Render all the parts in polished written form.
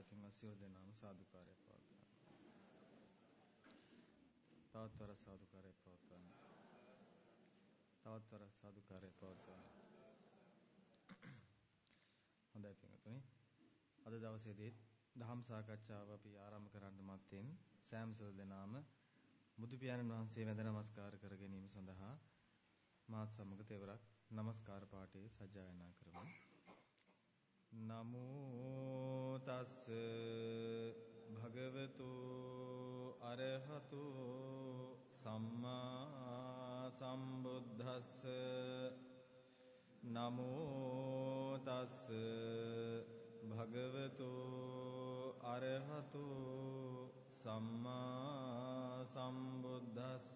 සාදුකාරයකින් අසියෝ දෙනාම සාදුකාරය පවත්වන්න. තවත් වර සාදුකාරය පවත්වන්න. තවත් වර සාදුකාරය පවත්වන්න. හොඳයි පින්වතුනි. අද දවසේදී දහම් සාකච්ඡාව අපි ආරම්භ කරන්න මත්තෙන් සෑම සල් දෙනාම බුදු පියාණන් වහන්සේ වැඳ නමස්කාර කර ගැනීම සඳහා මාත් සමග තෙවරක් නමස්කාර පාඨයේ සජ්ජායනා කරමු. නමෝ තස් භගවතු අරහතු සම්මා සම්බුද්දස්ස නමෝ තස් භගවතු අරහතු සම්මා සම්බුද්දස්ස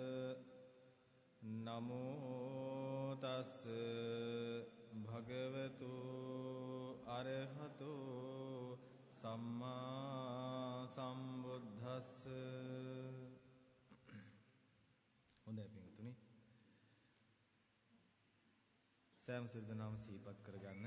නමෝ තස් භගවතු අරහතු සම්මා සම්බුද්දස්ස. හොඳයි පින්තුනි. සෑම සිරිදනාම සිහිපත් කරගන්න.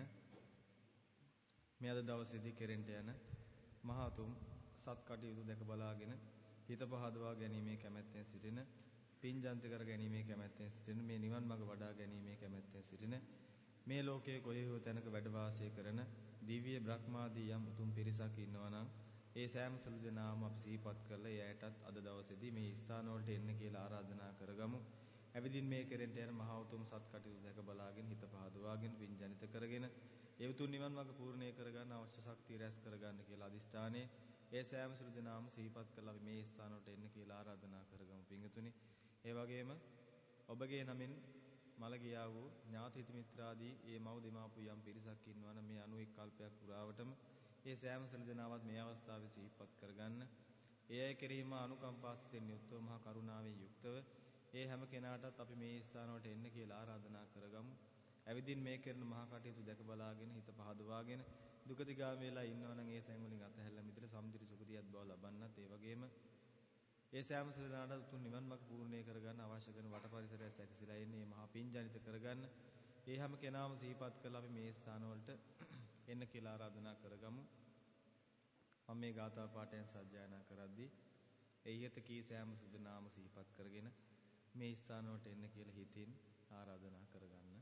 මේ අද දවසේදී කෙරෙන්ට යන මහා උතුම් සත් කටයුතු දැක බලාගෙන හිත පහදවා ගැනීමේ කැමැත්තෙන් සිටින, පින්ජන්ති කර ගැනීමේ කැමැත්තෙන් සිටින, මේ නිවන් මඟ වඩා ගැනීමේ කැමැත්තෙන් සිටින, මේ ලෝකයේ කොහේ හෝ තැනක වැඩ වාසය කරන දිව්‍ය බ්‍රහ්මාදී යම් උතුම් පිරිසක් ඉන්නවා නම් ඒ සෑම සුළු දෙනාම අපි සිහිපත් කරලා එයටත් අද දවසේදී මේ ස්ථාන වලට එන්න කියලා ආරාධනා කරගමු. ඇවිදින් මේ කෙරෙන්ට යන මහා උතුම් සත් කටයුතු දැක බලාගෙන හිත පහදවාගෙන පින්ජනිත කරගෙන ඒ උතුම් නිවන් මඟ පූර්ණේ කරගන්න අවශ්‍ය ශක්තිය රැස් කරගන්න කියලා අදිෂ්ඨානයේ ඒ සෑම සුළු දෙනාම සිහිපත් කරලා අපි මේ ස්ථාන වලට එන්න කියලා ආරාධනා කරගමු පින්තුනි. ඒ වගේම ඔබගේ නමින් මළගියා වූ ඥාති හිත මිත්‍රාදී ඒ මව් දෙමාපු යම් පිරිසක් ඉන්නවා නම් මේ 91 කල්පයක් පුරාවටම ඒ සෑම සුළු දෙනාවත් මේ අවස්ථාවේ සිහිපත් කරගන්න. ඒ අය කෙරෙහිම අනුකම්පා සිතෙන් යුක්තව මහා කරුණාවෙන් යුක්තව ඒ හැම කෙනාටත් අපි මේ ස්ථාන වලට එන්න කියලා ආරාධනා කරගමු. ඇවිදින් මේ කරන මහා කටයුතු දැක බලාගෙන හිත පහදවාගෙන දුකතිගාමී වෙලා ඉන්නවා නම් ඒ තැන් වලින් අතහැරලා මිදෙට සම්දිරි සුගතියත් බව ලබන්නත්, ඒ වගේම ඒ සෑම සදනාට උතුම් නිවන් මාර්ග පූර්ණේ කරගන්න අවශ්‍ය කරන වට පරිසරය සැකසීලා ඉන්නේ මහා පින්ජනිත කරගන්න. ඒ හැම කෙනාම සිහිපත් කරලා අපි මේ ස්ථාන වලට එන්න කියලා ආරාධනා කරගමු. මම මේ ගාථා පාඨයෙන් සජ්ජායනා කරද්දී එයත කී සෑම සුදනාම සිහිපත් කරගෙන මේ ස්ථාන වලට එන්න කියලා හිතින් ආරාධනා කරගන්න.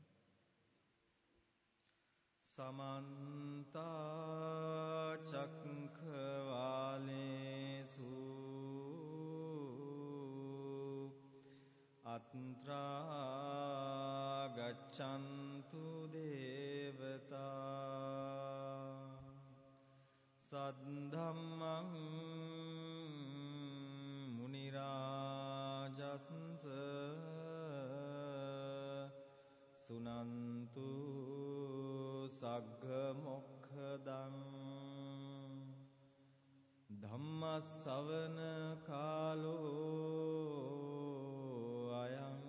සමන්ත චක්ඛවාලේසු අත්‍රා ගච්ඡන්තු දේවතා සද්ධම්මං මුනි රාජස්ස සුනන්තු සග්ග මොක්ඛදං ධම්මස්සවන කාලෝ අයං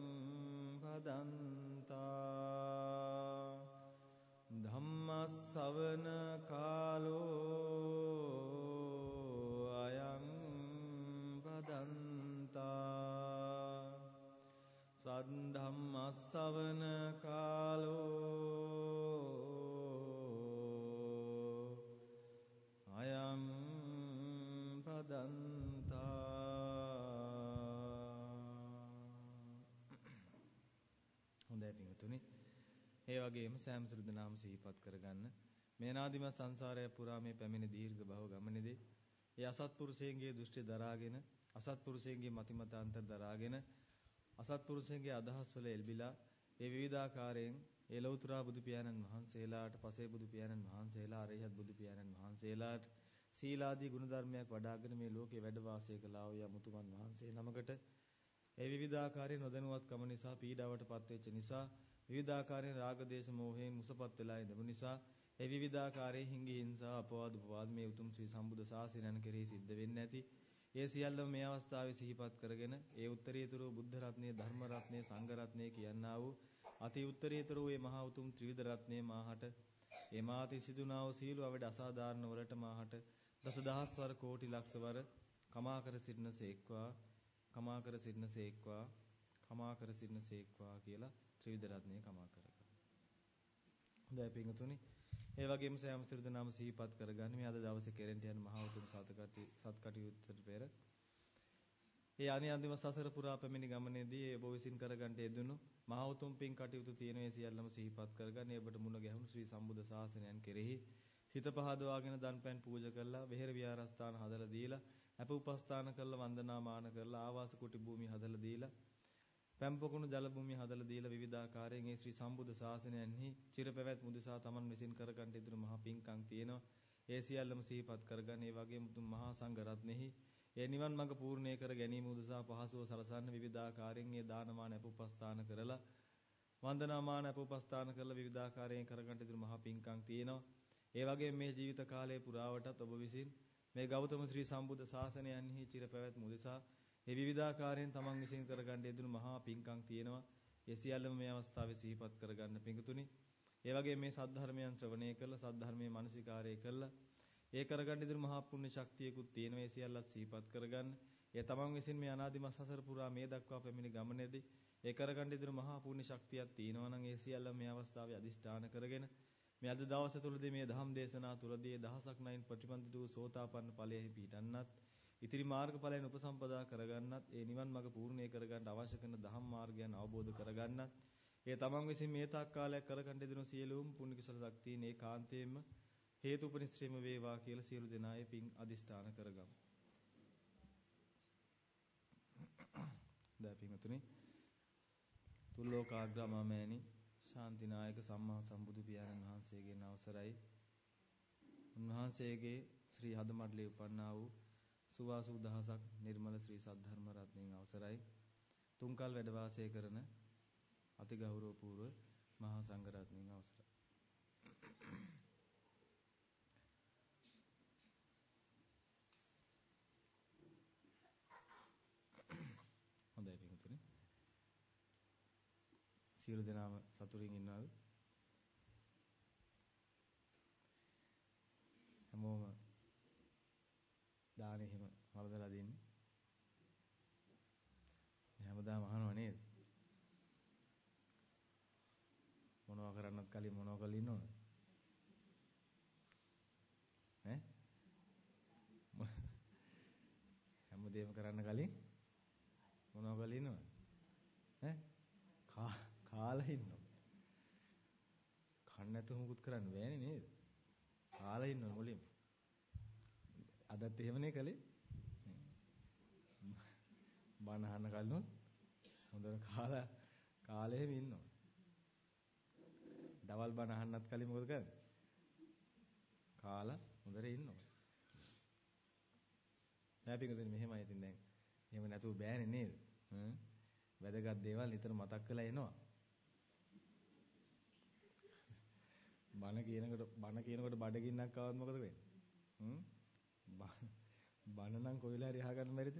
භදන්තා ධම්මස්සවන කාලෝ අයං භදන්තා සද්ධම්මස්සවන කාලෝ අයං භදන්තා. හොඳයි පින්තුනි. ඒ වගේම සෑම සුරුදනාම සිහිපත් කරගන්න. මේ නාදිම සංසාරය පුරා මේ පැමිණි දීර්ඝ භව ගමනේදී ඒ අසත්පුරුෂයන්ගේ දෘෂ්ටි දරාගෙන, අසත්පුරුෂයන්ගේ මතිමතාන්තර දරාගෙන, අසත්පුරුෂයන්ගේ අදහස් වල එල්බිලා ඒ විවිධාකාරයෙන් ඒ ලෞතර බුදු පියාණන් වහන්සේලාට, පසේ බුදු පියාණන් වහන්සේලා, අරිහත් බුදු පියාණන් වහන්සේලාට සීලාදී ගුණ ධර්මයක් වඩාගෙන මේ ලෝකේ වැඩ වාසය කළා වූ යමුතුමන් වහන්සේ නමකට ඒ විවිධාකාරයෙන් නොදැනුවත්කම නිසා, පීඩාවටපත් වෙච්ච නිසා, විවිධාකාරයෙන් රාග දේශ මොහයෙන් මුසපත් වෙලා ඉඳපු නිසා ඒ විවිධාකාරයෙන් හිංගි හිංසා අපවාද උපවාද මේ උතුම් ශ්‍රී සම්බුද්ධ ශාසනයන් කෙරෙහි සිද්ධ වෙන්නේ නැති ඒ සියල්ලම මේ අවස්ථාවේ සිහිපත් කරගෙන ඒ උත්තරීතර බුද්ධ රත්නයේ, ධර්ම රත්නයේ, සංඝ රත්නයේ කියනා වූ අති උත්තරීතර වූ මේ මහා උතුම් ත්‍රිවිධ රත්නයේ මාහට ඒ මාති සිදුනා වූ සීල අවඩ අසාධාරණ වලට මාහට දසදහස් වර කෝටි ලක්ෂ වර කමා කර සිටිනසේක්වා, කමා කර සිටිනසේක්වා, කමා කර සිටිනසේක්වා කියලා ත්‍රිවිධ රත්නයේ කමා කරගන්න. හොඳයි පින්තුනි. ඒ වගේම සෑම සියලු දෙනාම සිහිපත් කරගන්න මේ අද දවසේ කෙරෙන්ට යන මහා උතුම් සත්කටියුත්තට පෙර ඒ අනියන්තිම සසර පුරා පැමිණි ගමනේදී ඒ ඔබ විසින් කරගන්නට යෙදුණු මහා උතුම් පින් කටයුතු තියෙන ඒ සියල්ලම සිහිපත් කරගන්න. ඒ ඔබට මුණ ගැහුණු ශ්‍රී සම්බුද්ධ ශාසනයන් කෙරෙහි හිත පහදවාගෙන දන්පැන් පූජා කරලා විහෙර විහාරස්ථාන හදලා දීලා අප උපස්ථාන කරලා වන්දනාමාන කරලා ආවාස කුටි භූමි හදලා දීලා පැම්පොකුණු ජල භූමි හදලා දීලා විවිධාකාරයෙන් ඒ ශ්‍රී සම්බුද්ධ ශාසනයන්හි චිරපැවැත් මුදිසා තමන් විසින් කරගන්නට යෙදුණු මහා පින්කම් තියෙනවා. ඒ සියල්ලම සිහිපත් කරගන්න. ඒ වගේම උතුම් මහා සංඝ රත්නෙහි ඒ නිවන් මඟ පූර්ණේ කර ගැනීම උදෙසා පහසුව සලසන්න විවිධාකාරයෙන් ඒ දානමාන අපඋපස්ථාන කරලා වන්දනාමාන අපඋපස්ථාන කරලා විවිධාකාරයෙන් කරගන්නට යෙදුණු මහා පින්කම් තියෙනවා. ඒ වගේම මේ ජීවිත කාලය පුරාවටත් ඔබ විසින් මේ ගෞතම ශ්‍රී සම්බුද්ධ ශාසනයන්හි චිරපැවැත් මුදෙසා ඒ විවිධාකාරයෙන් තමන් විසින් කරගන්න යෙදුණු මහා පින්කම් තියෙනවා. ඒ සියල්ලම මේ අවස්ථාවේ සිහිපත් කරගන්න පිඟුතුනි. ඒ වගේම මේ සද්ධර්මයන් ශ්‍රවණය කරලා සද්ධර්මයේ මානසිකාරය කරලා ඒ කරගන්න යෙදුණු මහා පුණ්‍ය ශක්තියකුත් තියෙනවා. ඒ සියල්ලත් සිහිපත් කරගන්න. ඒ තමන් විසින් මේ අනාදිමත් සසර පුරා මේ දක්වා පැමිණි ගමනේදී ඒ කරගන්න යෙදුණු මහා පුණ්‍ය ශක්තියක් තියෙනවා නම් ඒ සියල්ලම මේ අවස්ථාවේ අදිෂ්ඨාන කරගෙන මේ අද දවස තුලදී මේ ධම් දේශනා තුලදී දහසක් නයින් ප්‍රතිපන්දිත වූ සෝතාපන්න ඵලයේ පිහිටන්නත් ඉතිරි මාර්ගඵලයන් උපසම්පදා කරගන්නත් ඒ නිවන් මඟ පූර්ණේ කරගන්න අවශ්‍ය කරන ධම් මාර්ගයන් අවබෝධ කරගන්නත් ඒ තමන් විසින් මේ තාක් කාලයක් කරගන්න දෙන සියලුම පුණ්‍ය කුසල ශක්තියින් ඒකාන්තයෙන්ම හේතුපරිශ්‍රේම වේවා කියලා සියලු දෙනායේ පින් අදිෂ්ඨාන කරගමු. දැන් පින්තුනි තුල්ලෝකාග්‍රාමමෑණි ශාන්තිනායක සම්මා සම්බුදු පියාණන් වහන්සේගේ අවසරයි. උන්වහන්සේගේ ශ්‍රී හදමඩලේ උපන්නා වූ සුවාසු දහසක් නිර්මල ශ්‍රී සද්ධර්ම රත්නයේ අවසරයි. තුන්කල් වැඩ වාසය කරන අති ගෞරව පූර්ව මහා සංඝ රත්නයේ අවසරයි. හොඳයි පිටුතුනි. සියලු දෙනාම සතුටින් ඉන්නවද? හැමෝම දානේ හිම වලදලා දෙන්නේ. හැමදාම අහනවා නේද? මොනවා කරන්නත් කලින් මොනවා කරලා ඉන්නවද? ඈ? හැමදේම කරන්න කලින් මොනවා කරලා ඉන්නවද? ඈ? කාලා ඉන්නවා. කන්න නැතුව මුකුත් කරන්න බෑනේ නේද? කාලා ඉන්නවා මුලින්ම. අදත් එහෙමනේ කළේ. බණ අහන්න කලින් හොඳට කාලෙම ඉන්නවා. දවල් බණ අහන්නත් කලින් මොකද කරන්නේ? කාලා හොඳට ඉන්නවා. නැපින්කද මෙහෙමයි ඉතින් දැන්. එහෙම නැතුව බෑනේ නේද? වැදගත් දේවල් නිතර මතක් වෙලා එනවා. බණ කියනකොට බඩගින්නක් ආවොත් මොකද වෙන්නේ? බණ නම් කොයිලා හරි අහගන්න බැරිද?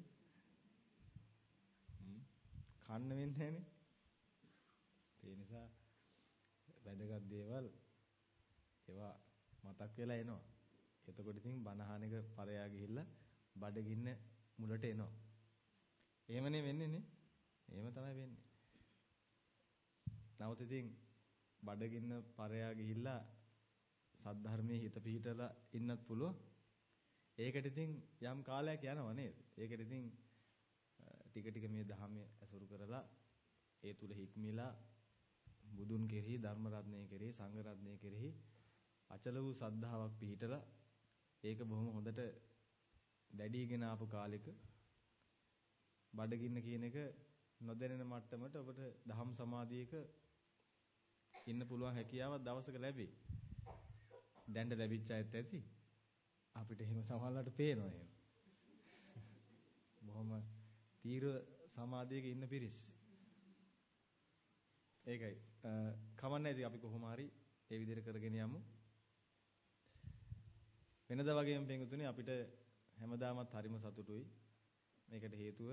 කන්න වෙන්නේ නැහනේ. ඒ නිසා වැදගත් දේවල් ඒවා මතක් වෙලා එනවා. එතකොට ඉතින් බණ අහන එක පරයා ගිහිල්ලා බඩගින්න මුලට එනවා. එහෙමනේ වෙන්නේ නේ. එහෙම තමයි වෙන්නේ. නමුත් ඉතින් බඩගින්න පරයා ගිහිල්ලා සද්ධර්මයේ හිත පිහිටලා ඉන්නත් පුළුවන්. ඒකට ඉතින් යම් කාලයක් යනවා නේද? ඒකට ඉතින් ටික ටික මේ ධර්මයේ අසුරු කරලා ඒ තුල හික්මිලා බුදුන් කෙරෙහි ධර්ම රත්නය කෙරෙහි සංඝ රත්නය කෙරෙහි අචල වූ සද්ධාාවක් පිහිටලා ඒක බොහොම හොඳට දැඩීගෙන ආපු කාලෙක බඩගින්න කියන එක නොදැනෙන මට්ටමට ඔබට දහම් සමාධියක ඉන්න පුළුවන් හැකියාවක් දවසක ලැබෙයි. දැන් ලැබිච්ච අයත් ඇති. අපිට එහෙම සමහරවිට පේනවා එහෙම. බොහොම තීව්‍ර සමාධියක ඉන්න පිරිස්. ඒකයි. කමන්නේ ඉතින් අපි කොහොම හරි ඒ විදිහට කරගෙන යමු. වෙනදා වගේම පින්තුනේ අපිට හැමදාමත් හරිම සතුටුයි. මේකට හේතුව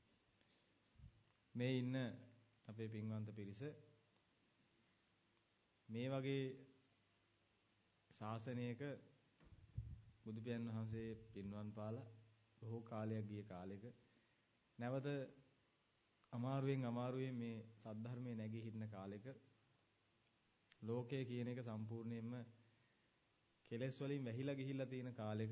මේ ඉන්න අපේ පින්වන්ත පිරිස මේ වගේ ශාසනයක බුදු පියාණන් වහන්සේ පින්වන් පාලා බොහෝ කාලයක් ගිය කාලෙක නැවත අමාරුවෙන් මේ සද්ධර්මයේ නැගී හිටින කාලෙක ලෝකය කියන එක සම්පූර්ණයෙන්ම කෙලෙස් වලින් වැහිලා ගිහිල්ලා තියෙන කාලෙක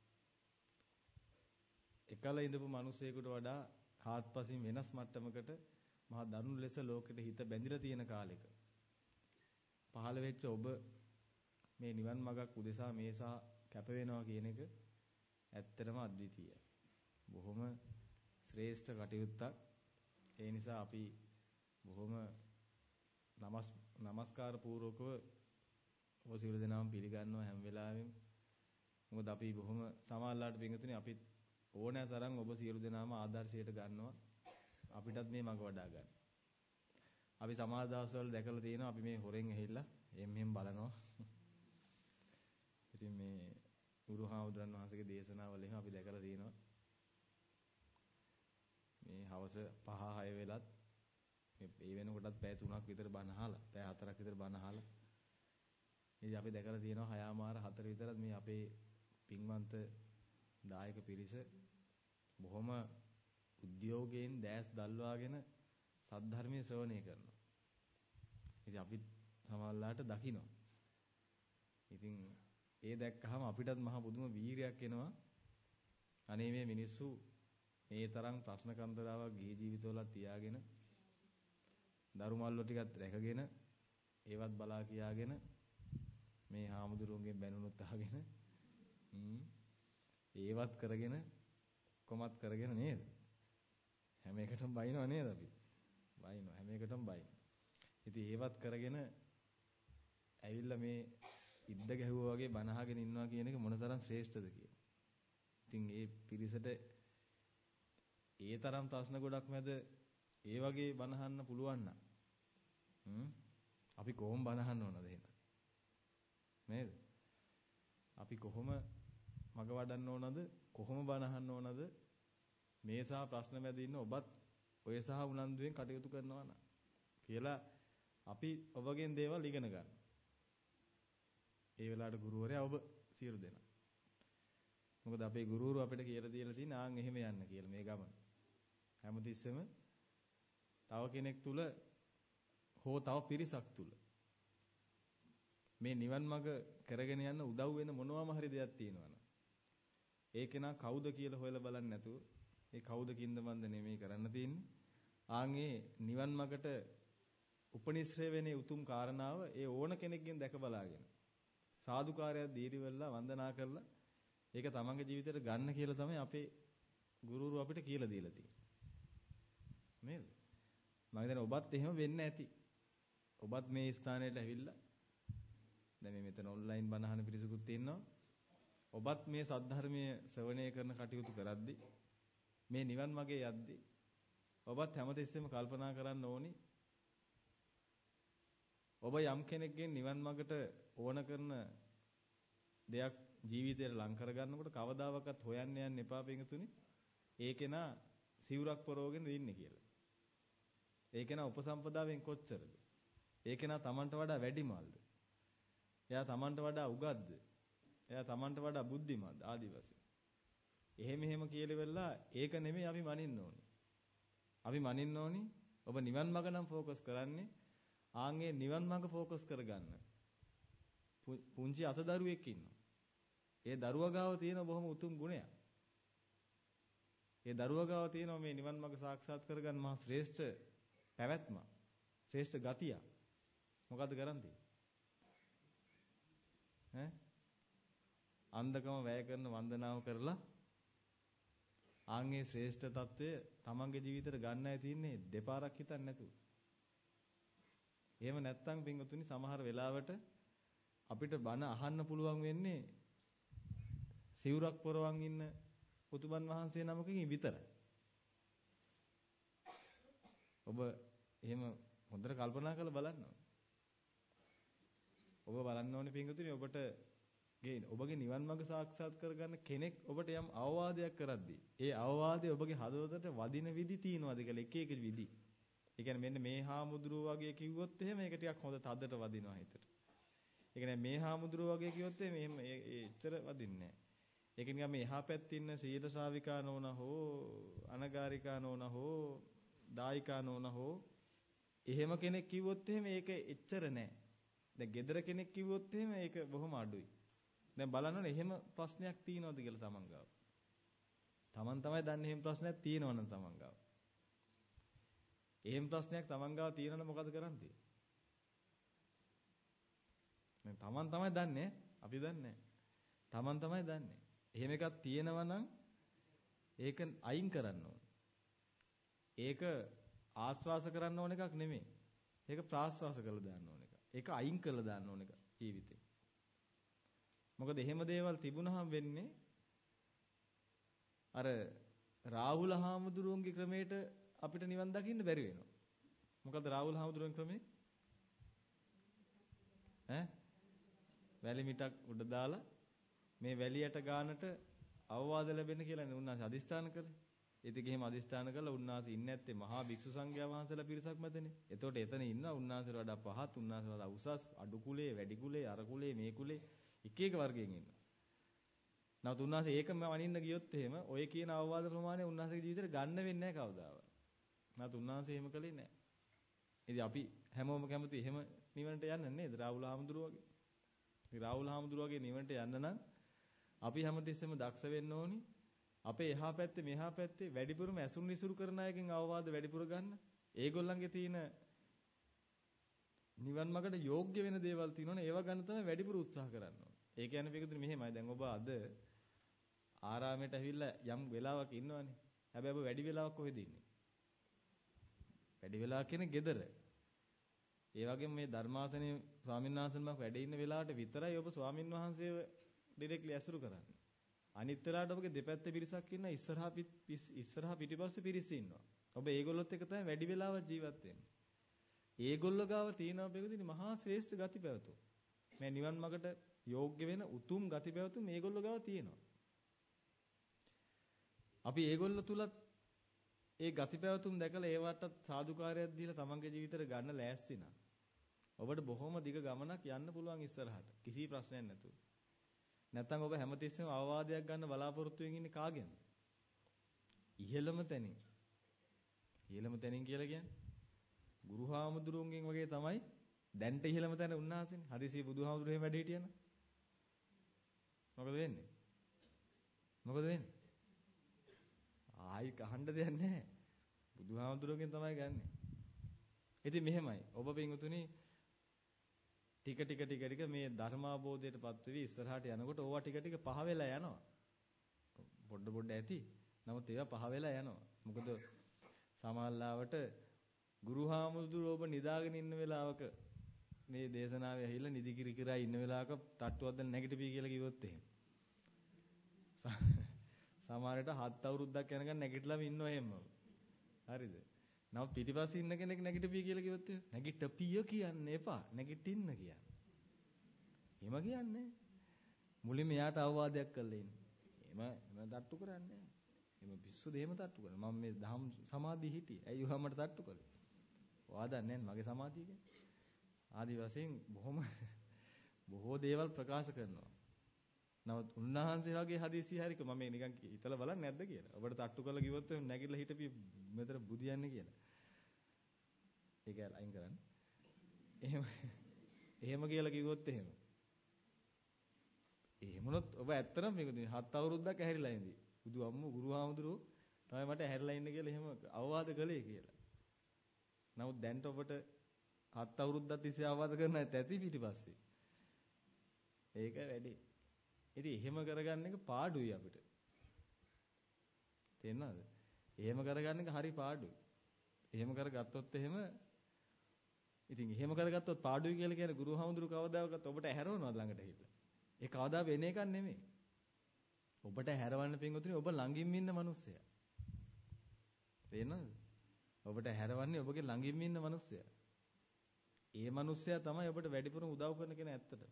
එකල ඉඳපු මිනිසෙකුට වඩා හාත්පසින් වෙනස් මට්ටමකට මහා දරුණු ලෙස ලෝකෙට හිත බැඳිලා තියෙන කාලෙක පහළ වෙච්ච ඔබ මේ නිවන් මඟක් උදෙසා මේසා කැප වෙනවා කියන එක ඇත්තටම අද්විතීයයි. බොහොම ශ්‍රේෂ්ඨ කටයුත්තක්. ඒ නිසා අපි බොහොම නමස්කාර පූර්වකව ඔබ සියලු දෙනාම පිළිගන්නවා හැම වෙලාවෙම. මොකද අපි බොහොම සමාල්ලාට පිංගුතුනි අපි ඕනෑ තරම් ඔබ සියලු දෙනාම ආදර්ශයට ගන්නවා. අපිටත් මේ මඟ වඩා ගන්න. අපි සමාජ දවස්වල දැකලා තියෙනවා අපි මේ හොරෙන් ඇහිලා එම්ෙම් බලනවා. ඉතින් මේ ගුරුහාමුදුරන් වහන්සේගේ දේශනාවල එහෙම අපි දැකලා තියෙනවා. මේ හවස 5-6 වෙලත් මේ වෙනකොටත් පැය 3ක් විතර බණ අහලා, පැය 4ක් විතර බණ අහලා. ඉතින් අපි දැකලා තියෙනවා 6:00 4 විතරත් මේ අපේ පින්වන්ත දායක පිරිස බොහොම උද්‍යෝගයෙන් දැස් දල්වාගෙන සද්ධර්මයේ ශ්‍රවණය කරනවා. ඉතින් අපි සමහරලාට දකිනවා. ඉතින් ඒ දැක්කහම අපිටත් මහ පුදුම වීරයක් එනවා. අනේ මේ මිනිස්සු මේ තරම් ප්‍රශ්න කන්දරාවක් ගිහි ජීවිතවල තියාගෙන දරුමල්ලෝ ටිකත් රැකගෙන ඒවත් බලා කියාගෙන මේ හාමුදුරුවන්ගෙන් බැනුනොත් අහගෙන ඒවත් කරගෙන කොමත් කරගෙන නේද? හැම එකටම බයිනව නේද අපි? බයිනව හැම එකටම බයින. ඉතින් ඒවත් කරගෙන ඇවිල්ලා මේ ඉද්ද ගැහුවා වගේ බණ අහගෙන ඉන්නවා කියන එක මොනතරම් ශ්‍රේෂ්ඨද කියලා. ඉතින් ඒ පිරිසට ඒ තරම් ප්‍රශ්න ගොඩක් මැද ඒ වගේ බණ අහන්න පුළුවන් නම් අපි කොහොම බණ අහන්න ඕනද එහෙනම්? නේද? අපි කොහොම මග වඩන්න ඕනද? කොහොම බණ අහන්න ඕනද? මේසා ප්‍රශ්න මැද ඉන්න ඔබත් ඔය සහ උනන්දුවෙන් කටයුතු කරනවා නම් කියලා අපි ඔබගෙන් දේවල් ඉගෙන ගන්න. ඒ වෙලාවට ගුරුවරයා ඔබ සියලු දෙනා. මොකද අපේ ගුරුවරු අපිට කියලා දීලා තියෙන ආන් එහෙම යන්න කියලා මේ ගමන. හැමතිස්සෙම තව කෙනෙක් තුල හෝ තව පිරිසක් තුල මේ නිවන් මඟ කරගෙන යන්න උදව් වෙන මොනවාම හරි දෙයක් තියෙනවනම් ඒක නා කවුද කියලා හොයලා බලන්න නැතුව ඒ කවුද කින්ද මන්ද නෙමෙයි කරන්න තියෙන්නේ. ආන්ගේ නිවන් මඟට උපනිශ්‍රේ වෙන්නේ උතුම් කාරණාව ඒ ඕන කෙනෙක්ගෙන් දැක බලාගෙන සාදුකාරයක් දීරිවෙලා වන්දනා කරලා ඒක තමන්ගේ ජීවිතේට ගන්න කියලා තමයි අපේ ගුරුවරු අපිට කියලා දීලා තියෙන්නේ. නේද? මම හිතන්නේ ඔබත් එහෙම වෙන්න ඇති. ඔබත් මේ ස්ථානයට ඇවිල්ලා දැන් මේ මෙතන ඔන්ලයින් බණ අහන පිරිසකුත් ඉන්නවා. ඔබත් මේ සද්ධර්මයේ ශ්‍රවණය කරන කටයුතු කරද්දී මේ නිවන් මාගේ යද්දී ඔබත් හැමතිස්සෙම කල්පනා කරන්න ඕනි ඔබ යම් කෙනෙක්ගෙන් නිවන් මාර්ගට ඕන කරන දෙයක් ජීවිතේට ලං කර ගන්නකොට කවදාවත් හොයන්න යන්න එපා පිටුතුනි. ඒකේනා සිවුරක් පරවගෙන ඉන්නේ කියලා. ඒකේනා උපසම්පදාවෙන් කොච්චරද? ඒකේනා Tamanට වඩා වැඩිමල්ද? එයා Tamanට වඩා උගත්ද? එයා Tamanට වඩා බුද්ධිමත්ද? ආදි වශයෙන්. එහෙම කියලා ඒක නෙමෙයි අපි මනින්න ඕනි. අපි මනින්න ඕනි ඔබ නිවන් මඟ නම් ફોකස් කරන්නේ ආන්ගේ නිවන් මඟ ફોකස් කරගන්න. පුංචි අතදරුවෙක් ඉන්නවා. ඒ දරුවා ගාව තියෙන බොහොම උතුම් ගුණයක්. ඒ දරුවා ගාව තියෙන මේ නිවන් මඟ සාක්ෂාත් කරගන්න මහා ශ්‍රේෂ්ඨ පැවැත්ම. ශ්‍රේෂ්ඨ ගතිය. මොකද්ද කරන්නේ? අන්ධකම වැය කරන වන්දනාව කරලා ආන්ගේ ශ්‍රේෂ්ඨ తත්වය තමන්ගේ ජීවිතේට ගන්නයි තියෙන්නේ දෙපාරක් හිතන්නේ නැතුව. එහෙම නැත්නම් පින්වතුනි සමහර වෙලාවට අපිට බණ අහන්න පුළුවන් වෙන්නේ සිවුරක් පොරවන් ඉන්න උතුමන් වහන්සේ නමකකින් විතරයි. ඔබ එහෙම හොඳට කල්පනා කරලා බලන්න ඕනේ. ඔබ බලන්න ඕනේ පින්වතුනි ඔබට ඔබගේ නිවන් මඟ සාක්ෂාත් කරගන්න කෙනෙක් ඔබට යම් අවවාදයක් කරද්දී ඒ අවවාදය ඔබගේ හදවතට වදින විදි තියනවාද කියලා එක එක විදි. ඒ කියන්නේ මෙන්න මේ හාමුදුරුවෝ වගේ කිව්වොත් එහෙම ඒක ටිකක් හොඳ තදට වදිනවා හිතට. ඒ කියන්නේ මේ හාමුදුරුවෝ වගේ කිව්වොත් එහෙම එච්චර වදින්නේ නැහැ. ඒක නිකන් මේ එහා පැත්තේ ඉන්න සීල ශ්‍රාවිකා නෝන හෝ අනගාരികා නෝන හෝ දායිකා නෝන හෝ එහෙම කෙනෙක් කිව්වොත් එහෙම ඒක එච්චර නැහැ. දැන් gedara කෙනෙක් කිව්වොත් එහෙම ඒක බොහොම අඩුයි. දැන් බලන්න ඕනේ එහෙම ප්‍රශ්නයක් තියෙනවද කියලා තමන් ගාව. තමන් තමයි දන්නේ එහෙම ප්‍රශ්නයක් තියෙනවනම් තමන් ගාව. එහෙම ප්‍රශ්නයක් තමන් ගාව තියෙනවනම් මොකද කරන්නේ? දැන් තමන් තමයි දන්නේ අපි දන්නේ නැහැ. තමන් තමයි දන්නේ. එහෙම එකක් තියෙනවා නම් ඒක අයින් කරන්න ඕන. ඒක ආස්වාස කරන්න ඕන එකක් නෙමෙයි. ඒක ප්‍රාස්වාස කරලා දාන්න ඕන එක. ඒක අයින් කරලා දාන්න ඕන එක ජීවිතේ. මොකද එහෙම දේවල් තිබුණාම වෙන්නේ අර රාහුල හාමුදුරුවන්ගේ ක්‍රමයට අපිට නිවන් දකින්න බැරි වෙනවා. මොකද රාහුල හාමුදුරුවන්ගේ ක්‍රමේ? වැලි මිටක් උඩ දාලා මේ වැලියට ගානට අවවාද ලැබෙන්න කියලානේ උන්වහන්සේ අදිෂ්ඨාන කළේ. ඉතින් එහෙම අදිෂ්ඨාන කළා උන්වහන්සේ ඉන්නේ නැත්තේ මහා භික්ෂු සංඝයා වහන්සේලා පිරිසක් මැදනේ. එතකොට එතන ඉන්න උන්වහන්සේලා වඩා පහත්, උන්වහන්සේලා වඩා උසස්, අඩු කුලේ, වැඩි කුලේ, අර කුලේ, මේ කුලේ එක එක වර්ගයෙන් ඉන්නවා. නමුත් උන්වහන්සේ ඒකම වනින්න ගියොත් එහෙම ඔය කියන අවවාද ප්‍රමාණය උන්වහන්සේගේ ජීවිතේට ගන්න වෙන්නේ නැහැ කවදාවත්. නමුත් උන්වහන්සේ එහෙම කළේ නැහැ. ඉතින් අපි හැමෝම කැමති එහෙම නිවනට යන්න නේද? රාහුල හාමුදුරුවෝ වගේ. ඉතින් රාහුල හාමුදුරුවෝ වගේ නිවනට යන්න නම් අපි හැමතිස්සෙම දක්ෂ වෙන්න ඕනි. අපේ එහා පැත්තේ මෙහා පැත්තේ වැඩිපුරම ඇසුරු නිසුරු කරන අයගෙන් අවවාද වැඩිපුර ගන්න. ඒගොල්ලන්ගේ තියෙන නිවන් මාර්ගට යෝග්‍ය වෙන දේවල් තියෙනවනේ ඒවා ගන්න තමයි වැඩිපුර උත්සාහ කරන්න ඕනේ. ඒ කියන්නේ මේකතුනේ මෙහෙමයි. දැන් ඔබ අද ආරාමයට ඇවිල්ලා යම් වෙලාවක ඉන්නවනේ. හැබැයි ඔබ වැඩි වෙලාවක් කොහෙද ඉන්නේ? වැඩි වෙලාවක් කියන්නේ gedara. ඒ වගේම මේ ධර්මාසනේ ස්වාමීන් වහන්සේනමක් වැඩ ඉන්න වෙලාවට විතරයි ඔබ ස්වාමින් වහන්සේව ඩිරෙක්ට්ලි ඇසුරු කරන්නේ. අනිත් වෙලාවට ඔබගේ දෙපැත්තේ පිරිසක් ඉන්න ඉස්සරහා පිටිපස්සේ පිරිස ඉන්නවා. ඔබ ඒගොල්ලොත් එක්ක තමයි වැඩි වෙලාවක් ජීවත් වෙන්නේ. ඒගොල්ලෝ ගාව තියෙනවා බෙගදින මහා ශ්‍රේෂ්ඨ ගති පැවතුම්. මේ නිවන් මාර්ගට යෝග්‍ය වෙන උතුම් ගති පැවතුම් මේගොල්ලෝ ගාව තියෙනවා. අපි ඒගොල්ලෝ තුලත් ඒ ගති පැවතුම් දැකලා ඒවට සාදුකාරයක් දීලා තමන්ගේ ජීවිතේට ගන්න ලෑස්ති නම් ඔබට බොහොම දිග ගමනක් යන්න පුළුවන් ඉස්සරහට. කිසි ප්‍රශ්නයක් නැතුව. නැත්තම් ඔබ හැමතිස්සෙම අවවාදයක් ගන්න බලාපොරොත්තු වෙමින් ඉන්නේ කාගෙන්ද? ඉහළම තැනින්. ඉහළම තැනින් කියලා කියන්නේ ගුරුහාමුදුරුවන්ගෙන් වගේ තමයි දැන්ට ඉහළම තැන උන්වහන්සේනේ. හදිසියෙ බුදුහාමුදුරුවෝ එහෙම වැඩ හිටියන. මොකද වෙන්නේ? මොකද වෙන්නේ? ආයි කහන්න දෙයක් නැහැ. බුදුහාමුදුරුවන්ගෙන් තමයි ගන්නෙ. ඉතින් මෙහෙමයි. ඔබ පින්වතුනි ටික මේ ධර්මාබෝධයටපත් වෙවි ඉස්සරහට යනකොට ඕවා ටික ටික පහ වෙලා යනවා. පොඩ ඇති. නමුත් ඒවා පහ වෙලා යනවා. මොකද සමහරවිට ගුරුහාමුදුරුවෝ ඔබ නිදාගෙන ඉන්න වෙලාවක මේ දේශනාවේ ඇහිලා නිදි කිරි කිරා ඉන්න වෙලාවක තට්ටුවක් දැන් නැගිටපී කියලා කිව්වොත් එහෙම. සමහරවිට 7 අවුරුද්දක් යනකම් නැගිටලාම ඉන්නව එහෙම. හරිද? නමුත් පිටිපස්සේ ඉන්න කෙනෙක් නැගිටපී කියලා කිව්වොත් නැගිටපිය කියන්නේ එපා. නැගිටින්න කියන්නේ. එහෙම කියන්නේ. මුලින්ම එයාට අවවාදයක් කරලා ඉන්න. එහෙම තට්ටු කරන්නේ නැහැ. එහෙම පිස්සුද එහෙම තට්ටු කරන්නේ. මම මේ දහම් සමාධිය හිටියේ. ඇයි ඔහමට තට්ටු කළේ? ඔයා දන්නේ නැහැ මගේ සමාධිය කියන්නේ. ආදි වශයෙන් බොහෝ දේවල් ප්‍රකාශ කරනවා. නමුත් උන්වහන්සේලාගේ හදිසිය හරික මම මේ නිකන් හිතලා බලන්නේ නැද්ද කියලා. ඔබට තට්ටු කරලා කිව්වොත් නැගිටලා හිටපි මෙතන බුදියන්නේ කියලා. ඒක අයින් කරන්න. එහෙම කියලා කිව්වොත් එහෙම. එහෙමනොත් ඔබ ඇත්තටම මේක 7 අවුරුද්දක් ඇහැරිලා ඉඳී. බුදු අම්මෝ ගුරුහාමුදුරුවෝ තමයි මට ඇහැරිලා ඉන්න කියලා එහෙම අවවාද කළේ කියලා. නමුත් දැන්ට ඔබට 7 අවුරුද්දක් තිස්සේ අවවාද කරන්න ඇති පිටිපස්සේ. ඒක වැඩි. ඉතින් එහෙම කරගන්න එක පාඩුයි අපිට. තේරෙනවද? එහෙම කරගන්න එක හරි පාඩුයි. එහෙම කරගත්තොත් එහෙම ඉතින් එහෙම කරගත්තොත් පාඩුයි කියලා කියන්නේ ගුරුහාමුදුරු කවදාකවත් ඔබට ඇහැරවනවද ළඟට හිටලා? ඒ කවදා වෙන එකක් නෙමෙයි. ඔබට හැරවන්න පින්වතුනි ඔබ ළඟින්ම ඉන්න මිනිස්සයා. තේරෙනවද? ඔබට හැරවන්නේ ඔබගේ ළඟින්ම ඉන්න මිනිස්සයා. ඒ මිනිස්සයා තමයි ඔබට වැඩිපුරම උදව් කරන කෙනා ඇත්තට.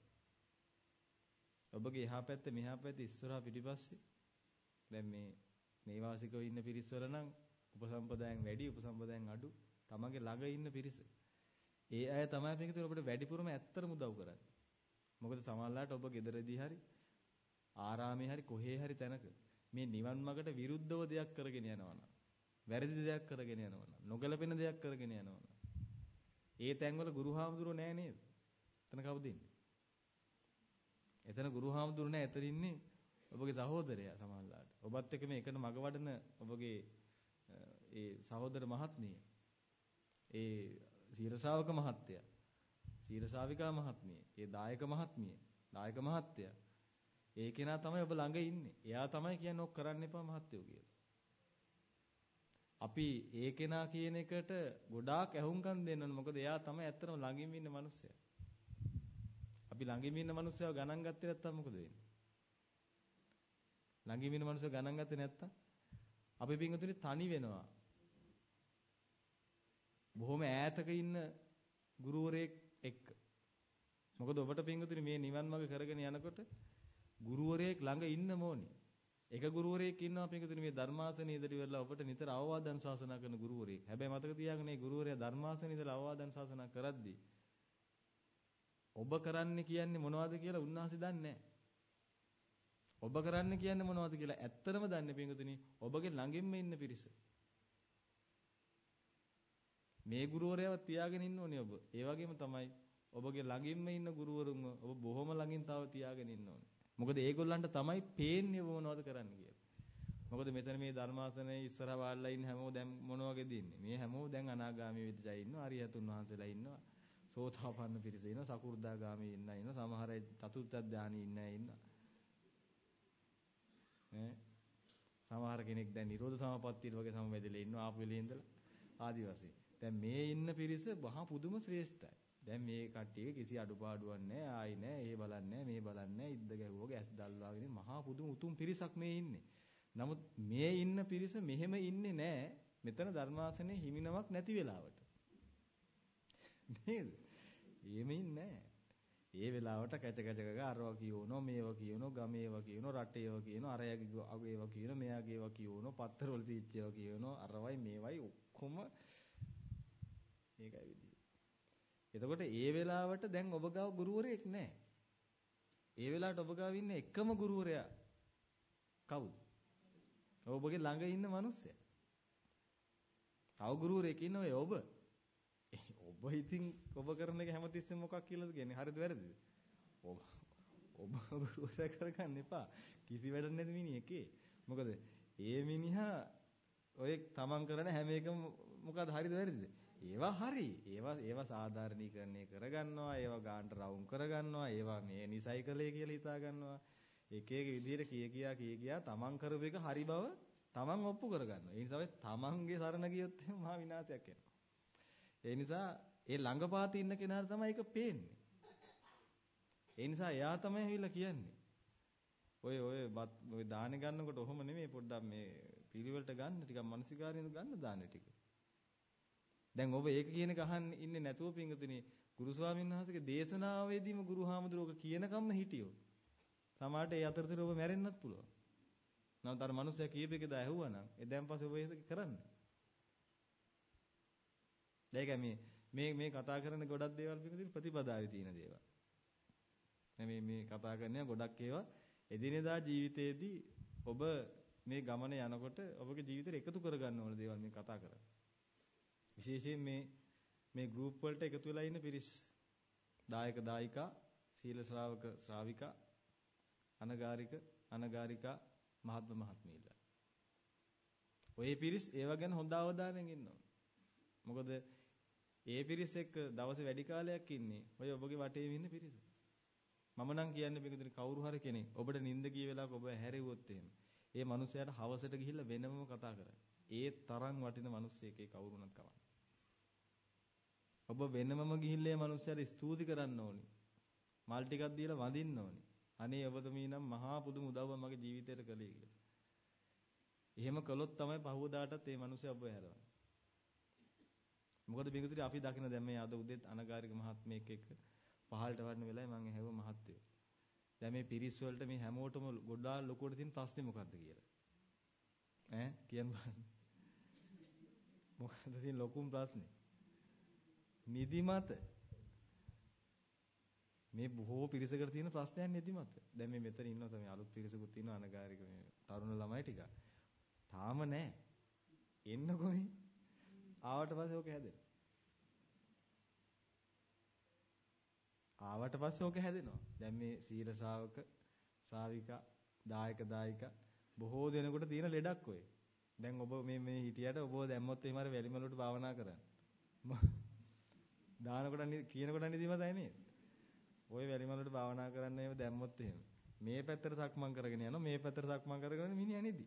ඔබගේ එහා පැත්තේ මෙහා පැත්තේ ඉස්සරහා පිටිපස්සේ දැන් මේ නේවාසිකව ඉන්න පිරිස්වල නම් උපසම්පදායන් වැඩි උපසම්පදායන් අඩු තමන්ගේ ළඟ ඉන්න පිරිස. ඒ අය තමයි පින්වතුනි ඔබට වැඩිපුරම ඇත්තටම උදව් කරන්නේ. මොකද සමහරවිට ඔබ ගෙදරදී හරි ආරාමේ හරි කොහේ හරි තැනක මේ නිවන් මාර්ගට විරුද්ධව දෙයක් කරගෙන යනවනම් වැරදි දෙයක් කරගෙන යනවනම් නොගැලපෙන දෙයක් කරගෙන යනවනම් ඒ තැන්වල ගුරුහාමුදුරුවෝ නෑ නේද? එතන කවුද ඉන්නේ? එතන ගුරු හාමුදුරු නෑ. එතන ඉන්නේ ඔබගේ සහෝදරයා සමහරලාට. ඔබත් එක්ක මේ එකට මග වඩන ඔබගේ ඒ සහෝදර මහත්මිය. ඒ සීල ශ්‍රාවක මහත්තයා. සීල ශ්‍රාවිකා මහත්මිය. ඒ දායක මහත්මිය. දායක මහත්තයා. ඒ කෙනා තමයි ඔබ ළඟ ඉන්නේ. එයා තමයි කියන්නේ ඔක් කරන්න එපා මහත්තයෝ කියලා. අපි ඒ කෙනා කියන එකට ගොඩාක් ඇහුම්කන් දෙන්න ඕන. මොකද එයා තමයි ඇත්තටම ළඟින් ඉන්න මිනිස්සයා. අපි ළඟින් ඉන්න මිනිස්සයා ගණන් ගත්තේ නැත්තම් මොකද වෙන්නේ? ළඟින් ඉන්න මිනිස්සයා ගණන් ගත්තේ නැත්තම් අපි පින්වතුනි තනි වෙනවා. බොහොම ඈතක ඉන්න ගුරුවරයෙක් එක්ක. මොකද ඔබට පින්වතුනි මේ නිවන් මාර්ග කරගෙන යනකොට ගුරුවරයෙක් ළඟ ඉන්න ඕනේ. එක ගුරුවරයෙක් ඉන්නවා පින්වතුනි මේ ධර්මාසනේ ඉදිරි වෙලා ඔබට නිතර අවවාද අනුශාසනා කරන ගුරුවරයෙක්. හැබැයි මතක තියාගන්න මේ ගුරුවරයා ධර්මාසනේ ඉඳලා අවවාද අනුශාසනා කරද්දී ඔබ කරන්නේ කියන්නේ මොනවද කියලා උන්වහන්සේ දන්නේ නැහැ. ඔබ කරන්න කියන්නේ මොනවද කියලා ඇත්තටම දන්නේ පින්වතුනි ඔබගේ ළඟින්ම ඉන්න පිරිස. මේ ගුරුවරයාව තියාගෙන ඉන්න ඕනේ ඔබ. ඒ වගේම තමයි ඔබගේ ළඟින්ම ඉන්න ගුරුවරුන්ව ඔබ බොහොම ළඟින් තව තියාගෙන ඉන්න ඕනේ. මොකද ඒගොල්ලන්ට තමයි පේන්නේ ඔබ මොනවද කරන්න කියලා. මොකද මෙතන මේ ධර්මාසනයේ ඉස්සරහ වාල්ලා ඉන්න හැමෝම දැන් මොන වගේද ඉන්නේ? මේ හැමෝම දැන් අනාගාමී වෙච්චයි ඉන්නවා, අරියතුන් වහන්සේලා ඉන්නවා, සෝතාපන්න පිරිස ඉන්නවා, සකු르දාගාමී ඉන්නවා, සමහර අය චතුර්ථ ධානී ඉන්නවා. සමහර කෙනෙක් දැන් නිරෝධ සමාපත්තිය වගේ සමවැදෙලා ඉන්නවා ආපු වෙලේ ඉඳලා ආදි වශයෙන්. දැන් මේ ඉන්න පිරිස මහා පුදුම ශ්‍රේෂ්ඨයි. දැන් මේ කට්ටියක කිසි අඩුපාඩුවක් නැහැ. ආයි නැහැ. ඒ බලන්නේ මේ බලන්නේ ඉද්ද ගැහුවගේ ඇස් දල්වාගෙන මහා පුදුම උතුම් පිරිසක් මේ ඉන්නේ. නමුත් මේ ඉන්න පිරිස මෙහෙම ඉන්නේ නැහැ. මෙතන ධර්මාසනේ හිමිනමක් නැති වෙලාවට. නේද? එහෙම ඉන්නේ නැහැ. ඒ වෙලාවට කැච කැචකක අරවා කියවනවා මේවා කියවනවා ගමේවා කියවනවා රටේවා කියවනවා අරයාගේ අගේවා කියවනවා මෙයාගේවා කියවනවා පත්තරවල තීච්චේවා කියවනවා අරවයි මේවයි ඔක්කොම ඒකයි විදිය. එතකොට ඒ වෙලාවට දැන් ඔබ ගාව ගුරුවරයෙක් නැහැ. ඒ වෙලාවට ඔබ ගාව ඉන්නේ එකම ගුරුවරයා කවුද? ඔබගේ ළඟ ඉන්න මිනිස්සයා. තව ගුරුවරයෙක් ඉන්නවේ ඔබ. ඔබ ඉතින් ඔබ කරන එක හැමතිස්සෙම මොකක් කියලාද කියන්නේ? හරිද වැරදිද? ඔබ ගුරුවරයා කරගන්න එපා. කිසි වැඩක් නැති මිනිහෙකේ. මොකද ඒ මිනිහා ඔය තමන් කරන හැම එකම මොකද හරිද වැරදිද? ඒවා හරි. ඒවා සාධාරණීකරණය කරගන්නවා. ඒවා ගානට රවුම් කරගන්නවා. ඒවා මේ නිසයි කලේ කියලා හිතා ගන්නවා. එක එක විදිහට කිය තමන් කරපු එක හරි බව තමන් ඔප්පු කරගන්නවා. ඒ නිසා තමන්ගේ සරණ ගියොත් මහා විනාශයක් එනවා. ඒ නිසා ඒ ළඟපාත ඉන්න කෙනාට තමයි ඒක පේන්නේ. ඒ නිසා එයා තමයි ඇවිල්ලා කියන්නේ. ඔය දාන ගන්නකොට ඔහොම නෙමෙයි පොඩ්ඩක් මේ පිළිවෙලට ගන්න ටිකක් මානසිකාරයෙන් ගන්න දාන ටික. දැන් ඔබ ඒක කියන එක අහන්න ඉන්නේ නැතුව පින්වතුනි ගුරු ස්වාමීන් වහන්සේගේ දේශනාවේදීම ගුරු හාමුදුරුවෝ කියනකම්ම හිටියෝ. සමහරට ඒ අතරතුර ඔබ මැරෙන්නත් පුළුවන්. නමුත් අර මනුස්සයා කීපෙකද ඇහුවනම් එදැන් පස්සේ ඔබ ඒක කරන්නේ. දැන් මේ කතා කරන ගොඩක් දේවල් පිළිබඳව ප්‍රතිපදාවේ තියෙන දේවල්. මේ කතා කරන්නේ ගොඩක් ඒවා එදිනෙදා ජීවිතයේදී ඔබ මේ ගමන යනකොට ඔබගේ ජීවිතේට එකතු කරගන්න ඕන දේවල් මේ කතා කරන්නේ. විශේෂයෙන් මේ ගෲප් වලට එකතු වෙලා ඉන්න පිරිස් දායක දායිකා සීල ශ්‍රාවක ශ්‍රාවිකා අනගාരികා මහත්ම මහත්මීලා. ඔය පිරිස් ඒව ගැන හොඳ අවධානයෙන් ඉන්න ඕන. මොකද ඒ පිරිස් එක්ක දවසේ වැඩි කාලයක් ඉන්නේ ඔය ඔබගේ වටේ ඉන්න පිරිස. මම නම් කියන්නේ මේකෙන් කවුරු හරි කෙනෙක් ඔබට නිින්ද ගිය වෙලාවක ඔබ හැරෙව්වොත් එහෙම ඒ මනුස්සයාට හවසට ගිහිල්ලා වෙනමම කතා කරන්න. ඒ තරම් වටින මිනිස්සෙක් ඒ කවුරුණත් කවන්න. ඔබ වෙනමම ගිහිල්ලා ඒ මනුස්සයාට ස්තුති කරන්න ඕනි. මල් ටිකක් දීලා වඳින්න ඕනි. අනේ ඔබතුමී නම් මහා පුදුම උදව්වක් මගේ ජීවිතේට කළේ කියලා. එහෙම කළොත් තමයි පහවදාටත් මේ මනුස්සයා ඔබ හැරවන්නේ. මොකද බින්දුතරි අපි දකින දැන් මේ අද උදේත් අනගාരിക මහත්මයෙක් එක්ක පහළට වඩන වෙලාවේ මම ඇහුව මහත්තයෝ. දැන් මේ පිරිස් වලට මේ හැමෝටම ගොඩාක් ලොකුවට තියෙන ප්‍රශ්නේ මොකද්ද කියලා. කියන්න බලන්න. මොකද්ද තියෙන ලොකුම ප්‍රශ්නේ? නිදිමත. මේ බොහෝ පිරිසකට තියෙන ප්‍රශ්නයක් නිදිමත. දැන් මේ මෙතන ඉන්නවා තමයි අලුත් පිරිසකුත් ඉන්නවා අනගාരിക මේ තරුණ ළමයි ටික. තාම නැහැ. එන්නකො මේ. ආවට පස්සේ ඔක හැදෙනවා. ආවට පස්සේ ඕක හැදෙනවා. දැන් මේ සීල ශ්‍රාවක ශ්‍රාවිකා දායක බොහෝ දෙනෙකුට තියෙන ලෙඩක් ඔය. දැන් ඔබ මේ හිටියට ඔබ දැම්මොත් එහෙම අර වැලිමලුවට භාවනා කරන්න. දානකොට කියනකොට නිදිමතයි නේද? ඔය වැලිමලුවට භාවනා කරන්න එහෙම දැම්මොත් එහෙම. මේ පැත්තට සක්මන් කරගෙන යනවා මේ පැත්තට සක්මන් කරගෙන මිනිහා නිදි.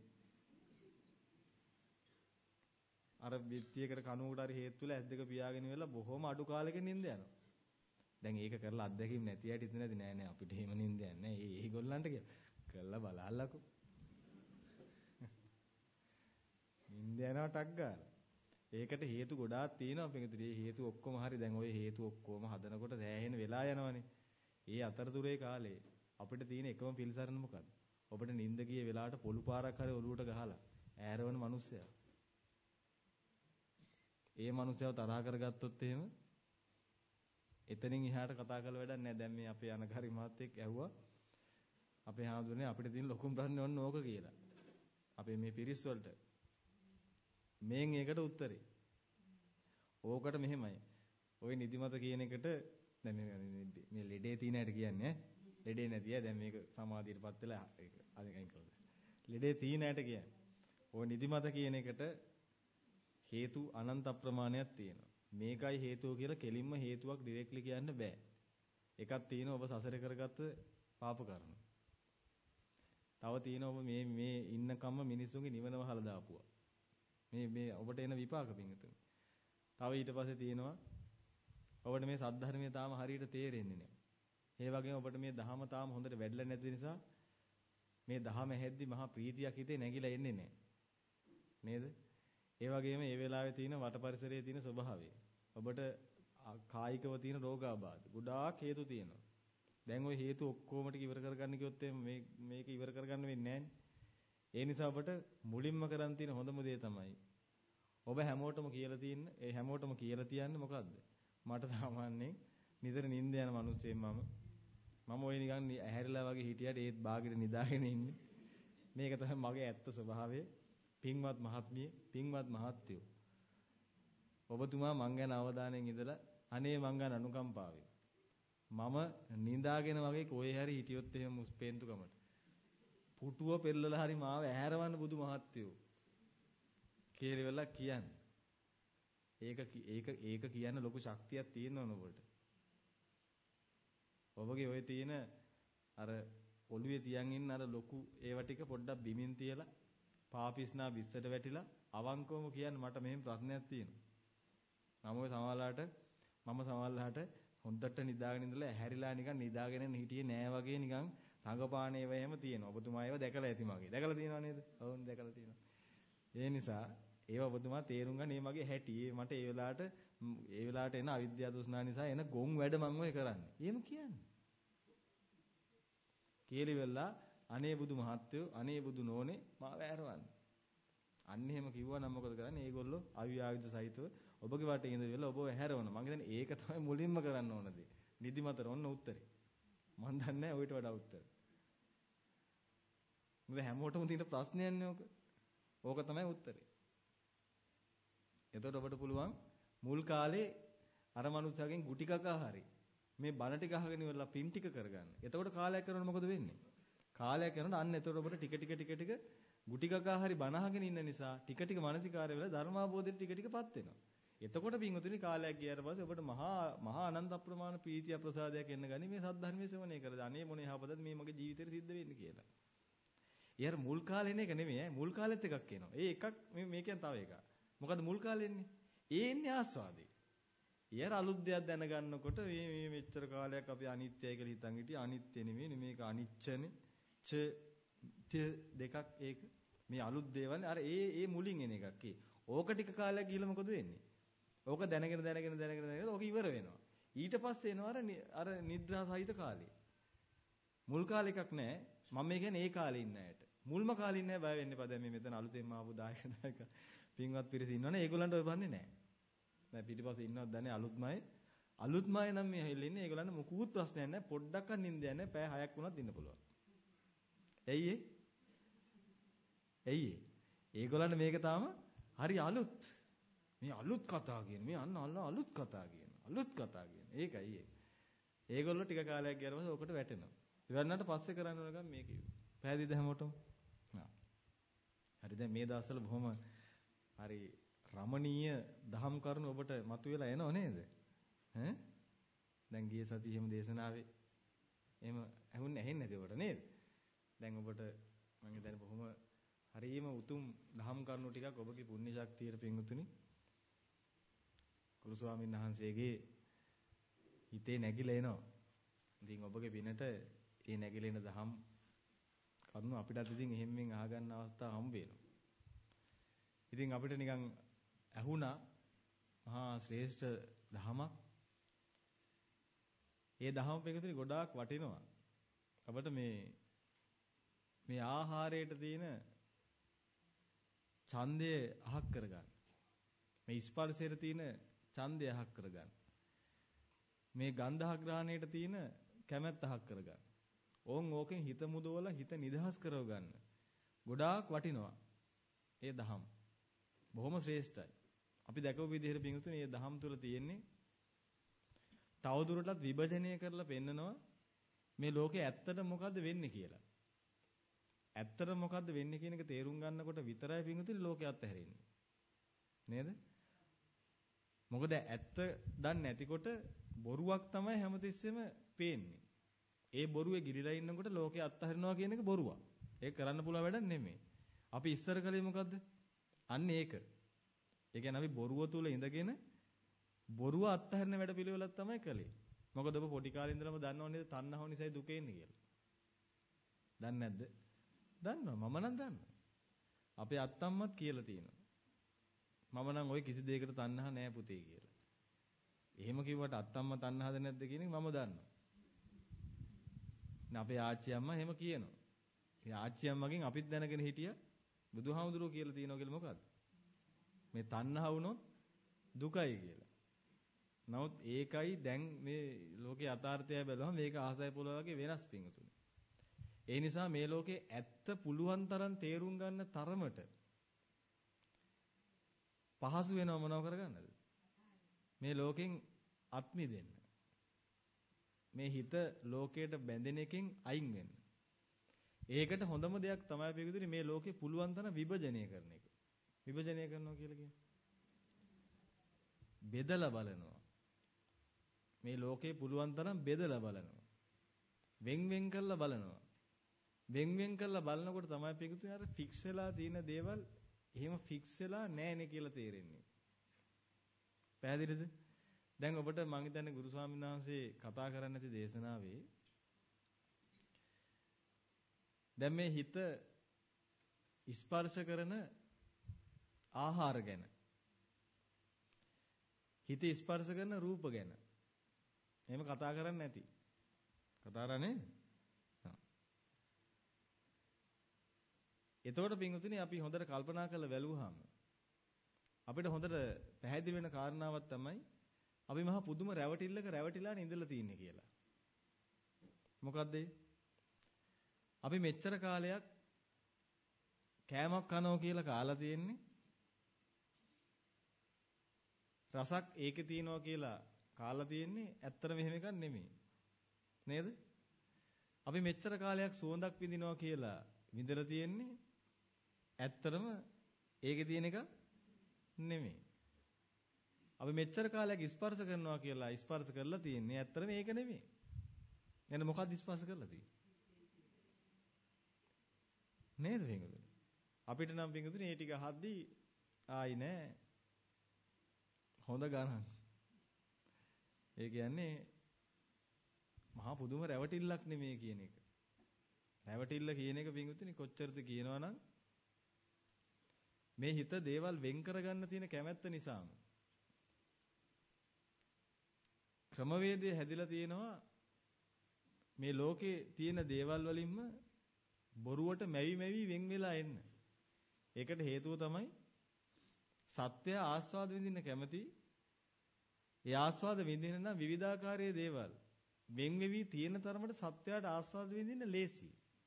අර බිත්තියකට කණුවකට හරි හේතු වෙලා ඇස් දෙක පියාගෙන ඉවරලා බොහොම අඩු කාලෙකින් නිින්ද යනවා. දැන් ඒක කරලා අත්දැකීම් නැති ඇයි ඉතින් නැති නෑ අපිට එහෙම නිින්ද යන්නේ නෑ. ඒගොල්ලන්ට කරලා බලහල්ලකෝ. නිින්ද යනවා ටක් ගාලා. ඒකට හේතු ගොඩාක් තියෙනවා පිටුදී. මේ හේතු ඔක්කොම හරි දැන් ওই හේතු ඔක්කොම හදනකොට සෑහෙන වෙලා යනවනේ. ඒ අතරතුරේ කාලේ අපිට තියෙන එකම පිළිසරණ මොකද්ද? ඔබට නිින්ද ගිය වෙලාවට පොළු පාරක් හරි ඔලුවට ගහලා ඈරවන මිනිස්සයා. ඒ මිනිස්සයව තරහ කරගත්තොත් එහෙම එතනින් එහාට කතා කරලා වැඩක් නැහැ. දැන් මේ අපේ අනකාරි මහත්තයෙක් ඇහුවා අපේ හාමුදුරනේ අපිට තියෙන ලොකුම ප්‍රශ්නේ ඔන්න ඕක කියලා. අපේ මේ පිරිස් වලට මේන් ඒකට උත්තරේ. ඕකට මෙහෙමයි. ওই නිදිමත කියන එකට දැන් මේ ලෙඩේ තියෙන හැට කියන්නේ ලෙඩේ නැති අය දැන් මේක සමාධියටපත් වෙලා ඒක අයින් කරලා. ලෙඩේ තියෙන හැට කියන්නේ. ওই නිදිමත කියන එකට හේතු අනන්ත ප්‍රමාණයක් තියෙනවා. මේකයි හේතුව කියලා කෙලින්ම හේතුවක් ඩිරෙක්ට්ලි කියන්න බෑ. එකක් තියෙනවා ඔබ සසර කරගත්ත පාප කර්ම. තව තියෙනවා ඔබ මේ ඉන්නකම්ම මිනිස්සුන්ගේ නිවන වහලා දාපුවා. මේ ඔබට එන විපාක පිංගුතුනි. තව ඊට පස්සේ තියෙනවා ඔබට මේ සද්ධර්මයේ තාම හරියට තේරෙන්නේ නැහැ. ඒ වගේම ඔබට මේ ධහම තාම හොඳට වැඩිලා නැති නිසා මේ ධහම ඇහෙද්දි මහා ප්‍රීතියක් හිතේ නැగిලා එන්නේ නැහැ. නේද? ඒ වගේම මේ වෙලාවේ තියෙන වට පරිසරයේ තියෙන ස්වභාවය. ඔබට කායිකව තියෙන රෝගාබාධ ගොඩාක් හේතු තියෙනවා. දැන් ওই හේතු ඔක්කොම ටික ඉවර කරගන්න කිව්වොත් මේක ඉවර කරගන්න වෙන්නේ නැහැ. ඒ නිසා ඔබට මුලින්ම කරන් තියෙන හොඳම දේ තමයි ඔබ හැමෝටම කියලා තියන්නේ මොකද්ද? මට සාමාන්‍යයෙන් නිතර නිින්ද යන මිනිස්සෙක් මම ওই නිකන් ඇහැරිලා වගේ හිටියට ඒත් බාගෙට නිදාගෙන ඉන්නේ. මේක තමයි මගේ ඇත්ත ස්වභාවය. පින්වත් මහත්මිය, පින්වත් මහත්තයෝ. ඔබතුමා මං ගැන අවධානයෙන් ඉඳලා අනේ මං ගැන අනුකම්පාවෙන්. මම නිදාගෙන වගේ කොහේ හරි හිටියොත් එහෙම මුස්පේන්තුකමට. පුටුව පෙරලලා හරි මාව ඇහැරවන්න බුදු මහත්තයෝ. කියලා කියන්නේ. ඒක කියන්න ලොකු ශක්තියක් තියෙනවනේ ඔබට. ඔබගේ ওই තියෙන අර ඔළුවේ තියන් ඉන්න අර ලොකු ඒව ටික පොඩ්ඩක් බිමින් තියලා පාපිස්නා විස්සට වැටිලා අවංකවම කියන්න මට මෙහෙම ප්‍රශ්නයක් තියෙනවා. මම සමහරලාට හොඳට නිදාගෙන ඉඳලා ඇහැරිලා නිකන් නිදාගෙන හිටියේ නෑ වගේ නිකන් රඟපාන ඒවා එහෙම තියෙනවා. ඔබතුමා ඒවා දැකලා ඇති මගේ. දැකලා තියෙනව නේද? ඔව් දැකලා තියෙනවා. ඒ නිසා ඒවා ඔබතුමා තේරුම් ගන්න මේ මගේ හැටි. මට ඒ වෙලාවට එන අවිද්‍යාව තෘෂ්ණා නිසා එන ගොන් වැඩ මම ඔය කරන්නේ. එහෙම කියන්නේ. කීලිවෙලා අනේ බුදු මහත්තයෝ අනේ බුදු නෝනේ මාව ඇරවන්න. අන්න එහෙම කිව්වා නම් මොකද කරන්නේ? ඒගොල්ලෝ අවියාවිද සහිතව ඔබගේ වටේ ඉඳලා ඔබව හැරවනවා. මම හිතන්නේ ඒක තමයි මුලින්ම කරන්න ඕන දේ. නිදිමතට ඔන්න උත්තරේ. මම දන්නේ නැහැ ඔයිට වඩා උත්තර. මොකද හැමෝටම තියෙන ප්‍රශ්නයන්නේ ඕක. ඕක තමයි උත්තරේ. එතකොට ඔබට පුළුවන් මුල් කාලේ අර මනුස්සයාගෙන් ගුටි කකා හරි මේ බණ ටික අහගෙන ඉවරලා පින් ටික කරගන්න. එතකොට කාලයක් කරනකොට මොකද වෙන්නේ? කාලයක් යනකොට අන්න එතකොට ඔබට ටික ගුටි කකා හරි බණ අහගෙන ඉන්න නිසා ටික මානසිකාරය වෙලා ධර්මාබෝධයට ටිකපත් වෙනවා. එතකොට පින්වතුනි කාලයක් ගියාට පස්සේ ඔබට මහා අනන්ත අප්‍රමාණ ප්‍රීතිය ප්‍රසාදයක් එන්න ගනි මේ සද්ධර්මයේ සේවනය කරලා. අනේ මොනේ යහපතද මේ මගේ ජීවිතේට සිද්ධ වෙන්නේ කියලා. ඊයර මුල් කාලේ නේ එක නෙමෙයි මුල් කාලෙත් එකක් එනවා. ඒ එකක් මේ කියන්නේ තව එකක්. මොකද මුල් කාලේ එන්නේ? ඒ එන්නේ ආස්වාදේ. ඊයර අලුත් දෙයක් දැනගන්නකොට මේ මෙච්චර කාලයක් අපි අනිත්‍යයි කියලා හිතන් හිටියේ අනිත්‍ය නෙමෙයි මේක අනිච්චනේ. දෙකක් ඒක මේ අලුත් දේවල් අර ඒ මුලින් එන එකක්. ඕක ටික කාලයක් ගිහලා මොකද වෙන්නේ? ඕක දැනගෙන ඕක ඉවර වෙනවා. ඊට පස්සේ එනවා අර නිද්‍රා සහිත කාලේ. මුල් කාලේ එකක් නැහැ. මම මේ කියන්නේ ඒ කාලේ ඉන්න අයට. මුල්ම කාලේ ඉන්න අය බය වෙන්න එපා. දැන් මේ මෙතන අලුතෙන්ම ආපු දායක පින්වත් පිරිස ඉන්නවනේ. ඒගොල්ලන්ට ඔය බන්නේ නැහැ. දැන් පිටිපස්සේ ඉන්නවත් දන්නේ අලුත්මයි නම් මේ හෙල්ලෙන්නේ. ඒගොල්ලන්ට මුකුත් ප්‍රශ්නයක් නැහැ. පොඩ්ඩක්වත් නිින්ද යන්නේ නැහැ. පැය 6ක් වුණත් ඉන්න පුළුවන්. ඇයි ඒගොල්ලන්ට මේක තාම හරි අලුත්. මේ අලුත් කතා කියන මේ අන්න අලුත් කතා කියන. ඒකයි ඒගොල්ලෝ ටික කාලයක් ගියාම ඔකට වැටෙනවා. ඉවරනට පස්සේ කරන්න ඕන ගමන් මේ කිව්වා. පැහැදිලිද හැමෝටම? හා. හරි දැන් මේ දවස්වල බොහොම හරි රමණීය දහම් කරුණු ඔබට මතුවලා එනව නේද? ඈ? දැන් ගිය සතියේ එහෙම දේශනාවේ එහෙම ඇහෙන්නේ නැති ඔබට නේද? දැන් ඔබට මම හිතන්නේ බොහොම හරියම උතුම් දහම් කරුණු ටිකක් ඔබගේ පුණ්‍ය ශක්තියට පිංගුතුනි කුළු ස්වාමීන් වහන්සේගේ හිතේ නැగిලා එනවා. ඉතින් ඔබගේ පිනට ඒ නැగిලා එන දහම් කරුණු අපිටත් ඉතින් එහෙම්ෙන් අහගන්න අවස්ථාව හම්බ වෙනවා. ඉතින් අපිට නිකන් ඇහුණා මහා ශ්‍රේෂ්ඨ දහමක්. ඒ දහම පිටුතුනි ගොඩාක් වටිනවා. අපිට මේ ආහාරයට තියෙන ඡන්දය අහක් කරගන්න. මේ ස්පර්ශයට තියෙන ඡන්දය අහක් කරගන්න. මේ ගන්ධාග්‍රහණයට තියෙන කැමැත්ත අහක් කරගන්න. ඕකෙන් හිත මුදවලා හිත නිදහස් කරව ගන්න. ගොඩාක් වටිනවා. ඒ දහම්. බොහොම ශ්‍රේෂ්ඨයි. අපි දැකපු විදිහට පිටුතුනි මේ දහම් තුල තියෙන්නේ තවදුරටත් විභජනය කරලා පෙන්නනවා මේ ලෝකේ ඇත්තට මොකද්ද වෙන්නේ කියලා. ඇත්තට මොකද්ද වෙන්නේ කියන එක තේරුම් ගන්නකොට විතරයි පිටුතුනි ලෝකේ අත්හැරෙන්නේ. නේද? මොකද ඇත්ත දන්නේ නැතිකොට බොරුවක් තමයි හැමතිස්සෙම පේන්නේ. ඒ බොරුවේ ගිලිලා ඉන්නකොට ලෝකේ අත්හරිනවා කියන එක බොරුවක්. ඒක කරන්න පුළුවන් වැඩක් නෙමෙයි. අපි ඉස්සර කළේ මොකද්ද? අන්න ඒක. ඒ කියන්නේ අපි බොරුව තුල ඉඳගෙන බොරුව අත්හරින වැඩ පිළිවෙලක් තමයි කළේ. මොකද ඔබ පොඩි කාලේ ඉඳලම දන්නව නේද තණ්හාව නිසායි දුක එන්නේ කියලා. දන්නේ නැද්ද? දන්නවා. මම නම් දන්නවා. අපේ අත්තම්මත් කියලා තියෙනවා. මම නම් ওই කිසි දෙයකට තණ්හා නෑ පුතේ කියලා. එහෙම කිව්වට අත්තම්මා තණ්හාද නැද්ද කියන එක මම දන්නවා. අපේ ආච්චි අම්මා එහෙම කියනවා. ඒ ආච්චි අම්මගෙන් අපිත් දැනගෙන හිටියා බුදුහාමුදුරුවෝ කියලා තියෙනවා කියලා මොකද්ද? මේ තණ්හා වුණොත් දුකයි කියලා. නමුත් ඒකයි දැන් මේ ලෝකේ යථාර්ථය බැලුවම මේක ආසයි පොළොව වගේ වෙනස් පිංගුතුනේ. ඒ නිසා මේ ලෝකේ ඇත්ත පුළුවන් තරම් තේරුම් ගන්න තරමට පහසු වෙනව මොනව කරගන්නද? මේ ලෝකෙන් අත්මි දෙන්න. මේ හිත ලෝකයට බැඳෙන එකෙන් අයින් වෙන්න. ඒකට හොඳම දෙයක් තමයි පිටුදුනේ මේ ලෝකේ පුළුවන් තරම් විභජනය කරන එක. විභජනය කරනවා කියලා කියන්නේ බෙදලා බලනවා. මේ ලෝකේ පුළුවන් තරම් බෙදලා බලනවා. වෙන් කරලා බලනවා. වෙන් කරලා බලනකොට තමයි පිටුදුනේ අර ෆික්ස් වෙලා තියෙන දේවල් එහෙම ෆික්ස් වෙලා නැහැනේ කියලා තේරෙන්නේ. පැහැදිලිද? දැන් ඔබට මම හිතන්නේ ගුරු ස්වාමීන් වහන්සේ කතා කරන්න ඇති දේශනාවේ දැන් මේ හිත ස්පර්ශ කරන ආහාර ගැන හිත ස්පර්ශ කරන රූප ගැන එහෙම කතා කරන්නේ නැති. කතා කරන්නේ නේද? එතකොට පින්වතුනි අපි හොඳට කල්පනා කරලා බැලුවාම අපිට හොඳට පැහැදිලි වෙන කාරණාවක් තමයි අපි මහා පුදුම රැවටිල්ලක රැවටිලා ඉඳලා තියෙන්නේ කියලා. මොකද්ද? අපි මෙච්චර කාලයක් කෑමක් කනවා කියලා කාලා තියෙන්නේ රසක් ඒකේ තියනවා කියලා කාලා තියෙන්නේ ඇත්තට මෙහෙම එකක් නෙමෙයි. නේද? අපි මෙච්චර කාලයක් සුවඳක් විඳිනවා කියලා විඳලා තියෙන්නේ ඇත්තටම ඒකේ තියෙන එක නෙමෙයි. අපි මෙච්චර කාලයක් ස්පර්ශ කරනවා කියලා ස්පර්ශ කරලා තියෙන්නේ ඇත්තටම ඒක නෙමෙයි. එහෙනම් මොකක්ද ස්පර්ශ කරලා තියෙන්නේ? නේද පින්වතුනි? අපිට නම් පින්වතුනි මේ ටික අහද්දී ආයි නෑ හොඳ ගණන්. ඒ කියන්නේ මහා පුදුම රැවටිල්ලක් නෙමෙයි කියන එක. රැවටිල්ල කියන එක පින්වතුනි කොච්චරද කියනවනම් මේ හිත දේවල් වෙන් කරගන්න තියෙන කැමැත්ත නිසාම ක්‍රමවේදය හැදිලා තියෙනවා මේ ලෝකේ තියෙන දේවල් වලින්ම බොරුවට මැවි වෙන් වෙලා එන්න. ඒකට හේතුව තමයි සත්‍ය ආස්වාද විඳින්න කැමති. ඒ ආස්වාද විඳින්න නම් විවිධාකාරයේ දේවල් වෙන් වෙවි තියෙන තරමට සත්‍යයට ආස්වාද විඳින්න ලේසි.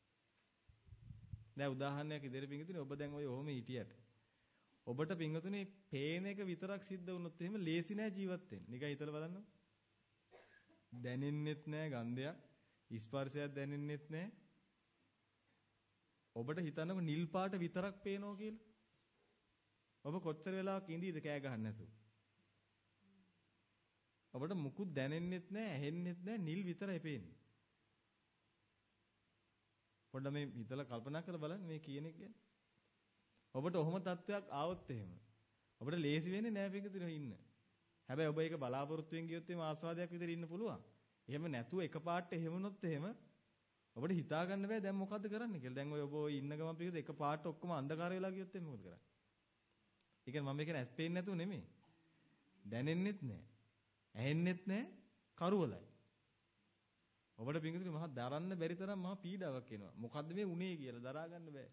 දැන් උදාහරණයක් ඉදිරියට පිංගුතුනේ ඔබ දැන් ඔය ඔහොම හිටියට ඔබට පිංගුතුනේ පේන එක විතරක් සිද්ධ වුණොත් එහෙම ලේසි නෑ ජීවත් වෙන්න. නිකන් හිතලා බලන්න. දැනෙන්නෙත් නැහැ ගන්ධයක්. ස්පර්ශයක් දැනෙන්නෙත් නැහැ. ඔබට හිතන්නකො නිල් පාට විතරක් පේනවා කියලා. ඔබ කොච්චර වෙලාවක් ඉඳීද කෑ ගහන්න නැතුව? ඔබට මුකුත් දැනෙන්නෙත් නැහැ, ඇහෙන්නෙත් නැහැ, නිල් විතරයි පේන්නේ. පොඩ්ඩක් මේ හිතලා කල්පනා කරලා බලන්න මේ කියන එක ගැන. ඔබට ඔහොම තත්වයක් ආවොත් එහෙම ඔබට ලේසි වෙන්නේ නැහැ පිටුතුනේ ඉන්න. හැබැයි ඔබ ඒක බලාපොරොත්තුෙන් ගියොත් එimhe ආස්වාදයක් විතර ඉන්න පුළුවන්. එහෙම නැතුව එකපාරට එහෙමනොත් එහෙම ඔබට හිතා ගන්න බෑ දැන් මොකද්ද කරන්න කියලා. දැන් ඔබ ඉන්න ගමන් පිටුත එකපාරට ඔක්කොම අන්ධකාර වෙලා ගියොත් එහෙම මොකද කරන්නේ? ඒ කියන්නේ මම කියන්නේ ඇස් පේන්නේ නැතුව නෙමෙයි. දැනෙන්නෙත් නැහැ. ඇහෙන්නෙත් නැහැ. කරුවලයි. ඔබට පිටුතුනේ මහා දරන්න බැරි තරම් මහා පීඩාවක් එනවා. මොකද්ද මේ උනේ කියලා දරා ගන්න බෑ.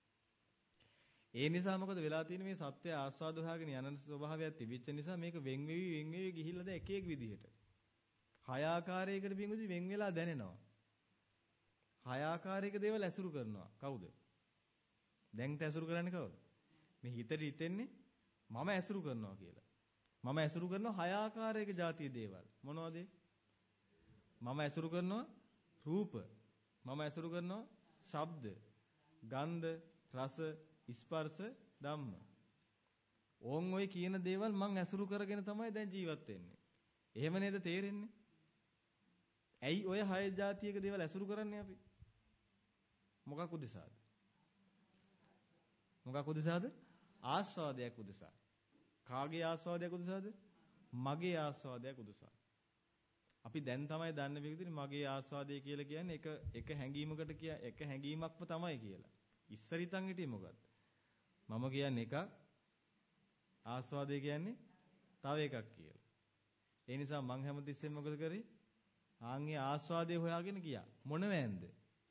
ඒ නිසා මොකද වෙලා තියෙන්නේ මේ සත්‍ය ආස්වාද හොයාගෙන යන ස්වභාවයක් තිබිච්ච නිසා මේක වෙන් වෙවි ගිහිල්ලා දැන් එක එක විදිහට. හය ආකාරයකට පිංගුසි වෙන් වෙලා දැනෙනවා. හය ආකාරයක දේවල් ඇසුරු කරනවා. කවුද? දැන්ට ඇසුරු කරන්නේ කවුද? මේ හිතට හිතෙන්නේ මම ඇසුරු කරනවා කියලා. මම ඇසුරු කරනවා හය ආකාරයක જાතිය දේවල්. මොනවද? මම ඇසුරු කරනවා රූප. මම ඇසුරු කරනවා ශබ්ද, ගන්ධ, රස, ස්පර්ශ, ධම්ම. ඕන් ඔය කියන දේවල් මං ඇසුරු කරගෙන තමයි දැන් ජීවත් වෙන්නේ. එහෙම නේද තේරෙන්නේ? ඇයි ඔය හය જાතියක දේවල් ඇසුරු කරන්නේ අපි? මොකක් උදෙසාද? මොකක් උදෙසාද? ආස්වාදයක් උදෙසා. කාගේ ආස්වාදයක් උදෙසාද? මගේ ආස්වාදයක් උදෙසා. අපි දැන් තමයි දන්නේ පිටින් මගේ ආස්වාදය කියලා කියන්නේ එක හැඟීමකට එක හැඟීමක්ම තමයි කියලා. ඉස්සර හිතන් හිටියේ මොකද්ද? මම කියන්නේ එකක් ආස්වාදය කියන්නේ තව එකක් කියලා. ඒ නිසා මං හැමතිස්සෙම මොකද කරේ? ආන්ගේ ආස්වාදය හොයාගෙන ගියා. මොන වෑන්ද?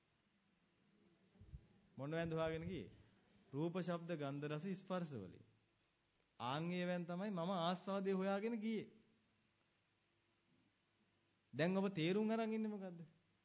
මොන වෑන්ද හොයාගෙන ගියේ? රූප, ශබ්ද, ගන්ධ, රස, ස්පර්ශ වලින්. ආන්ගේ වෑන් තමයි මම ආස්වාදය හොයාගෙන ගියේ. දැන් ඔබ තේරුම් අරන් ඉන්නේ මොකද්ද?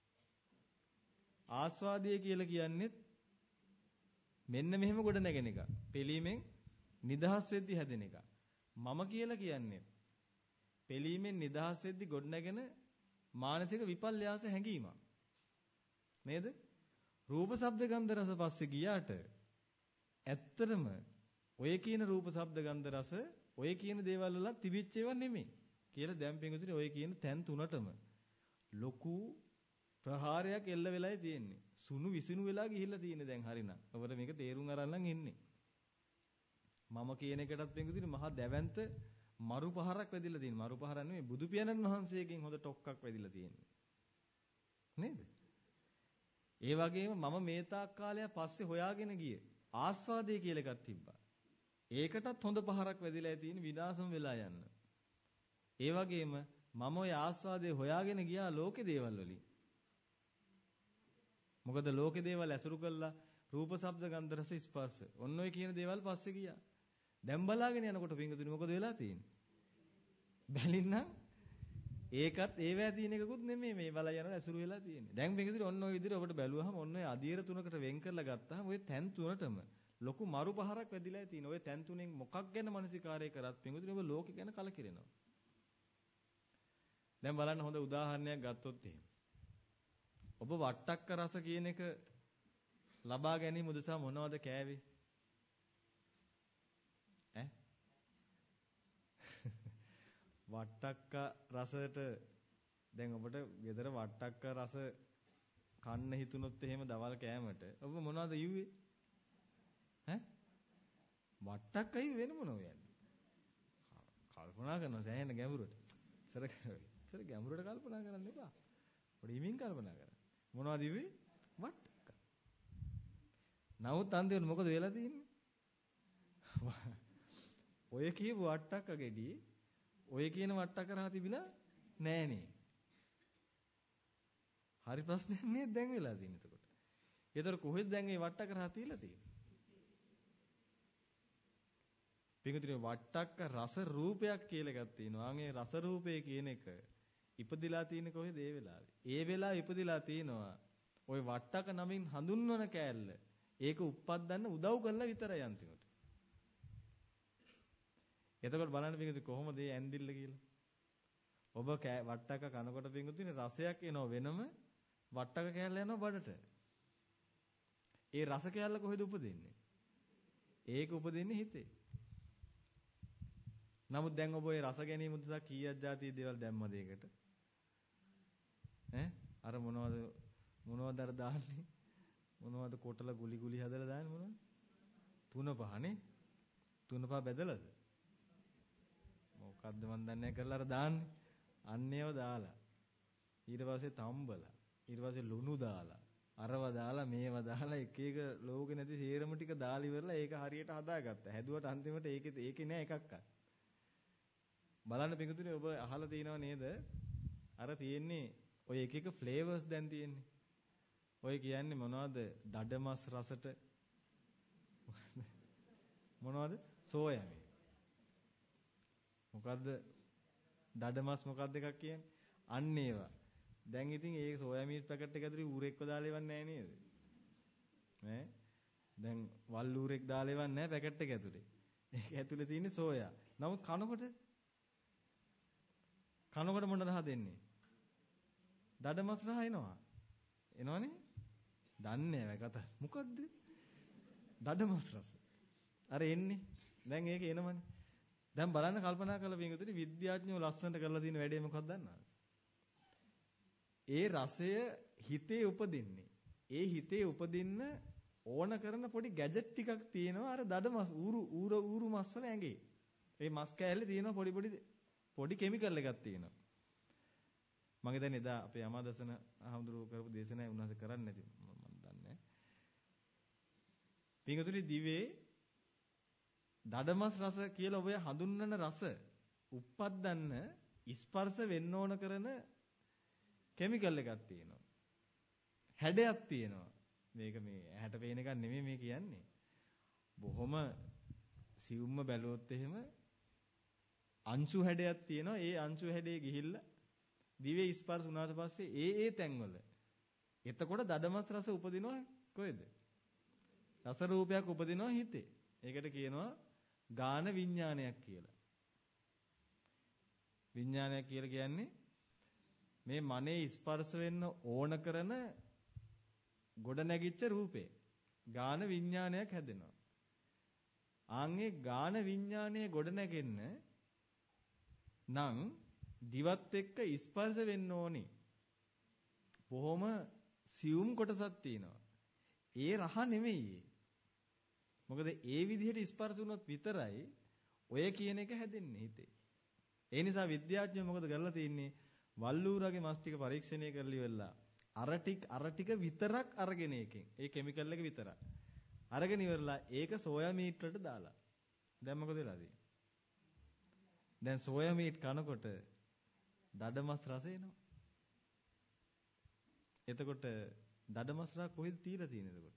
ආස්වාදය කියලා කියන්නේ මෙන්න මෙහෙම ගොඩ නැගෙන එක. පිළීමෙන් නිදහස් වෙද්දි හැදෙන එක. මම කියලා කියන්නේ පිළීමෙන් නිදහස් වෙද්දි ගොඩ නැගෙන මානසික විපල්යාස හැඟීමක්. නේද? රූප, ශබ්ද, ගන්ධ, රස පස්සේ ගියාට ඇත්තටම ඔය කියන රූප, ශබ්ද, ගන්ධ, රස ඔය කියන දේවල් වල තිබිච්ච ඒවා නෙමෙයි. කියලා දැන් පිටුතුනේ ඔය කියන තැන් තුනටම ලොකු ප්‍රහාරයක් එල්ල වෙලායි තියෙන්නේ. සුණු විසිනු වෙලා ගිහිල්ලා තියෙන්නේ දැන් හරිනම්. ඔබට මේක තේරුම් අරන් ඉන්නේ. මම කියන එකටත් පිටුතුනේ මහා දැවැන්ත මරු පහරක් වැදිලා තියෙනවා. මරු පහරක් නෙමෙයි බුදු පියාණන් වහන්සේගෙන් හොඳ ටොක්ක්ක් වැදිලා තියෙන්නේ. නේද? ඒ වගේම මම මේ තාක් කාලයක් පස්සේ හොයාගෙන ගියේ ආස්වාදය කියලා එකක් තිබ්බා. ඒකටත් හොඳ පහරක් වැදිලා තියෙන විනාශම වෙලා යන්න. ඒ වගේම මම ওই ආස්වාදේ හොයාගෙන ගියා ලෝකේ දේවල් වලින්. මොකද ලෝකේ දේවල් ඇසුරු කළා රූප, ශබ්ද, ගන්ධ, රස, ස්පර්ශ. ඔන්න ඔය කියන දේවල් පස්සේ ගියා. දැන් බලාගෙන යනකොට පින්ගතුනි මොකද වෙලා තියෙන්නේ? බැලින්නම් ඒකත් ඒවැය තියෙන එකකුත් නෙමෙයි මේ බලා යනවා ඇසුරු වෙලා තියෙන්නේ. දැන් පින්ගතුනි ඔන්න ඔය විදිහට ඔබට බැලුවහම ඔන්න ඔය අධීර තුනකට වෙන් කරලා ගත්තාම ඔය තැන් තුනටම ලොකු මරු පහරක් වැදිලා තියෙන. ඔය තැන් තුනෙන් මොකක් ගැන මානසිකාරය කරත් පින්ගතුනි ඔබ ලෝකෙ ගැන කලකිරෙනවා. දැන් බලන්න හොඳ උදාහරණයක් ගත්තොත් එහෙම. ඔබ වට්ටක්ක රස කියන එක ලබා ගැනීම උදෙසා මොනවද කෑවේ? ඈ? වට්ටක්ක රසයට දැන් ඔබට ගෙදර වට්ටක්ක රස කන්න හිතුනොත් එහෙම දවල් කෑමට ඔබ මොනවද යුවේ? ඈ? වට්ටක්කයි වෙන මොනව යන්නේ? කල්පනා කරනවා සෑහෙන ගැඹුරට. ඉතර ගැඹුරට කල්පනා කරන්න එපා. පොඩි හිමින් කල්පනා කරන්න. මොනවද ඉවේ? වට්ටක්ක. නමුත් අන්තිමට මොකද වෙලා තියෙන්නේ? ඔය කියපු වට්ටක්ක ගෙඩි ඔය කියන වට්ටක්ක රහ තිබිලා නෑනේ. හරි ප්‍රශ්නයක් නේද දැන් වෙලා තියෙන්නේ එතකොට. ඒතර කොහෙද දැන් මේ වට්ටක්ක රහ තියලා තියෙන්නේ? පිටුතුනේ වට්ටක්ක රස රූපයක් කියලා එකක් තියෙනවා. ආන්ගේ රස රූපය කියන එක ඉපදිලා තියෙන්නේ කොහෙද ඒ වෙලාවේ? ඒ වෙලාවේ ඉපදිලා තිනවා ওই වට්ටක නමින් හඳුන්වන කෑල්ල. ඒක උප්පද්දන්න උදව් කරලා විතරයි අන්තිමට. එතකොට බලන්න පිටුතුනේ කොහොමද මේ ඇන්දිල්ල කියලා? ඔබ වට්ටක කනකොට පිංගුතුනි රසයක් එනවා වෙනම වට්ටක කෑල්ල යනවා බඩට. ඒ රස කෑල්ල කොහෙද උපදින්නේ? ඒක උපදින්නේ හිතේ. නමුත් දැන් ඔබ ඒ රස ගැනීම උදෙසා කීයක් જાති දේවල් දැම්මද ඒකට? අර මොනවද අර දාන්නේ? මොනවද කොටල ගුලි ගුලි හදලා දාන්නේ මොනවද? තුන පහනේ. තුන පහ බෙදලාද? මොකද්ද මන් දන්නේ නැහැ කරලා අර දාන්නේ. අන්න ඒව දාලා. ඊට පස්සේ තම්බලා. ඊට පස්සේ ලුණු දාලා. අරව දාලා මේව දාලා එක එක ලෝකේ නැති සේරම ටික දාලා ඉවරලා ඒක හරියට හදාගත්තා. හැදුවට අන්තිමට ඒකේ නෑ එකක්වත්. බලන්න පිටුතුනේ ඔබ අහලා තියෙනව නේද? අර තියෙන්නේ ඔය එක එක ෆ්ලේවර්ස් දැන් තියෙන්නේ. ඔය කියන්නේ මොනවද? දඩමස් රසට මොනවද? Soya meat. මොකද්ද? දඩමස් මොකක්ද එකක් කියන්නේ? අන්න ඒවා. දැන් ඉතින් ඒ සෝයා මීට් පැකට් එක ඇතුලේ ඌරෙක්ව දාලා ඉවන්නේ නැහැ නේද? ඈ දැන් වල් ඌරෙක් දාලා ඉවන්නේ නැහැ පැකට් එක ඇතුලේ. ඒක ඇතුලේ තියෙන්නේ සෝයා. නමුත් කනකොට මොන රහ දෙන්නේ? දඩමස් රහ එනවා. එනවනේ? දන්නේ නැහැ කතා. මොකද්ද? දඩමස් රස. අර එන්නේ. දැන් ඒක එනවනේ. දැන් බලන්න කල්පනා කරලා පින්විතනි විද්‍යාඥයෝ ලස්සනට කරලා තියෙන වැඩේ මොකක්ද දන්නවද? ඒ රසය හිතේ උපදින්නේ. ඒ හිතේ උපදින්න ඕන කරන පොඩි ගැජට් ටිකක් තියෙනවා අර දඩමස් ඌරු මස් වල ඇඟේ. ඒ මස් කෑල්ලේ තියෙනවා පොඩි කිමිකල් එකක් තියෙනවා. මම හිතන්නේ එදා අපේ අමාදසන අහඳුරු කරපු දේශනාවේ උන්වහන්සේ කරන්නේ නැති මම දන්නේ. පින්විතනි දිවේ දඩමස් රස කියලා ඔබ හඳුන්වන රස උප්පද්දන්න ස්පර්ශ වෙන්න ඕන කරන කිමිකල් එකක් තියෙනවා. හැඩයක් තියෙනවා. මේක මේ ඇහැට පේන එකක් නෙමෙයි මේ කියන්නේ. බොහොම සියුම්ම බැලුවොත් එහෙම අංශු හැඩයක් තියෙනවා. ඒ අංශු හැඩේ ගිහිල්ලා දිවේ ස්පර්ශ වුණාට පස්සේ ඒ තැන්වල එතකොට දඩමස් රස උපදිනවා කොහෙද? රස රූපයක් උපදිනවා හිතේ. ඒකට කියනවා ගාන විඥානයක් කියලා. විඥානයක් කියලා කියන්නේ මේ මනේ ස්පර්ශ වෙන්න ඕන කරන ගොඩ නැගිච්ච රූපේ. ගාන විඥානයක් හැදෙනවා. ආන්ගේ ගාන විඥානයේ ගොඩ නැගෙන්න නම් දිවත් එක්ක ස්පර්ශ වෙන්න ඕනේ. බොහොම සියුම් කොටසක් තියෙනවා. ඒ රහ නෙමෙයි. මොකද ඒ විදිහට ස්පර්ශ වුණොත් විතරයි ඔය කියන එක හැදෙන්නේ හිතේ. ඒ නිසා විද්‍යාඥයෝ මොකද කරලා තියෙන්නේ? වල්ලූරගේ මස් ටික පරීක්ෂණය කරලා ඉවරලා අර ටික විතරක් අරගෙන එකෙන් ඒ කිමිකල් එක විතරක් අරගෙන ඉවරලා ඒක සෝයා මීට් වලට දාලා. දැන් මොකද වෙලා තියෙන්නේ? දැන් සෝයා මීට් කනකොට දඩමස් රස එනවා. එතකොට දඩමස් රස කොහෙද තියලා තියෙන්නේ එතකොට?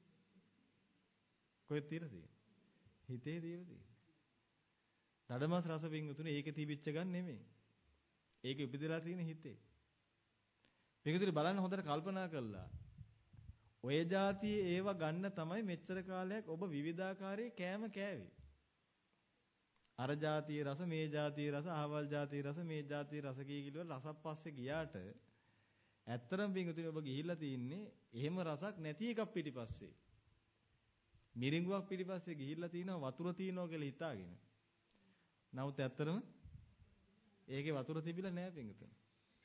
කොහෙද තියලා තියෙන්නේ? හිතේ තියලා තියෙන්නේ. දඩමස් රස පිංගුතුනේ ඒකේ තිබිච්ච ගන්න නෙමෙයි. ඒක ඉපදලා තියෙන හිතේ. පිංගුතුනේ බලන්න හොඳට කල්පනා කළා. ඔය જાතියේ ඒව ගන්න තමයි මෙච්චර කාලයක් ඔබ විවිධාකාරයේ කෑම කෑවේ. අර જાතියේ රස මේ જાතියේ රස අහවල් જાතියේ රස මේ જાතියේ රස කීකිලුව රසක් පස්සේ ගියාට ඇත්තරම් පිංගුතුනේ ඔබ ගිහිල්ලා තින්නේ එහෙම රසක් නැති එකක් පිටිපස්සේ. මිරිඟුවක් පිටිපස්සේ ගිහිල්ලා තිනවා වතුර තියනවා කියලා හිතාගෙන. නමුත් ඇත්තරම ඒකේ වතුර තිබිලා නැහැ පිංගුතුනේ.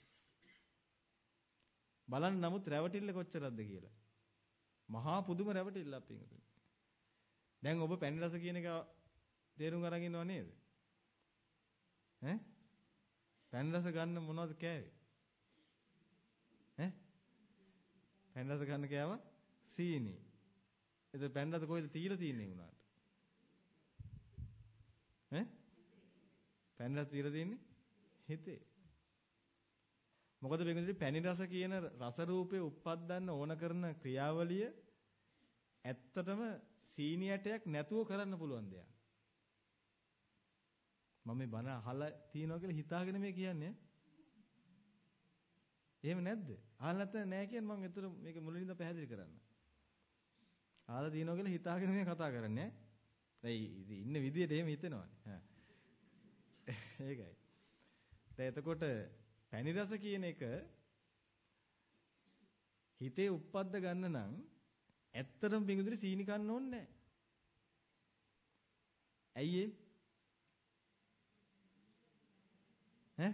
බලන්න නමුත් රැවටිල්ල කොච්චරක්ද කියලා. මහා පුදුම රැවටිල්ලක් පිංගුතුනේ. දැන් ඔබ පැණි රස කියන එක තේරුම් අරන් ඉන්නව නේද? ඈ? පැණි රස ගන්න මොනවද කෑවේ? ඈ? පැණි රස ගන්න කෑව සීනි. එතකොට පැණි රස කොහෙද තියලා තියෙන්නේ උනාට? ඈ? පැණි රස තියලා තියෙන්නේ හිතේ. මොකද මේකේ පැණි රස කියන රස රූපේ උප්පද්දන්න ඕන කරන ක්‍රියාවලිය ඇත්තටම සීනියටයක් නැතුව කරන්න පුළුවන් දෙයක්. මම මේ බණ අහලා තියනවා කියලා හිතාගෙන මේ කියන්නේ. එහෙම නැද්ද? අහලා නැත්නම් නෑ කියන්නේ මම ඒතර මේක මුලින්ම පැහැදිලි කරන්න. අහලා තියනවා කියලා හිතාගෙන මේ කතා කරන්නේ ඈ. දැන් ඉන්න විදියට එහෙම හිතෙනවානේ. ඒකයි. දැන් එතකොට පැණි රස කියන එක හිතේ උප්පද්ද ගන්න නම් ඇත්තටම පිඟුදුරි සීනි කන්න ඕනේ නැහැ. ඇයි ඒ? ඈ?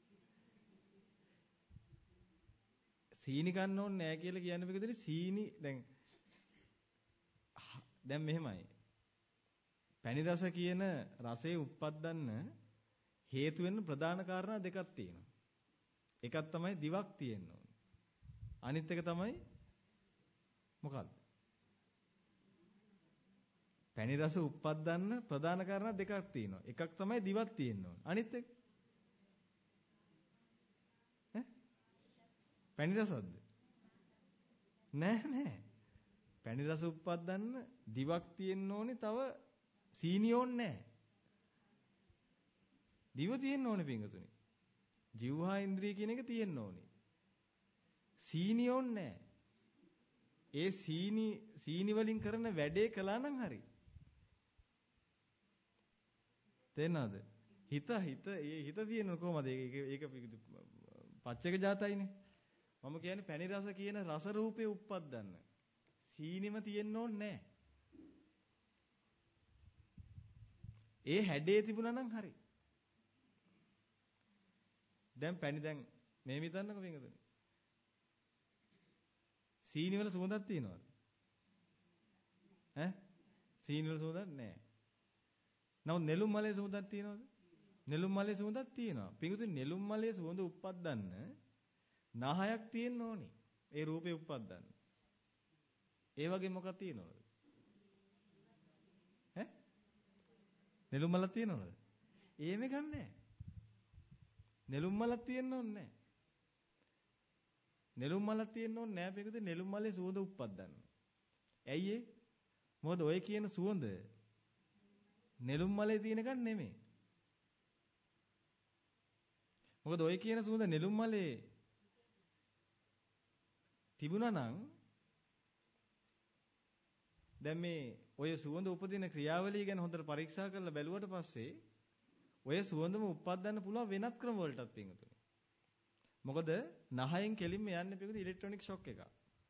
සීනි කන්න ඕනේ නැහැ කියලා කියන්නේ පිඟුදුරි සීනි දැන් මෙහෙමයි. පැණි රස කියන රසයේ උප්පද්දන්න හේතු වෙන ප්‍රධාන කාරණා දෙකක් තියෙනවා. එකක් තමයි දිවක් තියෙන්න ඕනේ. අනිත් එක තමයි මොකක්ද? පැණි රස උප්පද්දන්න ප්‍රධාන කාරණා දෙකක් තියෙනවා. එකක් තමයි දිවක් තියෙන්න ඕනේ. අනිත් එක පැණි රසද්ද? නෑ. පැණි රස උප්පද්දන්න දිවක් තියෙන්න ඕනේ. තව සීනි ඕනේ නෑ. දිව තියෙන්න ඕනේ පිංගුතුනි. ජීවහා ඉන්ද්‍රිය කියන එක තියෙන්න ඕනේ. සීනි ඕනේ නෑ. ඒ සීනි වලින් කරන වැඩේ කළා නම් හරි. තේනවද? හිත තියෙන කොහමද? ඒක පච්චේක જાතයිනේ. මම කියන්නේ පැණි රස කියන රස රූපේ උප්පද්දන්න. සීනිම තියෙන්න ඕනේ නෑ. ඒ හැඩේ තිබුණා නම් හරි. දැන් මේ හිතන්නකෝ පින්වතුනි. සීනි වල සුවඳක් තියෙනවද? සීනි වල සුවඳක් නැහැ. නමුත් නෙළුම් මලේ සුවඳක් තියෙනවද? නෙළුම් මලේ සුවඳක් තියෙනවා. පින්වතුනි නෙළුම් මලේ සුවඳ උප්පද්දන්න නහයක් තියෙන්න ඕනි. ඒ රූපේ උප්පද්දන්න. ඒ වගේ මොකක් තියෙනවද? නෙළුම් මලක් තියෙනවද? එහෙම ගන්නෑ. නෙළුම් මලක් තියෙන්න ඕනේ නැහැ. නෙළුම් මලක් තියෙන්න ඕනේ නැහැ පිටුද නෙළුම් මලේ සුවඳ උප්පද්දන්න. ඇයි ඒ? මොකද ඔය කියන සුවඳ නෙළුම් මලේ තියෙන එකක් නෙමෙයි. මොකද ඔය කියන සුවඳ නෙළුම් මලේ තිබුණා නම් දැන් මේ ඔය සුවඳ උපදින ක්‍රියාවලිය ගැන හොඳට පරීක්ෂා කරලා බැලුවට පස්සේ ඔය සුවඳම උප්පද්දන්න පුළුවන් වෙනත් ක්‍රම වලටත් පිංගුතුනි. මොකද නහයෙන් කෙලින්ම යන්නේ පිංගුතුනි ඉලෙක්ට්‍රොනික ෂොක් එක.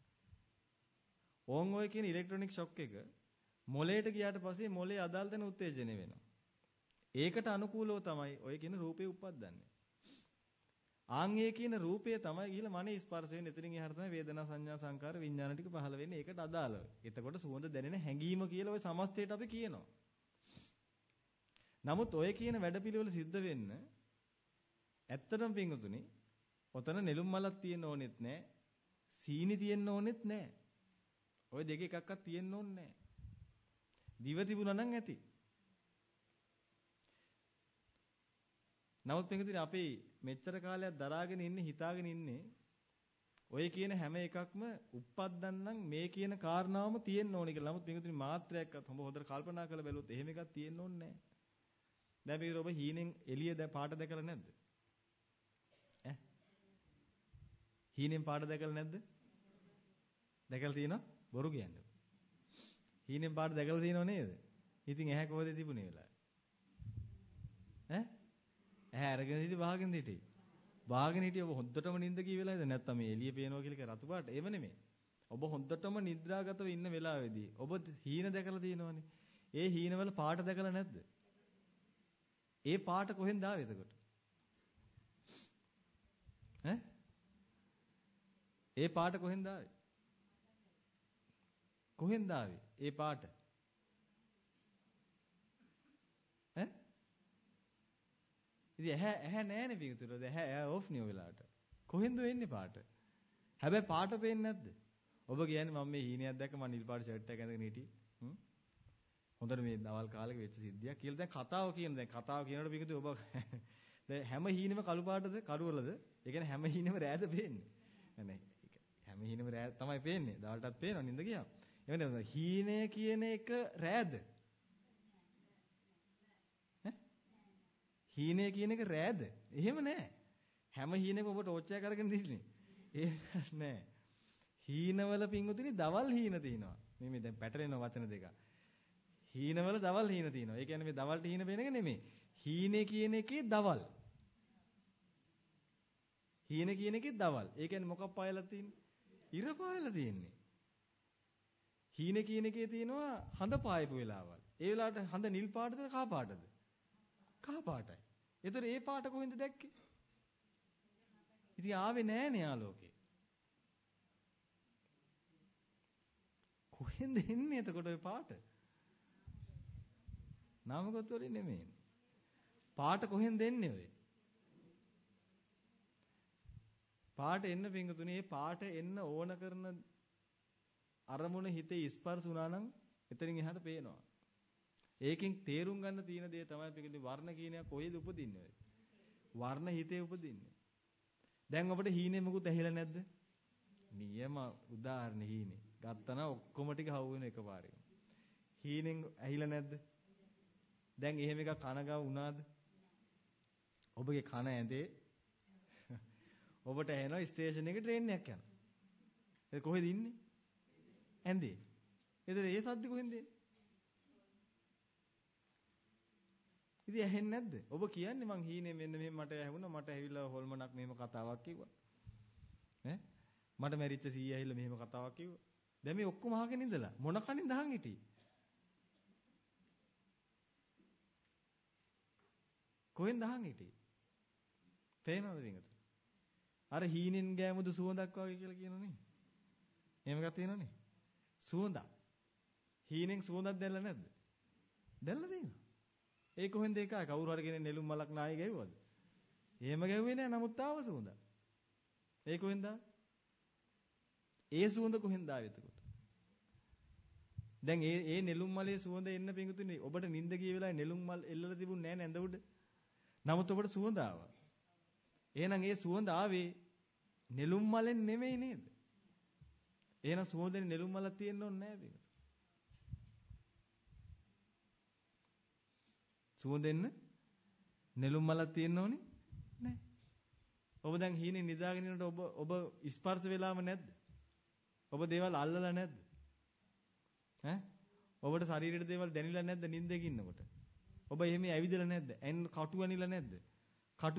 ඕන් ඔය කියන ඉලෙක්ට්‍රොනික ෂොක් එක මොලේට ගියාට පස්සේ මොලේ අදාළ තැන උත්තේජනය වෙනවා. ඒකට අනුකූලව තමයි ඔය කියන රූපේ උප්පද්දන්නේ. ආන්ගේ කියන රූපය තමයි ගිහිල්ලා මනේ ස්පර්ශ වෙන්නේ. එතනින් එහාට තමයි වේදනා සංඥා සංකාර විඥාන ටික පහළ වෙන්නේ. ඒකට අදාළව. එතකොට සුවඳ දැනෙන හැඟීම කියලා ඔය සමස්තයට අපි කියනවා. නමුත් ඔය කියන වැඩපිළිවෙල සිද්ධ වෙන්න ඇත්තටම පිංගුතුනි ඔතන නෙළුම් මලක් තියෙන්න ඕනෙත් නැහැ. සීනි තියෙන්න ඕනෙත් නැහැ. ඔය දෙක එකක්වත් තියෙන්න ඕනේ නැහැ. දිව තිබුණා නම් ඇති. නමුත් පිංගුතුනි අපි මෙච්චර කාලයක් දරාගෙන ඉන්නේ හිතාගෙන ඉන්නේ ඔය කියන හැම එකක්ම උප්පද්දන්නම් මේ කියන කාරණාවම තියෙන්න ඕනේ කියලා. නමුත් පිංගුතුනි මාත්‍රයක්වත් හොඳට කල්පනා කරලා බැලුවොත් එහෙම එකක් තියෙන්න ඕනේ නැහැ. දැන් පිටු ඔබ හීනෙන් එළිය පාට දැකලා නැද්ද? හීනෙන් පාට දැකලා නැද්ද? දැකලා තියෙනවා? බොරු කියන්නේ. හීනෙන් පාට දැකලා තියෙනව නේද? ඉතින් ඇහැ කොහෙද තිබුණේ වෙලාව? ඇහැ අරගෙන හිටි වහගෙන හිටි. වහගෙන හිටිය ඔබ හොද්දටම නිින්ද ගිය වෙලාවේද නැත්නම් මේ එළිය පේනවා කියලා රතු පාට ඒව නෙමෙයි. ඔබ හොද්දටම නිද්‍රාගතව ඉන්න වෙලාවේදී ඔබ හීන දැකලා තියෙනවනේ. ඒ හීනවල පාට දැකලා නැද්ද? ඒ පාට කොහෙන්ද ආවේ එතකොට? ඒ පාට කොහෙන්ද ආවේ? කොහෙන්ද ආවේ? ඒ පාට? ඉතින් ඇහැ නෑනේ පිටුතර. ඇහැ ඕෆ් නේ ඔය වෙලාවට. කොහෙන්ද එන්නේ පාට? හැබැයි පාට පේන්නේ නැද්ද? ඔබ කියන්නේ මම මේ හීනයක් දැක්ක මම නිල් පාට ෂර්ට් එකක් ඇඳගෙන හිටියේ. හොඳට මේ දවල් කාලෙක වෙච්ච සිද්ධියක් කියලා දැන් කතාව කියනකොට පිටුතර ඔබ දැන් හැම හීනෙම කළු පාටද කරුවලද? ඒ කියන්නේ හැම හීනෙම රෑද පේන්නේ. නෑ හැම හීනෙම රෑ තමයි පේන්නේ. දවල්ටත් පේනවා නින්ද ගියාම. එවනේ හීනය කියන එක රෑද? හීනය කියන එක රෑද? එහෙම නෑ. හැම හීනෙම ඔබ ටෝච් එකක් අරගෙන දින්නේ. ඒක නෑ. හීනවල පිංගුතුනි දවල් හීන තියෙනවා. මේ දැන් පැටලෙන වචන දෙක. හීනවල දවල් හීන තියෙනවා. ඒ කියන්නේ මේ දවල්ට හීන පේන එක නෙමෙයි. හීනේ කියන එකේ දවල්. හීන කියන එකේ දවල්. ඒ කියන්නේ මොකක් පායලා තියෙන්නේ? ඉර පායලා තියෙන්නේ. හීන කියන එකේ තියෙනවා හඳ පායපු වෙලාවල්. ඒ වෙලාවට හඳ නිල් පාටද කහ පාටද? කහ පාටයි. ඒතර ඒ පාට කොහෙන්ද දැක්කේ? ඉතින් ආවේ නෑනේ ආලෝකේ. කොහෙන්ද එන්නේ එතකොට ওই පාට? නාමගත වලින් නෙමෙයි. පාට කොහෙන්ද එන්නේ ඔය? පාට එන්න පිංගුතුනේ පාට එන්න ඕන කරන අරමුණ හිතේ ස්පර්ශ වුණා නම් එතනින් එහාට පේනවා. ඒකෙන් තේරුම් ගන්න තියෙන දේ තමයි පිංගුතුනේ වර්ණ කියන එක කොහෙද උපදින්නේ? වර්ණ හිතේ උපදින්නේ. දැන් අපිට හීනේ මොකුත් ඇහිලා නැද්ද? නියම උදාහරණ හීනේ. ගත්තනම් ඔක්කොම ටික හවු වෙන එකපාරේ. හීනෙන් ඇහිලා නැද්ද? දැන් එහෙම එකක් කනගාව වුණාද? ඔබගේ කන ඇඳේ ඔබට ඇහෙනවා ස්ටේෂන් එකේ ට්‍රේන් එකක් යනවා. ඒක කොහෙද ඉන්නේ? ඇඳේ. එතන ඒ සද්ද කොහෙන්ද එන්නේ? ඉතින් ඇහෙන්නේ නැද්ද? ඔබ කියන්නේ මං හීනේ මෙන්න මෙහෙම මට ඇහුණා මට ඇවිල්ලා හොල්මනක් මෙහෙම කතාවක් කිව්වා. ඈ මට මැරිච්ච සීයා ඇවිල්ලා මෙහෙම කතාවක් කිව්වා. දැන් මේ ඔක්කොම අහගෙන ඉඳලා මොන කනින් දහන් හිටියේ? කොහෙන් දහන් හිටියේ? පේනවද වින්ගත? අර හීනෙන් ගෑමුදු සුවඳක් වගේ කියලා කියනෝනේ. එහෙම එකක් තියෙනවනේ. සුවඳක්. හීනෙන් සුවඳක් දැල්ලා නැද්ද? දැල්ලා තියෙනවා. ඒ කොහෙන්ද ඒක කවුරු හරි කෙනෙක් නෙළුම් මලක් නායි ගැව්වද? එහෙම ගැව්වේ නෑ නමුත් ආව සුවඳ. ඒ කොහෙන්ද? ඒ සුවඳ කොහෙන්ද ආවේ එතකොට? දැන් ඒ නෙළුම් මලේ සුවඳ එන්න පිඟුතුනේ ඔබට නිින්ද ගිය වෙලාවේ නෙළුම් මල් එල්ලලා තිබුණ නෑ නැඳ උඩ. නමුත් ඔබට සුවඳ ආවා. එහෙනම් ඒ සුවඳ ආවේ නෙළුම් මලෙන් නෙමෙයි නේද? එහෙනම් සුවඳෙන් නෙළුම් මලක් තියෙන්න ඕනේ නෑ පිඟුතු. සුවඳෙන්න නෙළුම් මලක් තියෙන්න ඕනේ නෑ. ඔබ දැන් හීනේ නිදාගෙන ඉන්නකොට ඔබ ස්පර්ශ වෙලාම නැද්ද? ඔබ දේවල් අල්ලලා නැද්ද? ඈ ඔබට ශරීරයේ දේවල් දැනෙලා නැද්ද නිින්දක ඉන්නකොට? ඔබ එහෙම ඇවිදලා නැද්ද? කටු අනිලා නැද්ද? කටු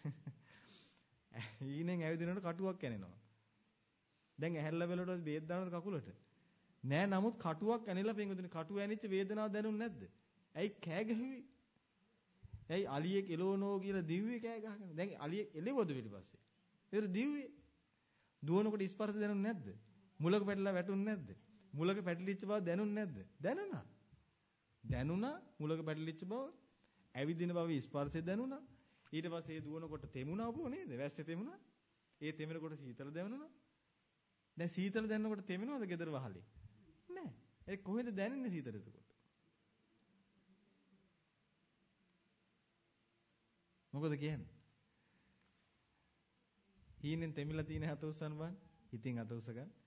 හීනෙන් ඇවිදිනකොට කටුවක් කැනෙනවා. දැන් ඇහැරලා බලනකොට බේත් දානවද කකුලට? නෑ නමුත් කටුවක් ඇනිලා පින්වතුනි කටුව ඇනිච්ච වේදනාවක් දැනුන්නේ නැද්ද? ඇයි කෑ ගැහුවේ? ඇයි අලියෙක් එලවනෝ කියලා දිව්වේ කෑ ගහගෙන? දැන් අලියෙක් එලෙවද ඊට පස්සේ? ඒක දිව්වේ. දුවනකොට ස්පර්ශ දැනුන්නේ නැද්ද? මුලක පැටලලා වැටුන්නේ නැද්ද? මුලක පැටලිච්ච බව දැනුන්නේ නැද්ද? දැනුණා. දැනුණා මුලක පැටලිච්ච බව, ඇවිදින බව ස්පර්ශය දැනුණා. ඊට පස්සේ ඒ දුවනකොට තෙමුණා බෝ නේද? වැස්සේ තෙමුණා. ඒ තෙමෙනකොට සීතල දැනුණා. දැන් සීතල දැනනකොට තෙමෙනවද ගෙදර වහලේ? නෑ. ඒ කොහෙද දැනෙන්නේ සීතල එතකොට? මොකද කියන්නේ? හීනෙන් තෙමිලා තියෙන හත උස්සන්න බෑ. හිතින් අත උස්ස ගන්න.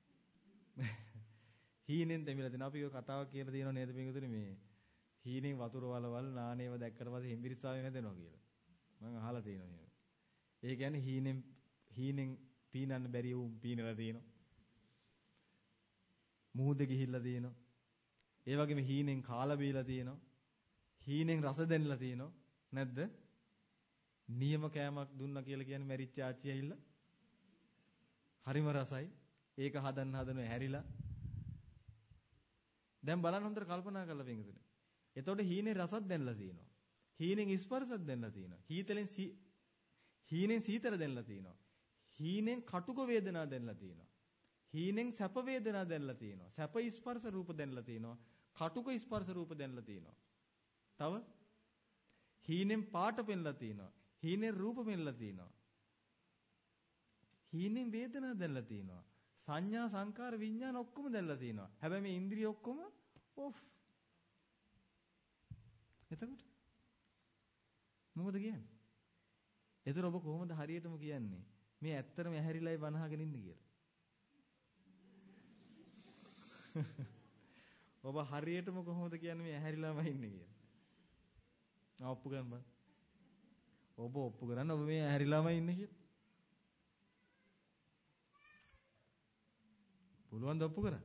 හීනෙන් තෙමිලා තියෙන අපි ඔය කතාවක් කියලා තියෙනව නේද පිටුතුනේ මේ හීනෙන් වතුර වලවල් නානේව දැක්කට පස්සේ හිම්බිරිස්සාවෙ නැදෙනවා කියලා. මම අහලා තියෙනවා එහෙම. ඒ කියන්නේ හීනෙන් පීනන්න බැරි වුම් පීනලා තියෙනවා. මුහුද ගිහිල්ලා තියෙනවා. ඒ වගේම හීනෙන් කාලා බීලා තියෙනවා. හීනෙන් රස දැනලා තියෙනවා. නැද්ද? නියම කෑමක් දුන්නා කියලා කියන්නේ මැරිච්ච ආච්චි ඇවිල්ලා. හරිම රසයි. ඒක හදන්න හැරිලා. දැන් බලන්න හොඳට කල්පනා කරලා පින්ගතුනේ. එතකොට හීනේ රසක් දැනලා තියෙනවා. හීනෙන් ස්පර්ශයක් දැනලා තියෙනවා. හීනෙන් සීතල දැනලා තියෙනවා. හීනෙන් කටුක වේදනා දැනලා තියෙනවා. හීනෙන් සැප වේදනා දැනලා තියෙනවා. සැප ස්පර්ශ රූප දැනලා තියෙනවා. කටුක ස්පර්ශ රූප දැනලා තියෙනවා. තව හීනෙන් පාට පෙන්ලා තියෙනවා. හීනෙන් රූප පෙන්ලා තියෙනවා. හීනෙන් වේදනා දැනලා තියෙනවා. සංඥා සංකාර විඥාන ඔක්කොම දැනලා තියෙනවා. හැබැයි මේ ඉන්ද්‍රිය ඔක්කොම ඔෆ්. එතකොට මොකද කියන්නේ? එතකොට ඔබ කොහොමද හරියටම කියන්නේ මේ ඇත්තටම ඇහැරිලායි බනහගෙන ඉන්නේ කියලා? ඔබ හරියටම කොහොමද කියන්නේ මේ ඇහැරිලාම ඉන්නේ කියලා? ඔප්පු කරන්න බෑ. ඔබ ඔප්පු කරන්න ඔබ මේ ඇහැරිලාම ඉන්නේ කියලා. පුළුවන් ද ඔප්පු කරන්න?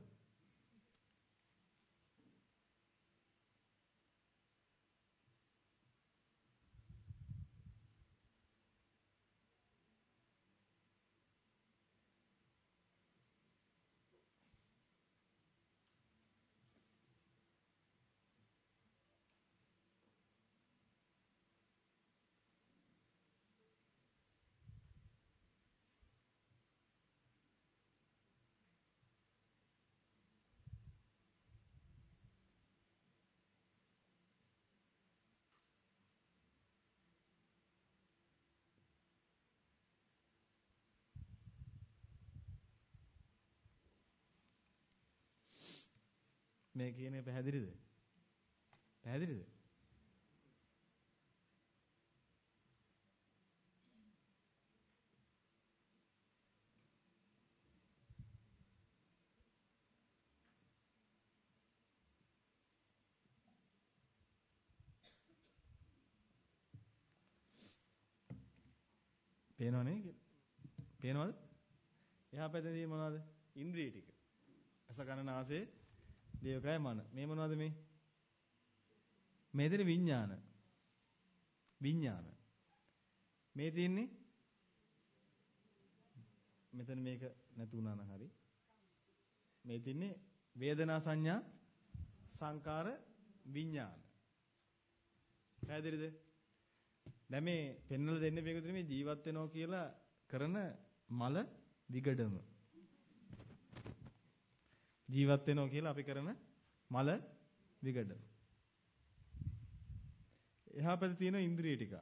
මේ කියන්නේ පැහැදිලිද? පැහැදිලිද? පේනවනේ? පේනවද? එහා පැත්තේ තියෙන මොනවද? ඉන්ද්‍රිය ටික. අස කන නාසය දේවකය මන. මේ මොනවද මේ? මේ දෙන විඥාන. විඥාන. මේ තියෙන්නේ මෙතන මේක නැතුණා නම් හරි. මේ තියෙන්නේ වේදනා සංඥා සංකාර විඥාන. පැහැදිලිද? දැන් මේ පෙන්වලා දෙන්නේ මේකද මේ ජීවත් වෙනවා කියලා කරන මල විගඩම. ජීවත් වෙනවා කියලා අපි කරන මල විගඩම. එහා පැත්තේ තියෙන ඉන්ද්‍රිය ටික.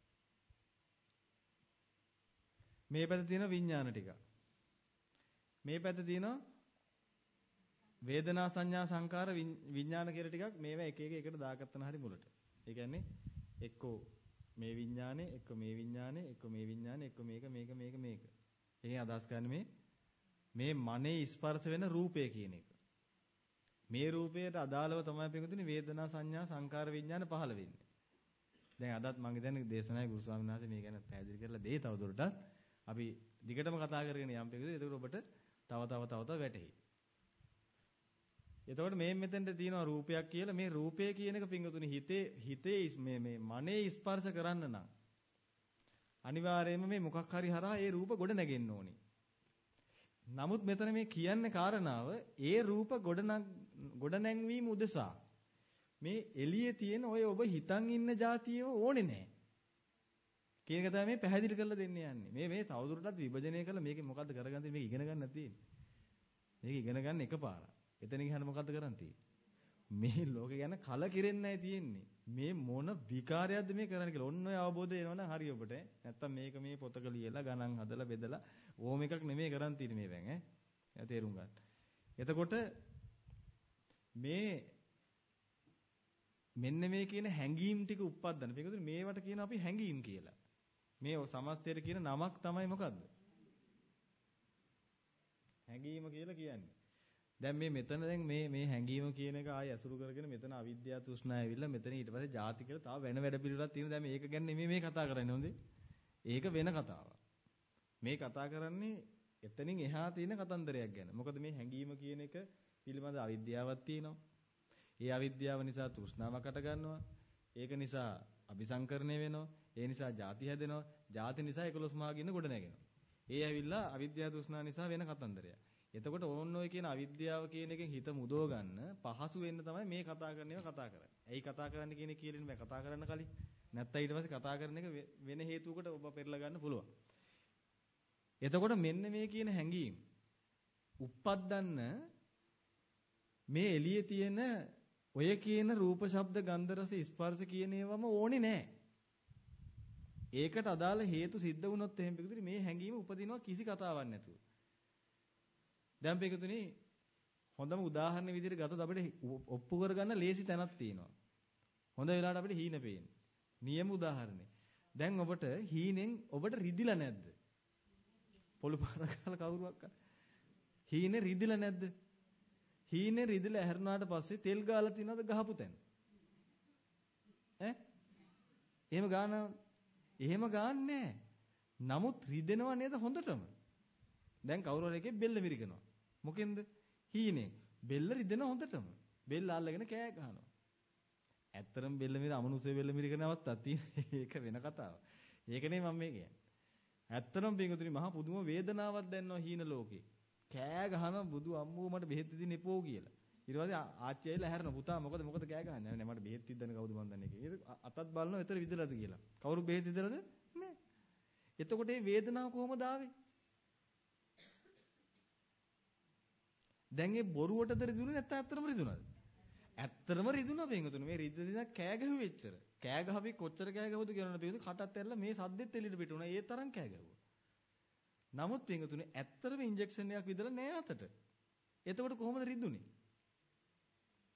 මේ පැත්තේ තියෙන විඥාන ටික. මේ පැත්තේ තියෙන වේදනා සංඥා සංකාර විඥාන කියලා ටිකක් මේවා එක එක එකට දාගත්තන හරි මුලට. ඒ කියන්නේ එක්කෝ මේ විඥානේ, එක්ක මේ විඥානේ, එක්ක මේ විඥානේ, එක්ක මේක. ඒකෙන් අදහස් කරන්නේ මේ මනේ ස්පර්ශ වෙන රූපය කියන එක. මේ රූපයට අදාළව තමයි පිටුතුනේ වේදනා සංඥා සංකාර විඥාන පහළ වෙන්නේ. දැන් අදත් මම හිතන්නේ දේශනාවේ ගුරු ස්වාමීන් වහන්සේ මේ ගැන පැහැදිලි කරලා දෙයි තවදුරටත්. අපි දිගටම කතා කරගෙන යම් පිටුතුනේ ඒක ඔබට තව වැටහෙයි. එතකොට මේ මෙතෙන්ට තියෙනවා රූපයක් කියලා. මේ රූපය කියන එක පිටුතුනේ හිතේ මේ මනේ ස්පර්ශ කරන්න නම් අනිවාර්යයෙන්ම මේ මොකක් හරි හරහා ඒ රූප ගොඩ නැගෙන්න ඕනේ. නමුත් මෙතන මේ කියන්නේ කාරණාව ඒ රූප ගොඩ නැංවීම උදෙසා මේ එළියේ තියෙන ඔය ඔබ හිතන් ඉන්න જાතියව ඕනේ නැහැ. කියන එක තමයි මේ පැහැදිලි කරලා දෙන්න යන්නේ. මේ තවදුරටත් විභජනය කළා මේකේ මොකද්ද කරගන්නේ මේක ඉගෙන ගන්න තියෙන්නේ. මේක ඉගෙන ගන්න එකපාරක්. එතන ගිහන මොකද්ද කරන් තියෙන්නේ? මේ ලෝකේ ගැන කලකිරෙන්නයි තියෙන්නේ. මේ මොන විකාරයක්ද මේ කරන්නේ කියලා. ඔන්න ඔය අවබෝධය එනවනම් හරි ඔබට. නැත්තම් මේක මේ පොතක ලියලා ගණන් හදලා බෙදලා ඕම එකක් නෙමෙයි කරන් තියෙන්නේ මේ වැන් ඈ. තේරුම් ගන්න. එතකොට මෙන්න මේ කියන හැඟීම් ටික උප්පද්දන. මේකද මේවට කියන අපි හැඟීම් කියලා. මේ සමස්තයට කියන නමක් තමයි මොකද්ද? හැඟීම කියලා කියන්නේ. දැන් මෙතන මේ හැඟීම කියන එක ආයෙ අසුරු කරගෙන මෙතන අවිද්‍යාව තෘෂ්ණාව ඇවිල්ලා මෙතන ඊට පස්සේ ಜಾති කියලා තව වෙන වැඩ පිළිවෙලක් තියෙනවා. දැන් මේක ගැන නෙමෙයි මේ කතා කරන්නේ හොඳේ. ඒක වෙන කතාවක්. මේ කතා කරන්නේ එතනින් එහා තියෙන කතන්දරයක් ගැන. මොකද මේ හැඟීම කියන එක පිළිබඳ අවිද්‍යාවක් තියෙනවා. ඒ අවිද්‍යාව නිසා තෘෂ්ණාවක් අට ගන්නවා. ඒක නිසා අபிසංකරණය වෙනවා. ඒ නිසා ಜಾති හැදෙනවා. ಜಾති නිසා 11 මහගින්න ගොඩ නැගෙනවා. ඒ ඇවිල්ලා අවිද්‍යාව තෘෂ්ණාව නිසා වෙන කතන්දරයක්. එතකොට ඕන්න ඔය කියන අවිද්‍යාව කියන එකෙන් හිත මුදව ගන්න පහසු වෙන්න තමයි මේ කතා කරන ඒවා කතා කරන්නේ. ඇයි කතා කරන්න කියන එක කියලා නෙමෙයි කතා කරන්න කලින්. නැත්නම් ඊට පස්සේ කතා කරන එක වෙන හේතුවකට ඔබ පෙරලා ගන්න පුළුවන්. එතකොට මෙන්න මේ කියන හැඟීම් උප්පද්දන්න මේ එළියේ තියෙන ඔය කියන රූප ශබ්ද ගන්ධ රස ස්පර්ශ කියන ඒවාම ඕනේ නැහැ. ඒකට අදාළ හේතු සිද්ධ වුණොත් එහෙම පිටුතුනි මේ හැඟීම උපදිනවා කිසි කතාවක් නැතුව. දැන් පිටුතුනි හොඳම උදාහරණ විදිහට ගත්තොත් අපිට ඔප්පු කරගන්න ලේසි තැනක් තියෙනවා. හොඳ වෙලාවට අපිට හීන පේන්නේ. නියම උදාහරණේ. දැන් ඔබට හීනෙන් ඔබට රිදිලා නැද්ද? පොළු පාර ගාලා කවුරුවක් හීනේ රිදිලා නැද්ද? හීනේ රිදිලා ඇහැරුණාට පස්සේ තෙල් ගාලා තියනවද ගහපු තැන? එහෙම ගානවද? එහෙම ගාන්නේ නමුත් රිදෙනව නේද හොඳටම? දැන් කවුරු හරි එකේ බෙල්ල මිරිකනවා. මොකෙන්ද? හීනේ. බෙල්ල රිදෙන හොඳටම. බෙල්ල අල්ලගෙන කෑ ගහනවා. ඇත්තරම බෙල්ල මිර අමනුෂ්‍ය බෙල්ල මිරිකන අවස්ථාවක් තියෙනවා. ඒක වෙන කතාවක්. ඒක නෙමෙයි මම මේ කියන්නේ. ඇත්තරම පින්වතුනි මහා පුදුම වේදනාවක් දැනෙනවා හීන ලෝකේ. කෑ ගහනවා බුදු අම්මෝ මට බෙහෙත් දෙන්න එපෝ කියලා. ඊට පස්සේ ආච්චි ඇවිල්ලා හැරෙනවා පුතා මොකද කෑ ගහන්නේ? නෑ මට බෙහෙත් දෙන්න කවුද මන් දන්නේ කියලා. අතත් බලනවා විතර විදලාද කියලා. කවුරු බෙහෙත් දෙදලාද? නෑ. එතකොට මේ වේදනාව කොහොමද ආවේ? දැන් ඒ බොරුවටද රිදුනේ නැත්නම් ඇත්තටම රිදුනද? ඇත්තටම රිදුනා බෙන්ගතුනේ. මේ රිද්දෙන් කෑ ගැහුවෙච්චර. කෑ ගහපි කොච්චර කෑ ගැහුවද කියනවනේ බෙන්ගතු කටත් ඇරලා මේ සද්දෙත් එළියට පිටුණා. ඒ තරම් කෑ ගැහුවා. නමුත් බෙන්ගතුනේ ඇත්තටම ඉන්ජෙක්ෂන් එකක් විදලා නෑ අතට. එතකොට කොහොමද රිදුනේ?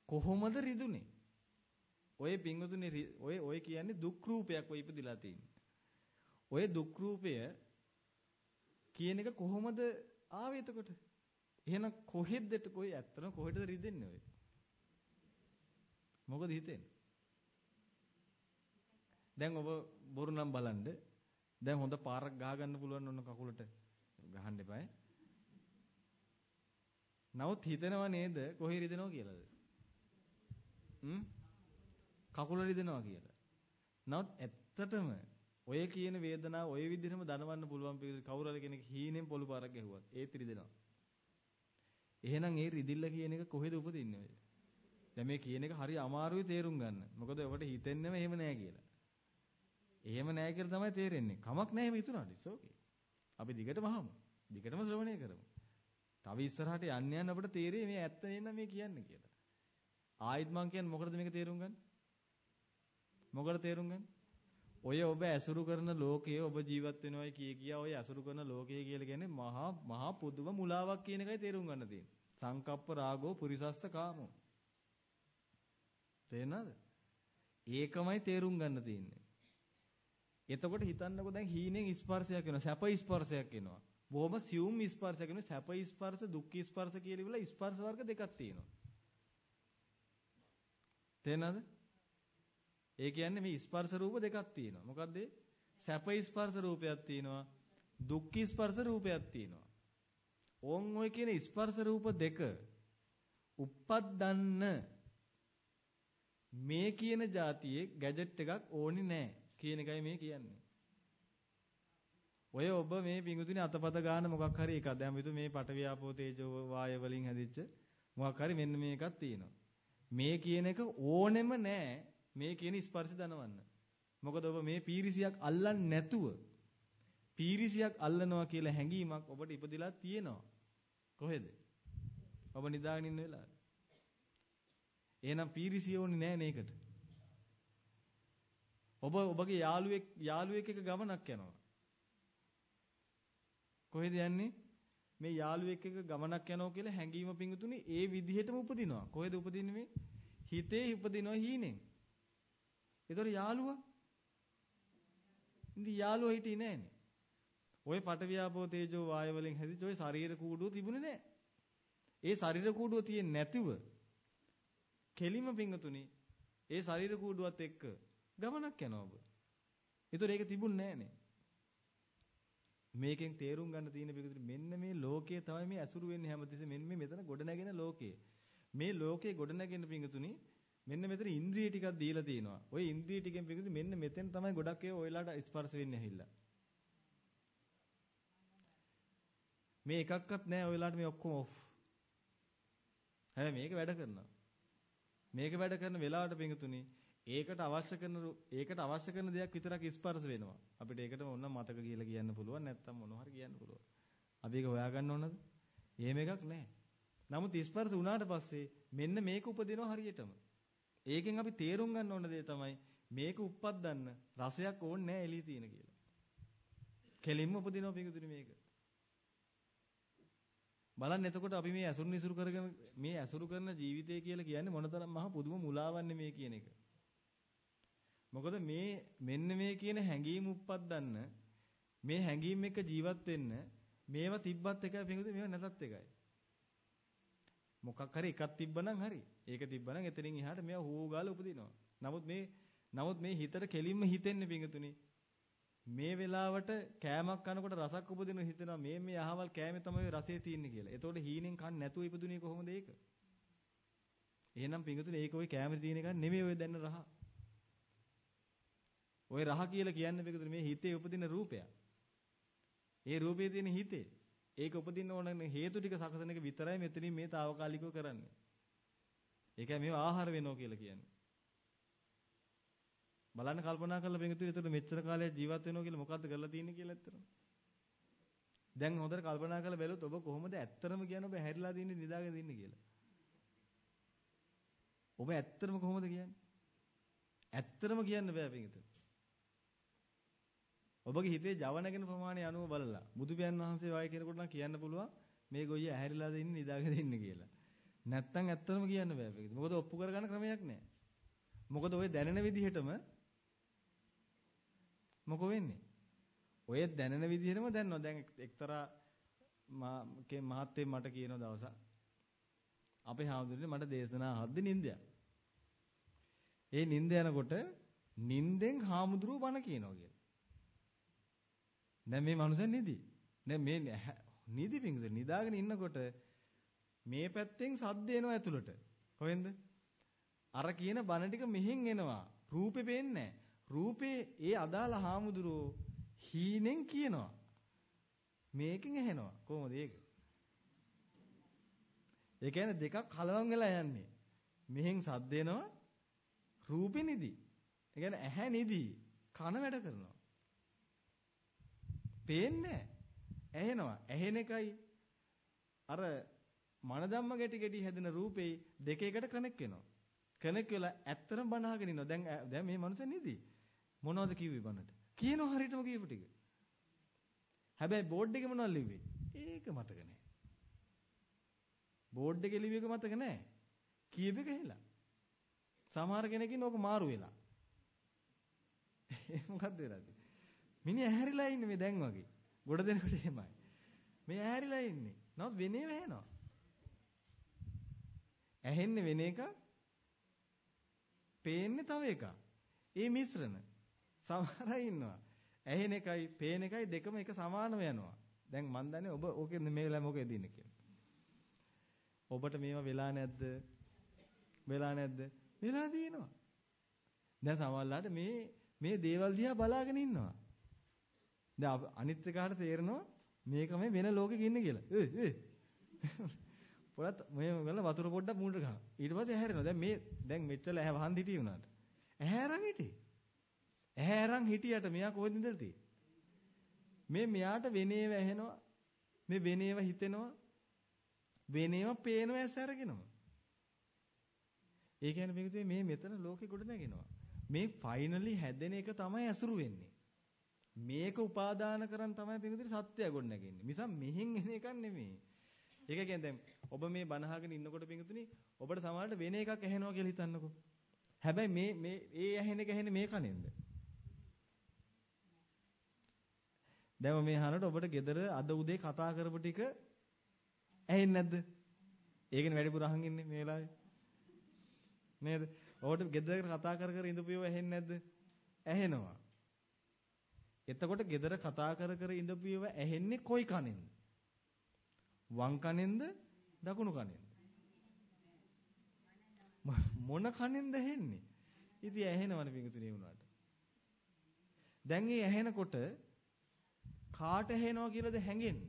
කොහොමද රිදුනේ? ඔය පින්වතුනි ඔය කියන්නේ දුක් රූපයක් ඔය ඉපදිලා තියෙන්නේ. ඔය දුක් රූපය කියන එක කොහොමද ආවේ එතකොට? එහෙනම් කොහෙද්ද කොයි ඇත්තම කොහෙටද රිදෙන්නේ ඔය? මොකද හිතෙන්නේ? දැන් ඔබ බොරු නම් බලන්න. දැන් හොඳ පාරක් ගහ ගන්න පුළුවන් ඔන්න කකුලට. ගහන්න එපායි. නමුත් හිතෙනව නේද කොහේ රිදෙනව කියලාද? කකුල රිදෙනවා කියලා. නමුත් ඇත්තටම ඔය කියන වේදනාව ඔය විදිහටම දනවන්න පුළුවන් කවුරු හරි කෙනෙක් හීනෙන් පොළු පාරක් ගැහුවත් ඒත් රිදෙනවා. එහෙනම් ඒ රිදිල්ල කියන එක කොහෙද උපදින්නේ ඔය? දැන් මේ කියන එක හරි අමාරුයි තේරුම් ගන්න. මොකද ඔබට හිතෙන්නේම එහෙම නෑ කියලා. එහෙම නෑ කියලා තමයි තේරෙන්නේ. කමක් නෑ එහෙම හිතුණාට. ඉట్స్ ඕකේ. අපි දිගටම අහමු. දිගටම ශ්‍රවණය කරමු. තව ඉස්සරහට යන්න යන්න අපිට තේරෙයි මේ ඇත්ත නේද මේ කියන්නේ කියලා. ආයිත් මං කියන්නේ මොකටද මේක තේරුම් ගන්න? මොකටද තේරුම් ගන්න? ඔය ඔබ ඇසුරු කරන ලෝකයේ ඔබ ජීවත් වෙනවයි කියා ඔය ඇසුරු කරන ලෝකය කියලා කියන්නේ මහා පුදුම මුලාවක් කියන එකයි තේරුම් ගන්න තියෙන්නේ. සංකප්ප රාගෝ පුරිසස්ස කාමෝ. තේරෙනවද? ඒකමයි තේරුම් ගන්න තියෙන්නේ. එතකොට හිතන්නකෝ දැන් හීනෙන් ස්පර්ශයක් වෙනවා. සැප ස්පර්ශයක් වෙනවා. බොහොම සියුම් ස්පර්ශයක් වෙනවා. සැප ස්පර්ශ, දුක්ඛ ස්පර්ශ කියලා ඉවල ස්පර්ශ වර්ග දෙකක් තියෙනවා. තේරෙනවද? ඒ කියන්නේ මේ ස්පර්ශ රූප දෙකක් තියෙනවා. මොකද්ද? සැප ස්පර්ශ රූපයක් තියෙනවා. දුක්ඛ ස්පර්ශ රූපයක් තියෙනවා. ඕන් ඔය කියන ස්පර්ශ රූප දෙක උප්පද්දන්න මේ කියන જાතියේ ගැජට් එකක් ඕනි නැහැ කියන එකයි මේ කියන්නේ. ඔය ඔබ මේ පිඟුතුනේ අතපත ගන්න මොකක් හරි එකක්. දැන් හිතුව මේ පඨවි ආපෝ තේජෝ වාය වලින් හැදිච්ච මොකක් හරි මෙන්න මේකක් තියෙනවා. මේ කියන එක ඕනෙම නැහැ මේ කියන ස්පර්ශ දනවන්න. මොකද ඔබ මේ පීරිසියක් අල්ලන්නේ නැතුව පීරිසියක් අල්ලනවා කියලා හැඟීමක් ඔබට ඉපදිලා තියෙනවා. කොහෙද? ඔබ නිදාගෙන ඉන්න වෙලාවේ. එහෙනම් පීරිසිය ඕනේ නැහැ නේකට. ඔබගේ යාළුවෙක් එක ගමනක් යනවා. කොහෙද යන්නේ? මේ යාළුවෙක් එක ගමනක් යනවා කියලා හැඟීම පිඟුතුනේ ඒ විදිහටම උපදිනවා. කොහෙද උපදින්නේ මේ? හිතේ උපදිනවා හීනෙන්. ඒතකොට යාළුවා ඉතින් යාළුවා හිටියේ නෑනේ. ඔය පටවියාපෝ තේජෝ වාය වලින් හැදිච්ච ඔය ශරීර කූඩුව තිබුණේ නෑ. ඒ ශරීර කූඩුව තියෙන්නේ නැතිව කෙලිම පිඟුතුනේ ඒ ශරීර කූඩුවත් එක්ක ගමනක් යනවා ඔබ. ඒතකොට ඒක තිබුණේ නෑනේ. මේකෙන් තේරුම් ගන්න තියෙන පිටුතුනි මෙන්න මේ ලෝකයේ තමයි මේ ඇසුරු වෙන්නේ හැමතිස්සෙම මෙන්න මේ මෙතන ගොඩ නැගෙන ලෝකයේ. මේ ලෝකයේ ගොඩ නැගෙන පිටුතුනි මෙන්න මෙතන ඉන්ද්‍රිය ටිකක් දීලා තියෙනවා. ওই ඉන්ද්‍රිය ටිකෙන් පිටුතුනි මෙන්න මෙතෙන් තමයි ගොඩක් ඒවා ඔයලාට ස්පර්ශ වෙන්නේ ඇහිල්ලා. මේ එකක්වත් නැහැ ඔයලාට මේ ඔක්කොම ඔෆ්. හැබැයි මේක වැඩ කරනවා. මේක වැඩ කරන වෙලාවට පිටුතුනි ඒකට අවශ්‍ය කරන දෙයක් විතරක් ස්පර්ශ වෙනවා. අපිට ඒකටම ඕන මතක කියලා කියන්න පුළුවන් නැත්නම් මොනවා හරි කියන්න පුළුවන්. අපි ඒක හොයාගන්න ඕනද? එහෙම එකක් නැහැ. නමුත් ස්පර්ශ වුණාට පස්සේ මෙන්න මේක උපදිනවා හරියටම. ඒකෙන් අපි තේරුම් ගන්න ඕන දේ තමයි මේක උප්පද්දන්න රසයක් ඕනේ නැහැ එළිය තියෙන කියලා. කෙලින්ම උපදිනවා පිඟුතුනි මේක. බලන්න එතකොට අපි මේ ඇසුරු කරන ජීවිතය කියලා කියන්නේ මොනතරම් මහ පුදුම මුලාවන්නේ මේ කියන එක. මොකද මෙන්න මේ කියන හැඟීම් උප්පද්දන්න මේ හැඟීම් එක්ක ජීවත් වෙන්න මේවා තිබ්බත් එකයි පිඟුතුනි මේවා නැතත් එකයි. මොකක් හරි එකක් තිබ්බනම් හරි. ඒක තිබ්බනම් එතනින් එහාට මේවා හූ ගාලා උපදිනවා. නමුත් මේ හිතට කෙලින්ම හිතෙන්නේ පිඟුතුනි මේ වෙලාවට කෑමක් කනකොට රසක් උපදින හිතෙනවා මේ අහවල් කෑමේ තමයි රසය තියෙන්නේ කියලා. එතකොට හීනෙන් කන්න නැතුව ඉපදුනේ කොහොමද ඒක? එහෙනම් පිඟුතුනි ඒක ওই කෑමේ තියෙන එක නෙමෙයි ඔය දැන්න රහ. ඔය රහ කියලා කියන්නේ පිඟුතුනි මේ හිතේ උපදින රූපයක්. ඒ රූපේ තියෙන හිතේ ඒක උපදින්න ඕන හේතු ටික සකසන එක විතරයි මෙතනින් මේ తాවකාලිකව කරන්නේ. ඒකයි මේව ආහාර වෙනවා කියලා කියන්නේ. බලන්න කල්පනා කරලා පිඟුතුනි එතකොට මෙච්චර කාලයක් ජීවත් වෙනවා කියලා මොකද්ද කරලා තියෙන්නේ කියලා ඇත්තටම. දැන් හොඳට කල්පනා කරලා බැලුවොත් ඔබ කොහොමද ඇත්තටම කියන්නේ ඔබ හැරිලා දින්නේ නිදාගෙන දින්නේ කියලා. ඔබ ඇත්තටම කොහොමද කියන්නේ? ඇත්තටම කියන්න බෑ පිඟුතුනි. ඔබගේ හිතේ ජවනගෙන ප්‍රමාණය අනුව බලලා බුදු පියාණන් වහන්සේ වගේ කෙනෙකුට නම් කියන්න පුළුවන් මේ ගොයිය ඇහැරිලා දෙන්නේ නිදාගෙන ඉන්නේ කියලා. නැත්තම් ඇත්තම කියන්න බෑ පිංගුතුනි. මොකද ඔප්පු කරගන්න ක්‍රමයක් නැහැ. මොකද ඔය දැනෙන විදිහටම මොකෝ වෙන්නේ? ඔය දැනෙන විදිහටම දැනනවා. දැන් එක්තරා මහත්තයෙක් මට කියන දවසක් අපේ හාමුදුරනේ මට දේශනා අහද්දි නින්දයක්. ඒ නින්ද යනකොට නින්දෙන් හාමුදුරුවෝ බණ කියනවා කියලා. දැන් මේ මනුස්සයා නිදි. දැන් මේ නිදි පිංගුතුනි නිදාගෙන ඉන්නකොට මේ පැත්තෙන් සද්ද එනවා ඇතුළට. කොහෙන්ද? අර කියන බණ ටික මෙහෙන් එනවා. රූපේ පේන්නේ නැහැ. රූපේ ඒ අදාළ හාමුදුරුවෝ හීනෙන් කියනවා. මේකෙන් ඇහෙනවා. කොහොමද ඒක? ඒ කියන්නේ දෙකක් කලවම් වෙලා යන්නේ. මෙහෙන් සද්ද එනවා. රූපේ නිදි. ඒ කියන්නේ ඇහැ නිදි. කන වැඩ කරනවා. පේන්නේ ඇහෙනවා. ඇහෙන එකයි අර මනදම්ම ගැටි ගැටි හැදෙන රූපේ දෙක එකට කනෙක්ට් වෙනවා. කනෙක්ට් වෙලා ඇත්තටම බණ අහගෙන ඉන්නවා. දැන් මේ මනුස්සයා නිදි. මොනවද කිව්වේ බණට? කියනවා හරියටම කියපු ටික. හැබැයි බෝඩ් එකේ මොනවද ලිව්වේ? ඒක මතක නැහැ. බෝඩ් එකේ ලිව්ව එක මතක නැහැ. කියප එක එහෙලා. සමහර කෙනෙක්ින් ඕක මාරු වෙලා. මොකද්ද වෙලාද? මිනිහ ඇහැරිලා ඉන්නේ මේ දැන් වගේ. ගොඩ දෙනකොට එහෙමයි. මේ ඇහැරිලා ඉන්නේ. නමුත් වෙනේ වැහෙනවා. ඇහෙන්නේ වෙන එක. පේන්නේ තව එකක්. ඒ මිශ්‍රණ. සමහර අය ඉන්නවා. ඇහෙන එකයි පේන එකයි දෙකම එක සමානව යනවා. දැන් මන් දන්නේ ඔබ ඕකේ මේ වෙලාවේ මොකේද ඉන්නේ කියලා. ඔබට මේවා වෙලා නැද්ද? වෙලා නැද්ද? වෙලා තියෙනවා. දැන් සමහරලාට මේ දේවල් දිහා බලාගෙන ඉන්නවා. දැන් අනිත් එකාට තේරෙනවා මේක මේ වෙන ලෝකෙක ඉන්නේ කියලා. පොඩක් මේ වල වතුර පොඩ්ඩක් මූණට ගහනවා. ඊට පස්සේ ඇහැරෙනවා. දැන් මෙච්චර ඇහැ වහන් හිටියේ උනාට. ඇහැ අරන් හිටියේ. ඇහැ අරන් හිටියට මෙයා කොහෙද ඉඳලා තියෙන්නේ? මේ මෙයාට වෙනේව ඇහෙනවා. මේ වෙනේව හිතෙනවා. වෙනේව පේනවා ඇස් අරගෙනම. ඒ කියන්නේ මේක මේ මෙතන ලෝකෙ ගොඩ නැගෙනවා. මේ ෆයිනලි හැදෙන එක තමයි ඇසුරු වෙන්නේ. මේක උපාදාන කරන් තමයි පිටුදිරි සත්‍යය ගොඩ නැගෙන්නේ. මිසක් මෙහෙන් එන එකක් නෙමෙයි. ඒක කියන්නේ දැන් ඔබ මේ බනහගෙන ඉන්නකොට පිටුතුනි ඔබට සමහරට වෙන එකක් ඇහෙනවා කියලා හිතන්නකෝ. හැබැයි මේ ඒ ඇහෙන එක ඇහෙන්නේ මේ කනෙන්ද? දැන් මේ අහනකොට ඔබට ගෙදර අද උදේ කතා කරපු ටික ඇහෙන්නේ නැද්ද? ඒකනේ වැඩිපුර අහන් ඉන්නේ මේ වෙලාවේ. නේද? ඔබට ගෙදර කතා කර ඉඳපුවව ඇහෙන්නේ නැද්ද? ඇහෙනවා. එතකොට ගෙදර කතා කර ඉඳපුවව ඇහෙන්නේ කොයි කනෙන්ද? වම් කනෙන්ද? දකුණු කනෙන්ද? මොන කනෙන්ද ඇහෙන්නේ? ඉතින් ඇහෙනවනේ පිටුතුනේ වුණාට. දැන් මේ ඇහෙනකොට කාට ඇහෙනවා කියලාද හැඟෙන්නේ?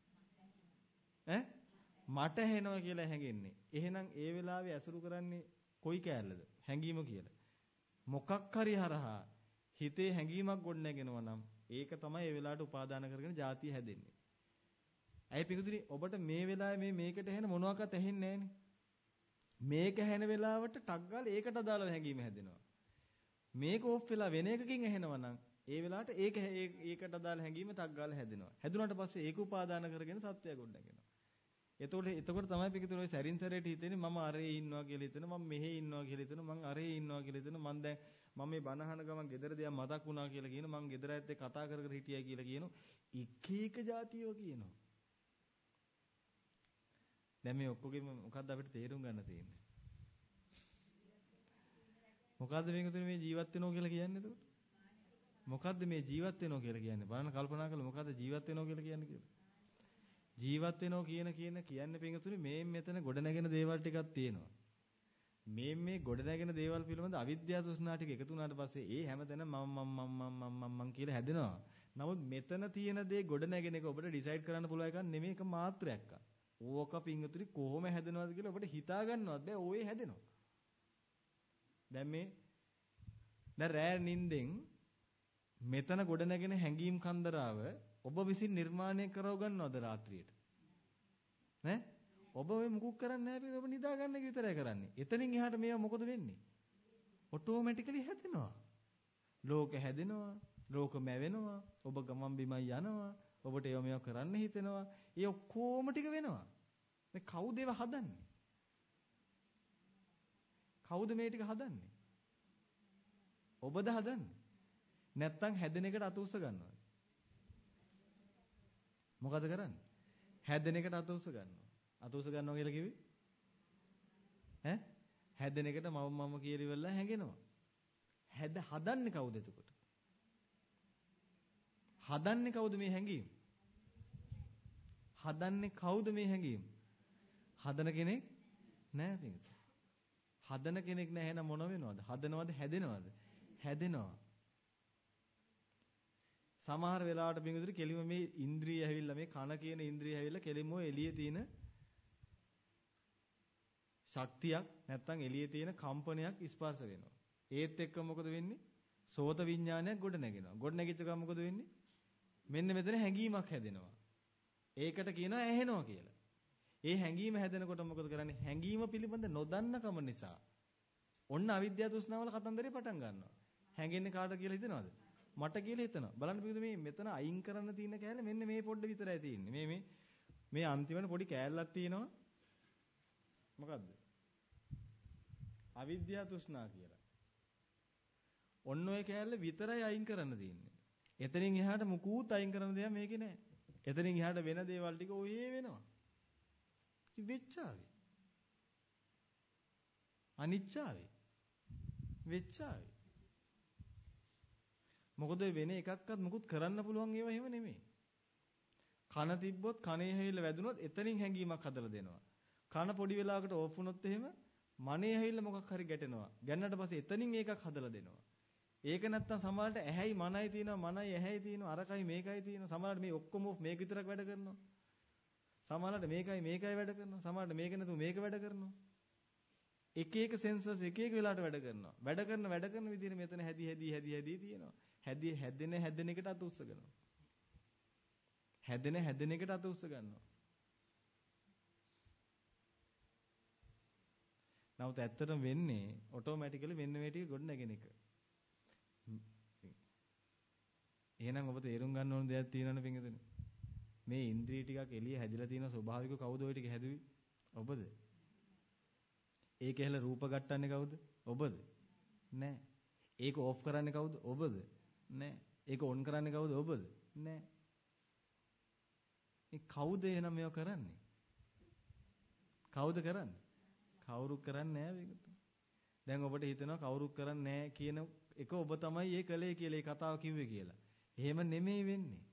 මට ඇහෙනවා කියලා හැඟෙන්නේ. එහෙනම් ඒ වෙලාවේ ඇසුරු කරන්නේ කොයි කෑල්ලද? හැඟීම කියලා. මොකක් හරි හරහා හිතේ හැඟීමක් ගොඩ නැගෙනවා නම් ඒක තමයි ඒ වෙලාවට උපාදාන කරගෙන ಜಾතිය හැදෙන්නේ. ඇයි පිටුතුනි ඔබට මේ වෙලාවේ මේකට ඇහෙන මොනවාක්වත් ඇහෙන්නේ නැහනේ. මේක ඇහෙන වෙලාවට ටක් ගාලා ඒකට අදාළව හැඟීම හැදෙනවා. මේක ඕෆ් වෙලා වෙන එකකින් ඇහෙනවා නම් ඒ වෙලාවට ඒකට අදාළ හැඟීම ටක් ගාලා හැදෙනවා. හැදුනට පස්සේ ඒක උපාදාන කරගෙන සත්‍යය ගොඩ නැගෙනවා. එතකොට තමයි පිටුතුනි ඔය සැරින් සැරේට හිතෙන්නේ මම අරේ ඉන්නවා කියලා හිතෙනවා මම මෙහෙ ඉන්නවා කියලා හිතෙනවා මම අරේ ඉන්නවා කියලා හිතෙනවා මම දැන් මම මේ බනහන ගමන් ගෙදර දෙයක් මතක් වුණා කියලා කියනවා මම ගෙදර ඇත්තේ කතා කර හිටියයි කියලා කියනවා එක එක જાතියෝ කියනවා. දැන් මේ ඔක්කොගෙම මොකද්ද අපිට තේරුම් ගන්න තියෙන්නේ? මොකද්ද මේකතුනේ මේ ජීවත් වෙනවා කියලා කියන්නේ එතකොට? මොකද්ද මේ ජීවත් වෙනවා කියලා කියන්නේ? බලන්න කල්පනා කරලා මොකද්ද ජීවත් වෙනවා කියලා කියන්නේ කියලා? ජීවත් වෙනවා කියන්නේ පිටුතුනේ මේ මෙතන ගොඩ නැගෙන දේවල් ටිකක් තියෙනවා. මේ ගොඩ නැගෙන දේවල් පිළිබඳ අවිද්‍යාව සුස්නා ටික එකතු වුණාට පස්සේ ඒ හැමතැනම මම කියලා හැදෙනවා. නමුත් මෙතන තියෙන දේ ගොඩ නැගෙන එක ඔබට ඩිසයිඩ් කරන්න පුළුවන් එකක් නෙමෙයි, ඒක මාත්‍රයක්. ඕක පිටුතුනේ කොහොම හැදෙනවද කියලා ඔබට හිතා ගන්නවත් බෑ. ඕයේ හැදෙනවා. දැන් රෑ නිින්දෙන් මෙතන ගොඩ නැගෙන හැඟීම් කන්දරාව ඔබ විසින් නිර්මාණය කරව ගන්නවද රාත්‍රියට? ඈ? ඔබ ඔය මුකුත් කරන්නේ නැහැ. ඔබ නිදා ගන්න එක විතරයි කරන්නේ. එතනින් එහාට මේවා මොකද වෙන්නේ? ඔටෝමැටිකලි හැදෙනවා. ලෝක හැදෙනවා. ලෝක මැවෙනවා. ඔබ ගමන් බිමයි යනවා. ඔබට ඒව මේවා කරන්න හිතෙනවා. ඒ ඔක්කොම ටික වෙනවා. මේ කවුද ඒව හදන්නේ? කවුද මේ ටික හදන්නේ? ඔබද හදන්නේ? නැත්තම් හැදෙන එකට අත උස්ස ගන්නවද? මොකද කරන්නේ? හැදෙන එකට අත උස්ස ගන්නවා. අත උස්ස ගන්නවා කියලා කිව්වේ? ඈ? හැදෙන එකට මම කියලා ඉවරලා හැංගෙනවා. හදන්නේ කවුද එතකොට? හදන්නේ කවුද මේ හැංගීම? හදන්නේ කවුද මේ හැංගීම? හදන කෙනෙක් නෑ පිටින්. හදන කෙනෙක් නෑ එහෙනම් මොන වෙනවද? හදනවද හැදෙනවද? හැදෙනවා. සමහර වෙලාවට පිටින් කෙලිම මේ ඉන්ද්‍රිය ඇවිල්ලා මේ කන කියන ඉන්ද්‍රිය ඇවිල්ලා කෙලිම ඔය එළියේ තියෙන ශක්තියක් නැත්තම් එළියේ තියෙන කම්පනයක් ස්පර්ශ වෙනවා. ඒත් එක්ක මොකද වෙන්නේ? සෝත විඥානයක් ගොඩ නැගෙනවා. ගොඩ නැගිච්ච ගමන් මොකද වෙන්නේ? මෙන්න මෙතන හැඟීමක් හැදෙනවා. ඒකට කියනවා ඇහෙනවා කියලා. ඒ හැඟීම හැදෙනකොට මොකද කරන්නේ? හැඟීම පිළිබඳ නොදන්නකම නිසා ඔන්න අවිද්‍යාව තෘෂ්ණාවල කතන්දරේ පටන් ගන්නවා. හැඟෙන්නේ කාට කියලා හිතනවද? මට කියලා හිතනවා. බලන්න පිටු මේ මෙතන අයින් කරන්න තියෙන කෑල්ල මෙන්න මේ පොඩ්ඩ විතරයි තියෙන්නේ. මේ අන්තිමට පොඩි කෑල්ලක් තියෙනවා. මොකද්ද? අවිද්‍යාව තෘෂ්ණා කියලා. ඔන්න ඔය කෑල්ල විතරයි අයින් කරන්න තියෙන්නේ. එතනින් එහාට මුකුත් අයින් කරන්න දෙයක් මේකේ නැහැ. එතනින් එහාට වෙන දේවල් ටික ඔයේ වෙනවා. ඉතින් වෙච්චාවේ. අනිච්චාවේ. වෙච්චාවේ. මොකද වෙන එකක්වත් මුකුත් කරන්න පුළුවන් ඒවා එහෙම නෙමෙයි. කන තිබ්බොත් කනේ හැවිල්ලා වැදුනොත් එතනින් හැංගීමක් හදලා දෙනවා. කන පොඩි වෙලාවකට ඕෆ් වුණොත් එහෙම මනේ හැවිල්ලා මොකක් හරි ගැටෙනවා. ගැන්නට පස්සේ එතනින් ඒකක් හදලා දෙනවා. ඒක නැත්තම් සමහරට ඇහැයි මනයි තියෙනවා මනයි ඇහැයි තියෙනවා අරකයි මේකයි තියෙනවා සමහරට මේ ඔක්කොම මේක විතරක් වැඩ කරනවා සමහරට මේකයි වැඩ කරනවා සමහරට මේක නැතුව මේක වැඩ කරනවා එක එක සෙන්සර්ස් එක එක වෙලාවට වැඩ කරනවා වැඩ කරන විදිහට මෙතන හැදි තියෙනවා හැදෙන එකට අත උස්ස ගන්නවා හැදෙන එකට අත උස්ස ගන්නවා නමුත් ඇත්තටම වෙන්නේ ඔටෝමැටිකලි මෙන්න මේ ටික ගොඩ නැගෙන එක එහෙනම් ඔබ තේරුම් ගන්න ඕන දෙයක් තියෙනවනේ පින්විතනේ. මේ ඉන්ද්‍රිය ටිකක් එළිය හැදිලා තියෙන ස්වභාවික කවුද ওই ටික හැදුවේ? ඔබද? ඒක ඇහලා රූප ගන්නන්නේ කවුද? ඔබද? නෑ. ඒක ඕෆ් කරන්නේ කවුද? ඔබද? නෑ. ඒක ඔන් කරන්නේ කවුද? ඔබද? නෑ. මේ කවුද එහෙනම් මේව කරන්නේ? කවුද කරන්නේ? කවුරුත් කරන්නේ නෑ මේක. දැන් ඔබට හිතෙනවා කවුරුත් කරන්නේ නෑ කියන එක ඔබ තමයි ඒ කලේ කියලා ඒ කතාව කිව්වේ කියලා. එහෙම නෙමෙයි වෙන්නේ.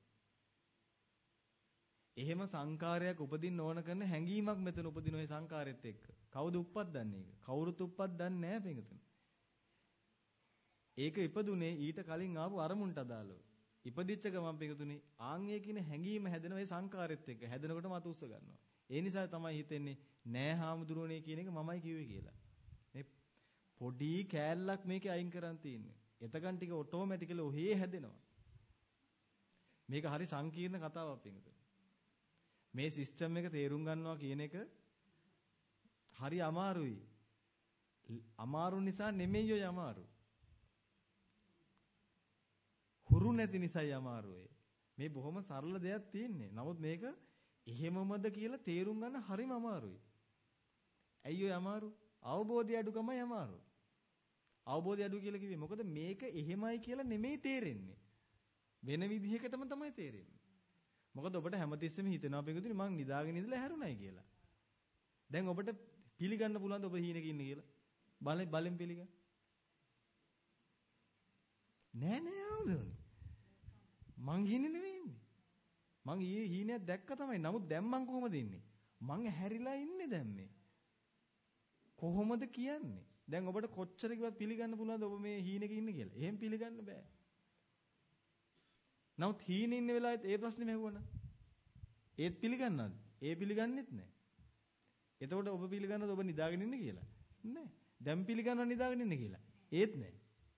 එහෙම සංකාරයක් උපදින්න ඕන කරන හැඟීමක් මෙතන උපදින ඔය සංකාරෙත් එක්ක. කවුද උප්පද්දන්නේ ඒක? කවුරුත් උප්පද්දන්නේ නැහැ පිටුතුන. ඒක ඉපදුනේ ඊට කලින් ආපු අරමුණට අදාළව. ඉපදිච්ච ගමන් පිටුතුනේ ආන්ගේ කියන හැඟීම හැදෙන ඔය සංකාරෙත් එක්ක හැදෙනකොටම අත උස්ස ගන්නවා. ඒ නිසා තමයි හිතෙන්නේ නෑ හාමුදුරුවනේ කියන එක මමයි කිව්වේ කියලා. මේ පොඩි කෑල්ලක් මේකේ අයින් කරන් තියෙන්නේ. එතකන් ටික ඔටෝමැටිකලි ඔහේ හැදෙනවා. මේක හරි සංකීර්ණ කතාවක් පිටුතුනේ. මේ සිස්ටම් එක තේරුම් ගන්නවා කියන එක හරි අමාරුයි. අමාරු නිසා නෙමෙයි ඔය අමාරු. හුරු නැති නිසායි අමාරු මේ බොහොම සරල දෙයක් තියෙන්නේ. නමුත් මේක එහෙමමද කියලා තේරුම් ගන්න හරිම අමාරුයි. ඇයි ඔය අමාරු? අවබෝධය අඩුකමයි අමාරු. අවබෝධය අඩු කියලා කිව්වේ මොකද මේක එහෙමයි කියලා නෙමෙයි තේරෙන්නේ. වෙන විදිහකටම තමයි තේරෙන්නේ. මොකද ඔබට හැමතිස්සෙම හිතෙනවා පිටුතුනි මං නිදාගෙන ඉඳලා හැරුණයි කියලා. දැන් ඔබට පිළිගන්න පුළුවන්ද ඔබ හීනෙක ඉන්නේ කියලා? බලෙන් පිළිගන්න. නෑ ආවුදුනේ. මං හීනේ නෙවෙයි ඉන්නේ. මං ඊයේ හීනයක් දැක්ක තමයි. නමුත් දැන් මං කොහොමද ඉන්නේ? මං හැරිලා ඉන්නේ දැන් මේ. කොහොමද කියන්නේ? දැන් ඔබට කොච්චර කිව්වත් පිළිගන්න පුළුවන්ද ඔබ මේ හීනෙක ඉන්නේ කියලා? එහෙම පිළිගන්න බෑ. නමුත් හීනේ ඉන්න වෙලාවෙත් ඒ ප්‍රශ්නේ මැහුවනම් ඒත් පිළිගන්නවද? ඒ පිළිගන්නෙත් නැහැ. එතකොට ඔබ පිළිගන්නවද ඔබ නිදාගෙන ඉන්නේ කියලා? නැහැ. දැන් පිළිගන්නව නිදාගෙන ඉන්නේ කියලා? ඒත් නැහැ.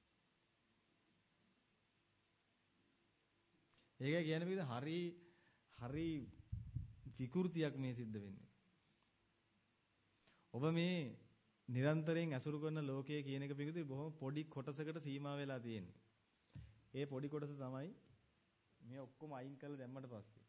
ඒක කියන්නේ පිළිද හරි විකෘතියක් මේ සිද්ධ වෙන්නේ. ඔබ මේ නිරන්තරයෙන් ඇසුරු කරන ලෝකයේ කියන එක පිළිද බොහොම පොඩි කොටසකට සීමා වෙලා තියෙන්නේ. ඒ පොඩි කොටස තමයි මේ ඔක්කොම අයින් කරලා දැම්මට පස්සේ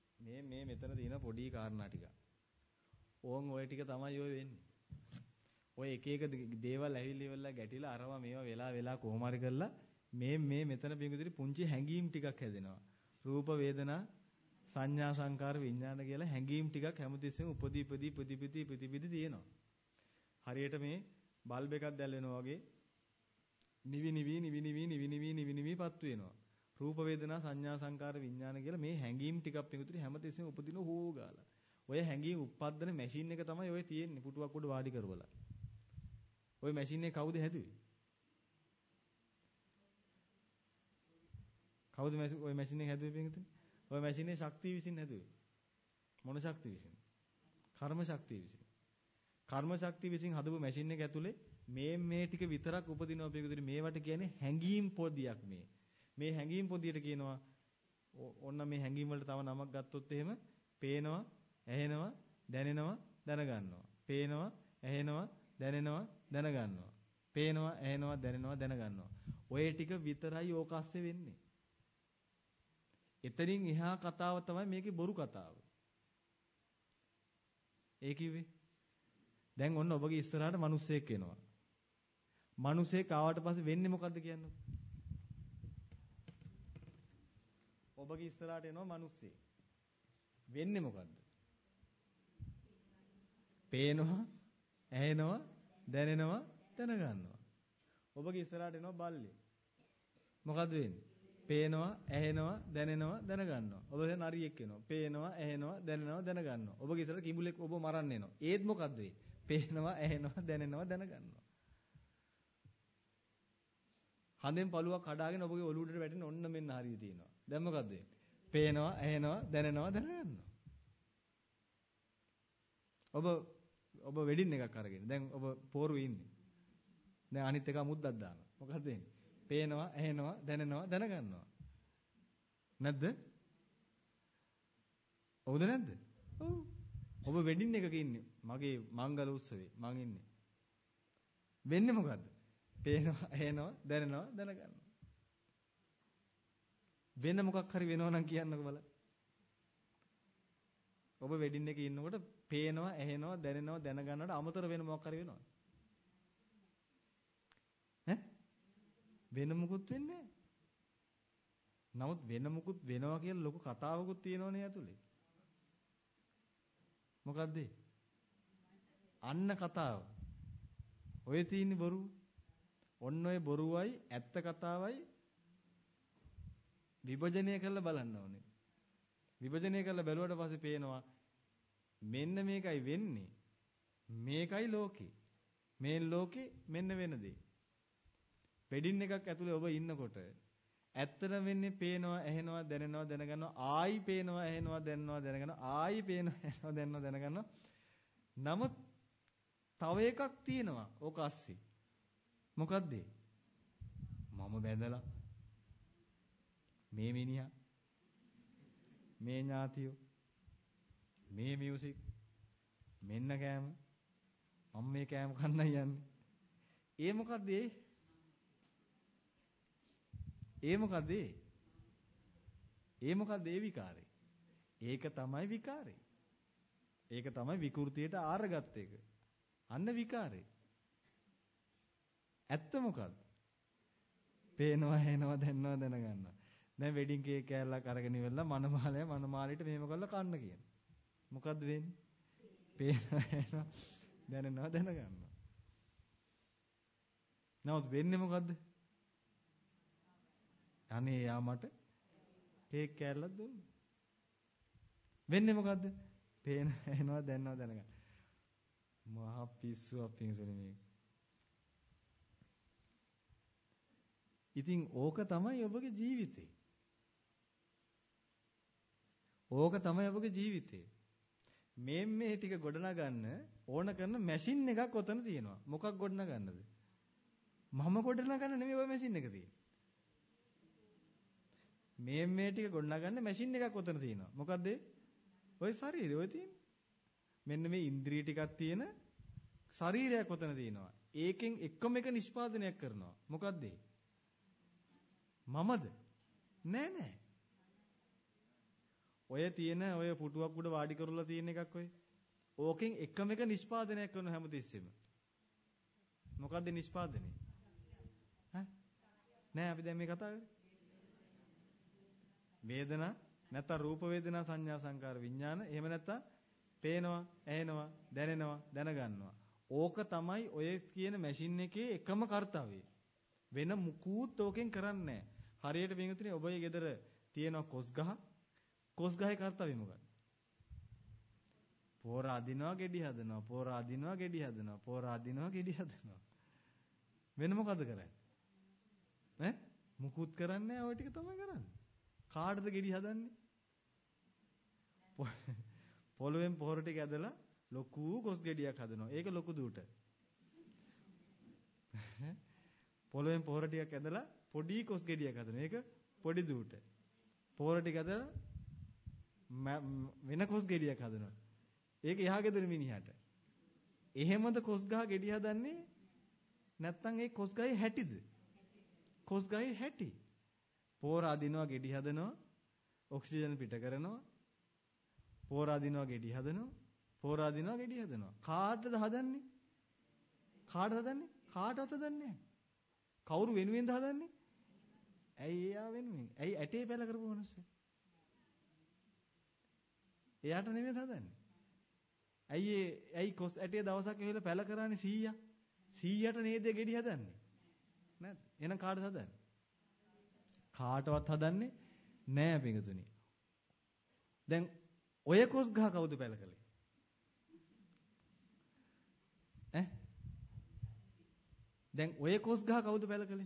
මේ මෙතන තියෙන පොඩි කාරණා ටික. ඕන් ඔය ටික තමයි ඔය වෙන්නේ. ඔය එක එක දේවල් ඇවිල්ලා ගැටිලා අරවා මේවා වෙලා කොහොම හරි කරලා මේ මෙතන පිඟුදිරි පුංචි හැඟීම් ටිකක් හැදෙනවා. රූප වේදනා සංඥා සංකාර විඥාන කියලා හැඟීම් ටිකක් හැමතිස්සෙම උපදී තියෙනවා. හරියට මේ බල්බ් එකක් දැල්වෙනවා වගේ නිවි පත්තු වෙනවා. රූප වේදනා සංඥා සංකාර විඥාන කියලා මේ හැඟීම් ටිකක් පිඟුදිරි හැමතිස්සෙම උපදින හෝ ගාලා. ඔය හැඟීම් උප්පද්දන මැෂින් එක තමයි ඔය තියෙන්නේ පුටුවක් උඩ වාඩි කරවලා. ඔය මැෂින් එක කවුද හැදුවේ? කවුද ඔය මැෂින් එක හැදුවේ පිටින්? ඔය මැෂින් එක ශක්තිය විසින් හැදුවේ. මොන ශක්තිය විසින්? කර්ම ශක්තිය විසින්. කර්ම ශක්තිය විසින් හදපු මැෂින් එක ඇතුලේ මේ ටික විතරක් උපදිනවා පිටින්. මේවට කියන්නේ හැඟීම් පොදියක් මේ. මේ හැඟීම් පොදියට කියනවා ඔන්න මේ හැඟීම් වලට තව නමක් ගත්තොත් එහෙම පේනවා, ඇහෙනවා, දැනෙනවා, දැනගන්නවා. පේනවා, ඇහෙනවා, දැනෙනවා, දැනගන්නවා. පේනවා, ඇහෙනවා, දැනෙනවා, දැනගන්නවා. ඔය ටික විතරයි ඕක ASCII වෙන්නේ. එතනින් එහා කතාව තමයි මේකේ බොරු කතාව. ඒ කිව්වේ දැන් ඔන්න ඔබගේ ඉස්සරහට මිනිස්සෙක් එනවා. මිනිස්සෙක් ආවට පස්සේ වෙන්නේ මොකද්ද කියන්නේ? ඔබගේ ඉස්සරහට එනවා මිනිස්සෙක්. වෙන්නේ මොකද්ද? පේනවා, ඇහෙනවා, දැනෙනවා, දැනගන්නවා. ඔබගේ ඉස්සරහට එනවා බල්ලෙක්. මොකද්ද වෙන්නේ? පේනවා, ඇහෙනවා, දැනෙනවා, දැනගන්නවා. ඔබ දැන් නරියෙක් වෙනවා. පේනවා, ඇහෙනවා, දැනෙනවා, දැනගන්නවා. ඔබගේ ඉස්සරහට කිඹුලෙක් ඔබ මරන්න එනවා. ඒත් මොකද්ද වෙන්නේ? පේනවා, ඇහෙනවා, දැනෙනවා, දැනගන්නවා. හඳෙන් පළුවක් කඩාගෙන ඔබගේ ඔළුවට වැටෙන ඔන්න මෙන්න හරිය තියෙනවා. දැන් මොකද්ද වෙන්නේ? පේනවා, ඇහෙනවා, දැනෙනවා, දැනගන්නවා. ඔබ වෙඩින් එකක් අරගෙන දැන් ඔබ පෝරුවේ ඉන්නේ. දැන් අනිත් එක මුද්දක් දානවා. මොකද්ද වෙන්නේ? පේනවා, ඇහෙනවා, දැනෙනවා, දැනගන්නවා. නැද්ද? ඔව්ද නැද්ද? ඔව්. ඔබ වෙඩින් එකක ඉන්නේ. මගේ මංගල උත්සවේ මං ඉන්නේ. වෙන්නේ මොකද්ද? පේනවා, ඇහෙනවා, දැනෙනවා, දැනගන්නවා. වෙන මොකක් හරි වෙනවා නම් කියන්නකෝ බලන්න. ඔබ වෙඩින් එකේ ඉන්නකොට පේනවා, ඇහෙනවා, දැනෙනවා, දැනගන්නවට අමතර වෙන මොකක් හරි වෙනවද? ඈ? වෙන මොකුත් වෙන්නේ නැහැ. නමුත් වෙන මොකුත් වෙනවා කියලා ලොකු කතාවකුත් තියෙනවනේ ඇතුලේ. මොකද්ද? අන්න කතාව. ඔය තියෙන්නේ බොරු. ඔන්න ඔය බොරුවයි ඇත්ත කතාවයි විභජනය කරලා බලන්න ඕනේ. විභජනය කරලා බැලුවට පස්සේ පේනවා මෙන්න මේකයි වෙන්නේ. මේකයි ලෝකේ. මේ ලෝකේ මෙන්න වෙන දේ. වෙඩින් එකක් ඇතුලේ ඔබ ඉන්නකොට ඇත්තට වෙන්නේ පේනවා, ඇහෙනවා, දැනෙනවා, දැනගන්නවා, ආයි පේනවා, ඇහෙනවා, දැනෙනවා, දැනගන්නවා, ආයි පේනවා, ඇහෙනවා, දැනෙනවා, දැනගන්නවා. නමුත් තව එකක් තියෙනවා ඕක ASCII. මොකද්ද? මම බැඳලා මේ මිනිහා මේ ඥාතියෝ මේ මියුසික් මෙන්න කෑම මම මේ කෑම කන්නයි යන්නේ. ඒ මොකද්ද? ඒ මොකද්ද? ඒ මොකද්ද ඒ විකාරේ? ඒක තමයි විකාරේ. ඒක තමයි විකෘතියට ආරගත් එක. අන්න විකාරේ. ඇත්ත මොකද්ද? පේනවා, ඇහෙනවා, දැනනවා, දැනගන්නවා. දැන් වෙඩින් කේක් කෑල්ලක් අරගෙන ඉවරලා මනමාලයට මේව කරලා කන්න කියන. මොකද්ද වෙන්නේ? පේනවා, ඇහෙනවා, දැනනවා, දැනගන්නවා. නමුත් වෙන්නේ මොකද්ද? අනේ යා මට කේක් කෑල්ලක් දුන්නා. වෙන්නේ මොකද්ද? පේනවා, ඇහෙනවා, දැනනවා, දැනගන්නවා. මහා පිස්සුවක් පිංසනේ මේක. ඉතින් ඕක තමයි ඔබගේ ජීවිතේ. ඕක තමයි ඔබගේ ජීවිතේ. මේ ටික ගොඩනගන්න ඕන කරන මැෂින් එකක් ඔතන තියෙනවා. මොකක් ගොඩනගන්නද? මම ගොඩනගන්න නෙමෙයි ඔය මැෂින් එක තියෙන්නේ. මේ ටික ගොඩනගන්න මැෂින් එකක් ඔතන තියෙනවා. මොකද්ද? ඔය ශරීරය ඔය තියෙන්නේ. මෙන්න මේ ඉන්ද්‍රිය ටිකක් තියෙන ශරීරයක් ඔතන තියෙනවා. ඒකෙන් එකම එක නිෂ්පාදනයක් කරනවා. මොකද්ද? මමද? නෑ. ඔය තියෙන ඔය පුටුවක් උඩ වාඩි කරලා තියෙන එකක් ඔය. ඕකෙන් එකම එක නිෂ්පාදනයක් කරන හැමතිස්සෙම. මොකද්ද නිෂ්පාදනය? ඈ? නෑ අපි දැන් මේ කතා කරන්නේ. වේදනා නැත්නම් රූප වේදනා සංඥා සංකාර විඥාන එහෙම නැත්නම් පේනවා, ඇහෙනවා, දැනෙනවා, දැනගන්නවා. ඕක තමයි ඔය කියන මැෂින් එකේ එකම කාර්යය. වෙන මුකුත් ඕකෙන් කරන්නේ නැහැ. හරියට පින්විතනේ ඔබේ ගෙදර තියෙන කොස් ගහ. කොස් ගහේ කාර්යය මොකක්ද? පොර අදිනවා, ගෙඩි හදනවා, පොර අදිනවා, ගෙඩි හදනවා, පොර අදිනවා, ගෙඩි හදනවා. වෙන මොකද කරන්නේ? ඈ? මුකුත් කරන්නේ නැහැ. ඔය ටික තමයි කරන්නේ. කාටද ගෙඩි හදන්නේ? පොළවෙන් පොහොර ටික ඇදලා ලොකු කොස් ගෙඩියක් හදනවා. ඒක ලොකු දුවට. පොළවෙන් පොහොර ටිකක් ඇදලා පොඩි කොස් ගෙඩියක් හදනවා. ඒක පොඩි දුවට. පොහොර ටික ඇදලා වෙන කොස් ගෙඩියක් හදනවා. ඒක එහා ගෙදර මිනිහට. එහෙමද කොස් ගහ ගෙඩි හදන්නේ? නැත්නම් ඒ කොස් ගහේ හැටිද? කොස් ගහේ හැටි. පොහොර අදිනවා, ගෙඩි හදනවා, ඔක්සිජන් පිට කරනවා. පොහොර අදිනවා, ගෙඩි හදනවා. පොහොර අදිනවා, ගෙඩි හදනවා. කාටද හදන්නේ? කාටද හදන්නේ? කාටවත් හදන්නේ නැහැ. කවුරු වෙනුවෙන්ද හදන්නේ? ඇයි එයා වෙනුවෙන්? ඇයි ඇටේ පැල කරපු මිනිස්සු? එයාට නෙමෙයි හදන්නේ. ඇයි කොස් ඇටේ දවසක් ඇවිල්ලා පැල කරානේ 100ක්? 100ට නේද ගෙඩි හදන්නේ? නැද්ද? එහෙනම් කාටද හදන්නේ? කාටවත් හදන්නේ නෑ පිටුතුනි. දැන් ඔය කොස් ගහ කවුද පැල කළේ? ඈ? දැන් ඔය කොස් ගහ කවුද පැල කළේ?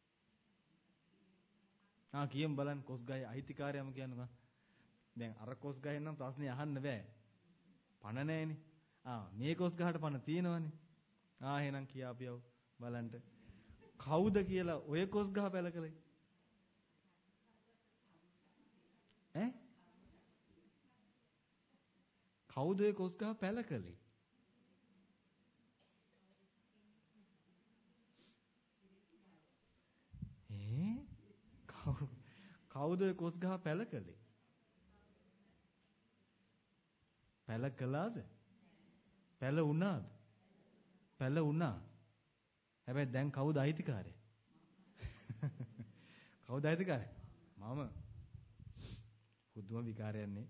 කියමු බලන්න කොස් ගහේ අයිතිකාරයම කියනවා. දැන් අර කොස් ගහෙන් නම් ප්‍රශ්නේ අහන්න බෑ. පණ නැහැනේ. මේ කොස් ගහට පණ තියෙනවනේ. එහෙනම් කියාපියව බලන්න. කවුද කියලා ඔය කොස් ගහ පැල කළේ? ඈ? කවුද ඔය කොස් ගහ පැල කළේ? කවුද ඔය කොස් ගහ පැල කළේ? පැල කළාද? පැල වුණාද? පැල වුණා. හැබැයි දැන් කවුද අයිතිකාරය? කවුද අයිතිකාරය? මම. පුදුම විකාරයන්නේ.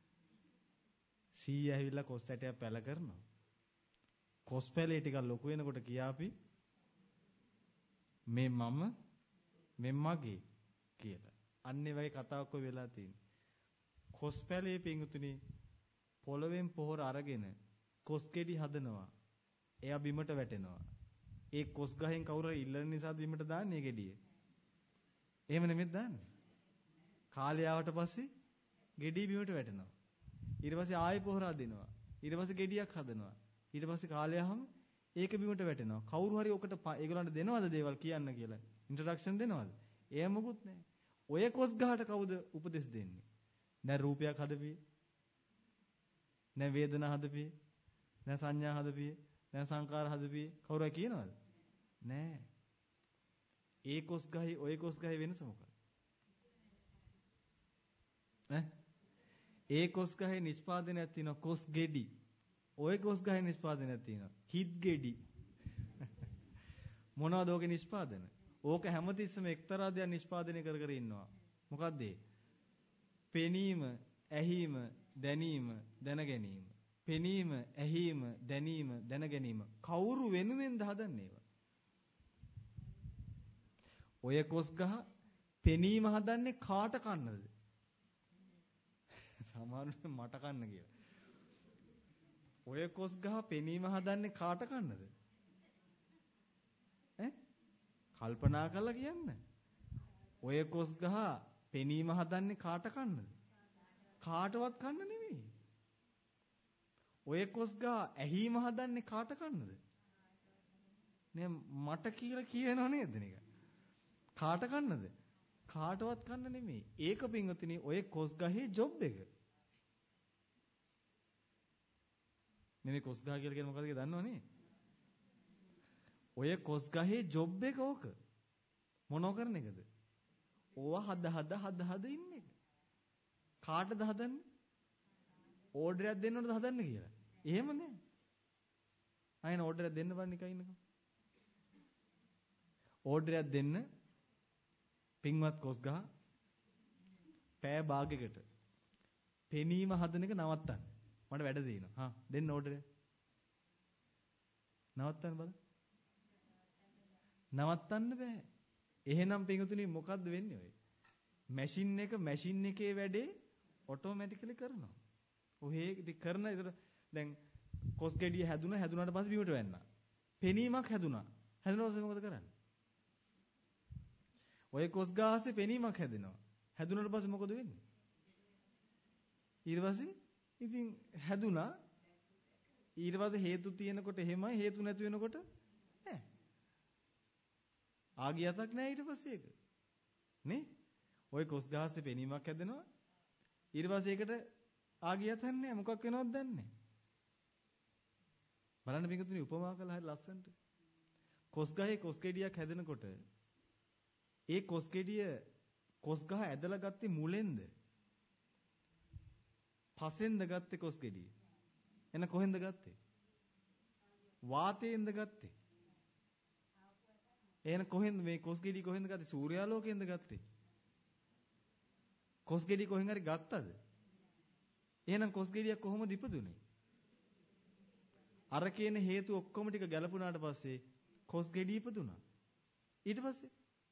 100 ඇවිල්ලා කොස් ඇටයක් පැල කරනවා. කොස් පැලේ ටිකක් ලොකු වෙනකොට කියාපි මේ මම මේ මගේ කියලා. අන්නේ වගේ කතාවක් ඔය වෙලා තියෙන්නේ. කොස් පැලේ පිඟුතුනි පොළවෙන් පොහොර අරගෙන කොස් ගෙඩි හදනවා. එයා බිමට වැටෙනවා. ඒ කොස් ගහෙන් කවුරු හරි ඉල්ලන නිසා බිමට දාන්නේ ගෙඩිය. එහෙම නෙමෙයි දාන්නේ. කාලය ආවට පස්සේ ගෙඩිය බිමට වැටෙනවා. ඊට පස්සේ ආයෙ පොහොර අදිනවා. ඊට පස්සේ ගෙඩියක් හදනවා. ඊට පස්සේ කාලය ආවම ඒක බිමට වැටෙනවා. කවුරු හරි ඔකට ඒගොල්ලන්ට දෙනවද දේවල් කියන්න කියලා? ඉන්ට්‍රොඩක්ෂන් දෙනවද? එහෙම මොකුත් නැහැ. ඔය කොස් ගහට කවුද උපදෙස් දෙන්නේ? දැන් රූපයක් හදපියේ. දැන් වේදනා හදපියේ. දැන් සංඥා හදපියේ. දැන් සංකාර හදපියේ. කවුරු හරි කියනවද? නෑ. ඒ කොස් ගහයි ඔය කොස් ගහයි වෙනස මොකක්ද? ඒ කොස් ගහේ නිෂ්පාදනයක් තියෙනවා කොස් ගෙඩි. ඔය කොස් ගහේ නිෂ්පාදනයක් තියෙනවා හිත් ගෙඩි. මොනවද ඔගේ නිෂ්පාදන? ඕක හැමතිස්සෙම එක්තරා දෙයක් නිෂ්පාදනය කර කර ඉන්නවා. මොකද්ද ඒ? පෙනීම, ඇහිීම, දැනීම, දැනගැනීම. පෙනීම, ඇහිීම, දැනීම, දැනගැනීම. කවුරු වෙනුවෙන්ද හදන්නේ ඒවා? ඔය කොස් ගහ පෙනීම හදන්නේ කාට කන්නද? සමහරවිට මට කන්න කියලා. ඔය කොස් ගහ පෙනීම හදන්නේ කාට කන්නද? කල්පනා කරලා කියන්න. ඔය කොස් ගහ පෙනීම හදන්නේ කාට කන්නද? කාටවත් කන්න නෙමෙයි. ඔය කොස් ගහ ඇහිීම හදන්නේ කාට කන්නද? නේ මට කියලා කියනව නේද නික? කාට කන්නද? කාටවත් කන්න නෙමෙයි. ඒක පින්වතුනි ඔය කොස් ගහේ ජොබ් එක. මේ කොස් ගහ කියලා කියන්නේ මොකද්ද කියලා දන්නවනේ? ඔය කොස් ගහේ ජොබ් එක ඕක. මොනව කරන එකද? ඕවා හද ඉන්න එක. කාටද හදන්නේ? ඕඩරයක් දෙන්න ඕනද හදන්න කියලා? එහෙම නෑ. අයන ඕඩරයක් දෙන්න බෑ නිකන් ඉන්නකම්. ඕඩර් එකක් දෙන්න පින්වත් කොස්ගහ පෑ භාගයකට පෙනීම හදන එක නවත්තන්න. මට වැඩ දෙනවා. හා දෙන්න ඕඩර් එක. නවත්තන්න බලන්න. නවත්තන්න බෑ. එහෙනම් පින්වතුනි මොකද්ද වෙන්නේ ඔය? මැෂින් එකේ වැඩේ ඔටෝමැටිකලි කරනවා. ඔහේ ඉතින් කරන ඒතර දැන් කොස් ගෙඩිය හැදුනාට පස්සේ බිමට වැන්නා. පෙනීමක් හැදුනා. හැදුනොත් මොකද කරන්නේ? ඔය කොස් ගාසේ පෙනීමක් හැදෙනවා. හැදුනට පස්සේ මොකද වෙන්නේ? ඊට පස්සේ ඉතින් හැදුනා. ඊට පස්සේ හේතු තියෙනකොට එහෙමයි හේතු නැති වෙනකොට නෑ. ආගියතක් නෑ ඊට පස්සේ ඒක. නේ? ඔය කොස් ගාසේ පෙනීමක් හැදෙනවා. ඊට පස්සේ ඒකට ආගියතක් නෑ. මොකක් වෙනවද දන්නේ නෑ. බලන්න පිටුතුනි උපමා කළා හරි ලස්සනට. කොස් ගහේ කොස් ගෙඩියක් හැදෙනකොට ඒ කොස් ගෙඩිය කොස් ගහ ඇදලා ගත්තේ මුලෙන්ද? පසෙන්ද ගත්තේ කොස් ගෙඩිය? එන කොහෙන්ද ගත්තේ? වාතයෙන්ද ගත්තේ? එහෙනම් කොහෙන්ද මේ කොස් ගෙඩිය කොහෙන්ද ගත්තේ? සූර්යාලෝකයෙන්ද ගත්තේ? කොස් ගෙඩිය කොහෙන් හරි ගත්තද? එහෙනම් කොස් ගෙඩිය කොහොමද ඉපදුනේ? අර කියන හේතු ඔක්කොම ටික ගැලපුණාට පස්සේ කොස් ගෙඩිය ඉපදුනා. ඊට පස්සේ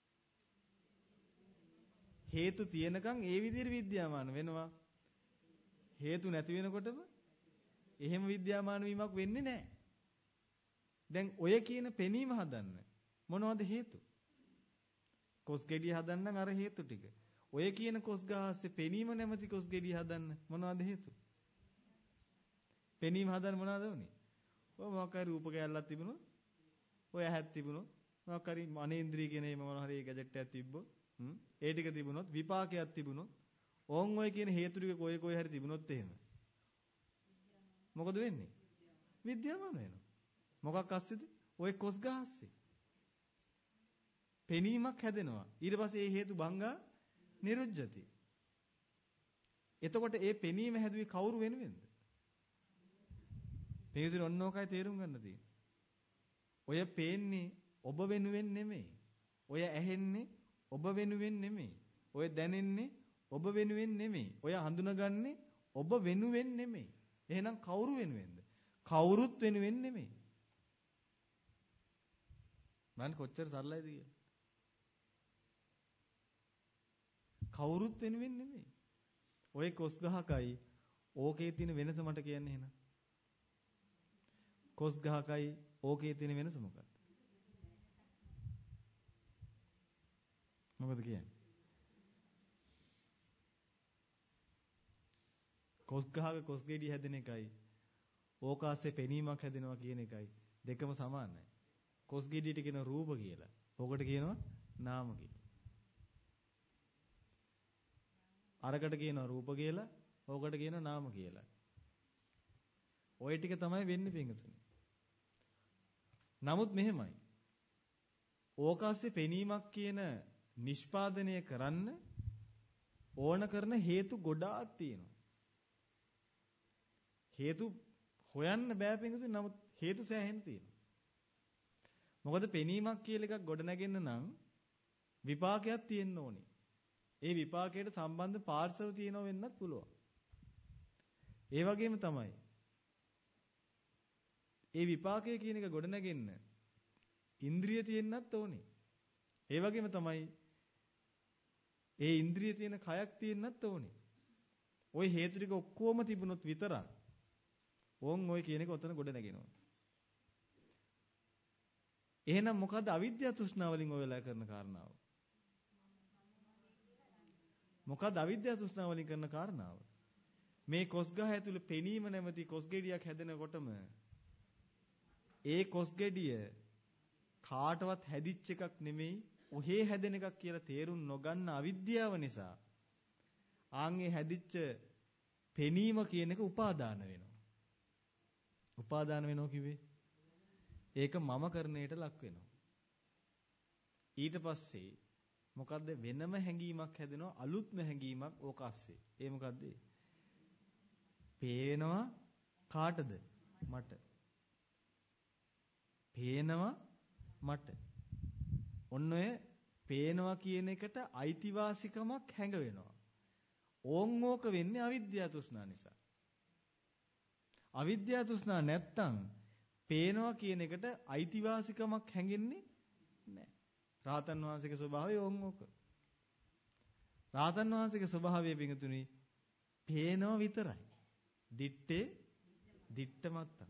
හේතු තියෙනකන් ඒ විදිහට විද්‍යාමාන වෙනවා. හේතු නැති වෙනකොටම එහෙම විද්‍යාමාන වීමක් වෙන්නේ නැහැ. දැන් ඔය කියන පෙනීම හදන්න මොනවද හේතු? කොස් ගෙඩිය හදන්න අර හේතු ටික. ඔය කියන කොස් ගහස්සේ පෙනීම නැමැති කොස් ගෙඩිය හදන්න මොනවද හේතු? පෙනීම හදන්න මොනවද උනේ? ඔය මොකක් හරි රූප කැලලක් තිබුණොත්, ඔය ඇහක් තිබුණොත්, මොකක් හරි අනේන්ද්‍රිය කියන මොන හරි ගැජට් එකක් තිබ්බොත්, ඒ ටික තිබුණොත්, විපාකයක් තිබුණොත්, ඕන් ඔය කියන හේතු ටික කොයි හරි තිබුණොත් එහෙම. මොකද වෙන්නේ? විද්‍යාමාන වෙනවා. මොකක් අස්සේද? ඔය කොස් ගහ අස්සේ. පෙනීමක් හැදෙනවා. ඊට පස්සේ ඒ හේතු භංගා නිරුජ්ජති. එතකොට ඒ පෙනීම හැදුවේ කවුරු වෙනුවෙන්ද? මේකේ ඔන්නෝකයි තේරුම් ගන්න තියෙන්නේ. ඔය පේන්නේ ඔබ වෙනුවෙන් නෙමෙයි. ඔය ඇහෙන්නේ ඔබ වෙනුවෙන් නෙමෙයි. ඔය දැනෙන්නේ ඔබ වෙනුවෙන් නෙමෙයි. ඔය හඳුනගන්නේ ඔබ වෙනුවෙන් නෙමෙයි. එහෙනම් කවුරු වෙනුවෙන්ද? කවුරුත් වෙනුවෙන් නෙමෙයි. මම කොච්චර සරලයිද කියලා. කවුරුත් වෙනුවෙන් නෙමෙයි. ඔය කොස් ගහකයි ඕකේ තියෙන වෙනස මට කියන්න එහෙනම්. කොස් ගහකයි ඕකේ තියෙන වෙනස මොකක්ද? මොකද කියන්නේ? කොස් ගහක කොස් ගෙඩිය හැදෙන එකයි ඕකාසේ පෙනීමක් හැදෙනවා කියන එකයි දෙකම සමානයි. කොස් ගෙඩියට කියන රූප කියලා. ඕකට කියනවා නාම කියලා. අරකට කියනවා රූප කියලා, ඕකට කියනවා නාම කියලා. ওই ටික තමයි වෙන්නේ පින්තුනි. නමුත් මෙහෙමයි. ඕකාසේ පෙනීමක් කියන නිෂ්පාදනය කරන්න ඕන කරන හේතු ගොඩාක් තියෙනවා. හේතු හොයන්න බෑ පින්තුනි. නමුත් හේතු සෑහෙන තියෙනවා. මොකද පෙනීමක් කියලා එකක් ගොඩ නැගෙන්න නම් විපාකයක් තියෙන්න ඕනේ. ඒ විපාකයට සම්බන්ධ පාර්ශව තියෙනව වෙන්නත් පුළුවන්. ඒ වගේම තමයි ඒ විපාකය කියන එක ගොඩ නැගෙන්න ඉන්ද්‍රිය තියෙන්නත් ඕනේ. ඒ වගේම තමයි ඒ ඉන්ද්‍රිය තියෙන කයක් තියෙන්නත් ඕනේ. ওই හේතු ටික ඔක්කොම තිබුණොත් විතරක් ඕන් ওই කියන එක ඔතන ගොඩ නැගෙනවා. එහෙනම් මොකද්ද අවිද්‍යාව තෘෂ්ණාව වලින් ඔයලා කරන කාරණාව? මොකද්ද අවිද්‍යාව තෘෂ්ණාව වලින් කරන කාරණාව? මේ කොස් ගහ ඇතුළේ පෙනීම නැමැති කොස් ගෙඩියක් හැදෙනකොටම ඒ කොස් ගෙඩිය කාටවත් හැදිච්ච එකක් නෙමෙයි, ඔහේ හැදෙන එකක් කියලා තේරුම් නොගන්න අවිද්‍යාව නිසා ආන්ගේ හැදිච්ච පෙනීම කියන එක උපාදාන වෙනවා. උපාදාන වෙනවා කිව්වේ ඒක මම කරණයට ලක් වෙනවා. ඊට පස්සේ මොකද්ද වෙනම හැඟීමක් හැදෙනවා, අලුත්ම හැඟීමක් ඕක ASCII. ඒ මොකද්ද? පේනවා කාටද? මට. පේනවා මට. ඔන්න ඔය පේනවා කියන එකට අයිතිවාසිකමක් හැඟ වෙනවා. ඕක වෙන්නේ අවිද්‍යාව තෘෂ්ණා නිසා. අවිද්‍යාව තෘෂ්ණා නැත්තම් පේනවා කියන එකට අයිතිවාසිකමක් හැඟෙන්නේ නැහැ. රාතන් වහන්සේගේ ස්වභාවය ඕක. රාතන් වහන්සේගේ ස්වභාවය පිඟුතුනි පේනවා විතරයි. දිට්ඨ මත්තම්.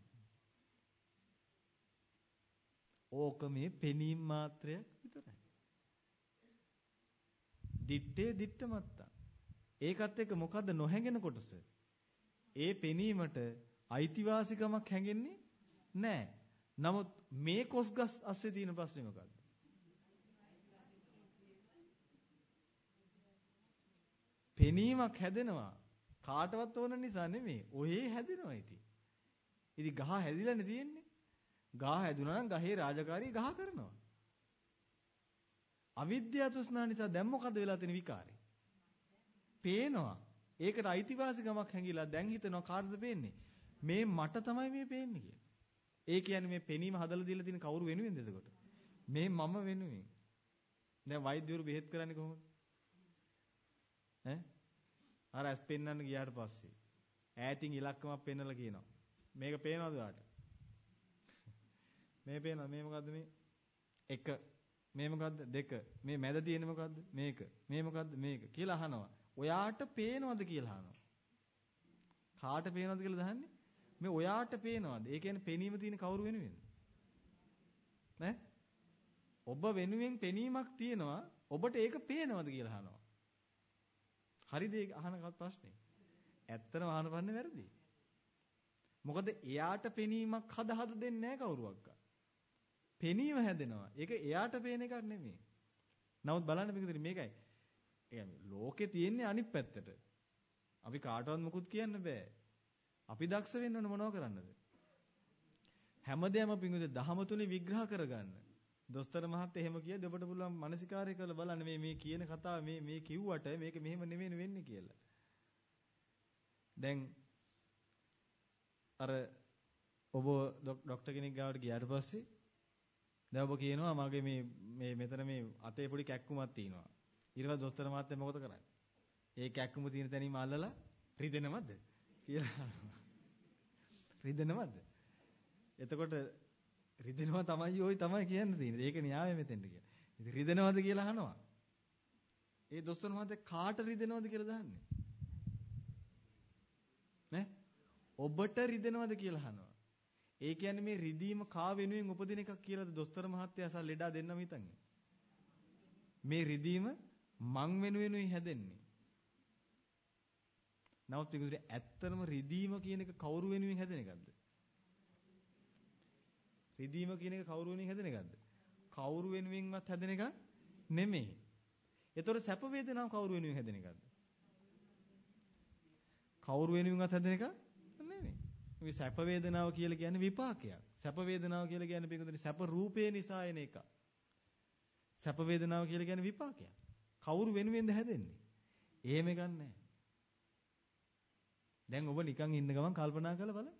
ඕක මේ පෙනීම මාත්‍රයක් විතරයි. දිට්ඨ මත්තම්. ඒකත් එක්ක මොකද්ද නොහැඟෙන කොටස? ඒ පෙනීමට අයිතිවාසිකමක් හැඟෙන්නේ නැහැ. නමුත් මේ කොස්ගස් අස්සේ තියෙන ප්‍රශ්නේ මොකද්ද? පෙනීමක් හැදෙනවා. කාටවත් ඕන නිසා නෙමෙයි. ඔහේ හැදෙනවා ඉතින්. ඉතින් ගහ හැදිලානේ තියෙන්නේ. ගහ හැදුනා නම් ගහේ රාජකාරිය ගහ කරනවා. අවිද්‍යාව තෘෂ්ණා නිසා දැන් මොකද වෙලා තියෙන විකාරේ? පේනවා. ඒකට අයිතිවාසිකමක් හැංගිලා දැන් හිතනවා කාටද පේන්නේ? මේ මට තමයි මේ පේන්නේ කියලා. ඒ කියන්නේ මේ පෙනීම හදලා දීලා තියෙන කවුරු වෙනුවෙන්ද එතකොට? මේ මම වෙනුවෙන්. දැන් වෛද්‍යවරු බෙහෙත් කරන්නේ කොහොමද? ඈ? අර ඇස් පෙන්නන්න ගියාට පස්සේ ඈතින් ඉලක්කමක් පෙන්නලා කියනවා. මේක පේනවද ඔයාලට? මේ පේනවා. මේ මොකද්ද මේ? 1. මේ මොකද්ද? 2. මේ මැද තියෙන්නේ මොකද්ද? මේක. මේ මොකද්ද? මේක කියලා අහනවා. ඔයාට පේනවද කියලා අහනවා. කාට පේනවද කියලා දහන්නේ? මේ ඔයාට පේනවද? ඒ කියන්නේ පෙනීම තියෙන කවුරු වෙනුවෙන්ද? ඈ? ඔබ වෙනුවෙන් පෙනීමක් තියෙනවා. ඔබට ඒක පේනවද කියලා අහනවා. හරිද ඒ අහන ප්‍රශ්නේ? ඇත්තම අහනපන්නේ වැරදි. මොකද එයාට පෙනීමක් හද දෙන්නේ නැහැ කවුරුවක්ක. පෙනීම හැදෙනවා. ඒක එයාට පේන එකක් නෙමෙයි. නමුත් බලන්න මේකද මේකයි. ලෝකේ තියෙන්නේ අනිත් පැත්තට. අපි කාටවත් මුකුත් කියන්න බෑ. අපි දක්ෂ වෙන්න ඕන මොනව කරන්නද? හැමදේම පිඟුද දහම තුලින් විග්‍රහ කරගන්න. දොස්තර මහත්තයා එහෙම කියද්දි ඔබට පුළුවන් මානසිකාරය කරලා බලන්න මේ කියන කතාව මේ කිව්වට මේක මෙහෙම නෙමෙයි වෙන්නේ කියලා. දැන් අර ඔබ ડોක්ටර් කෙනෙක් ගාවට ගියාට පස්සේ දැන් ඔබ කියනවා මගේ මේ මෙතන මේ අතේ පොඩි කැක්කුමක් තියෙනවා. ඊට පස්සේ දොස්තර මහත්තයා මොකද කරන්නේ? ඒ කැක්කුම තියෙන තැනින්ම අල්ලලා රිදෙනවද කියලා. රිදෙනවද? එතකොට රිදෙනවා තමයි කියන්න තියෙන්නේ. ඒක න්‍යායය මෙතෙන්ට කියලා. ඉතින් රිදෙනවද කියලා අහනවා. ඒ දොස්තර මහත්තයා කාට රිදෙනවද කියලා දහන්නේ? නේ? ඔබට රිදෙනවද කියලා අහනවා. ඒ කියන්නේ මේ රිදීම කා වෙනුවෙන් උපදින එකක් කියලාද දොස්තර මහත්තයා අසල් ලෙඩා දෙන්නම හිතන්නේ. මේ රිදීම මං වෙනුවෙනුයි හැදෙන්නේ. නමුත් පිටුදේ ඇත්තම රිදීම කියන එක කවුරු වෙනුවෙන් හැදෙන එකක්ද? රිදීම කියන එක කවුරු වෙනුවෙන් හැදෙන එකක්ද? කවුරු වෙනුවෙන්වත් හැදෙන එකක් නෙමෙයි. ඒතර සැප වේදනාව කවුරු වෙනුවෙන් හැදෙන එකක්ද? කවුරු වෙනුවෙන්වත් හැදෙන එකක් නෙමෙයි. මේ සැප වේදනාව කියලා කියන්නේ විපාකයක්. සැප වේදනාව කියලා කියන්නේ පිටුදේ සැප රූපේ නිසා එන එක. සැප වේදනාව කියලා කියන්නේ විපාකයක්. කවුරු වෙනුවෙන්ද හැදෙන්නේ? එහෙම එකක් නැහැ. දැන් ඔබ නිකන් ඉන්න ගමන් කල්පනා කරලා බලන්න.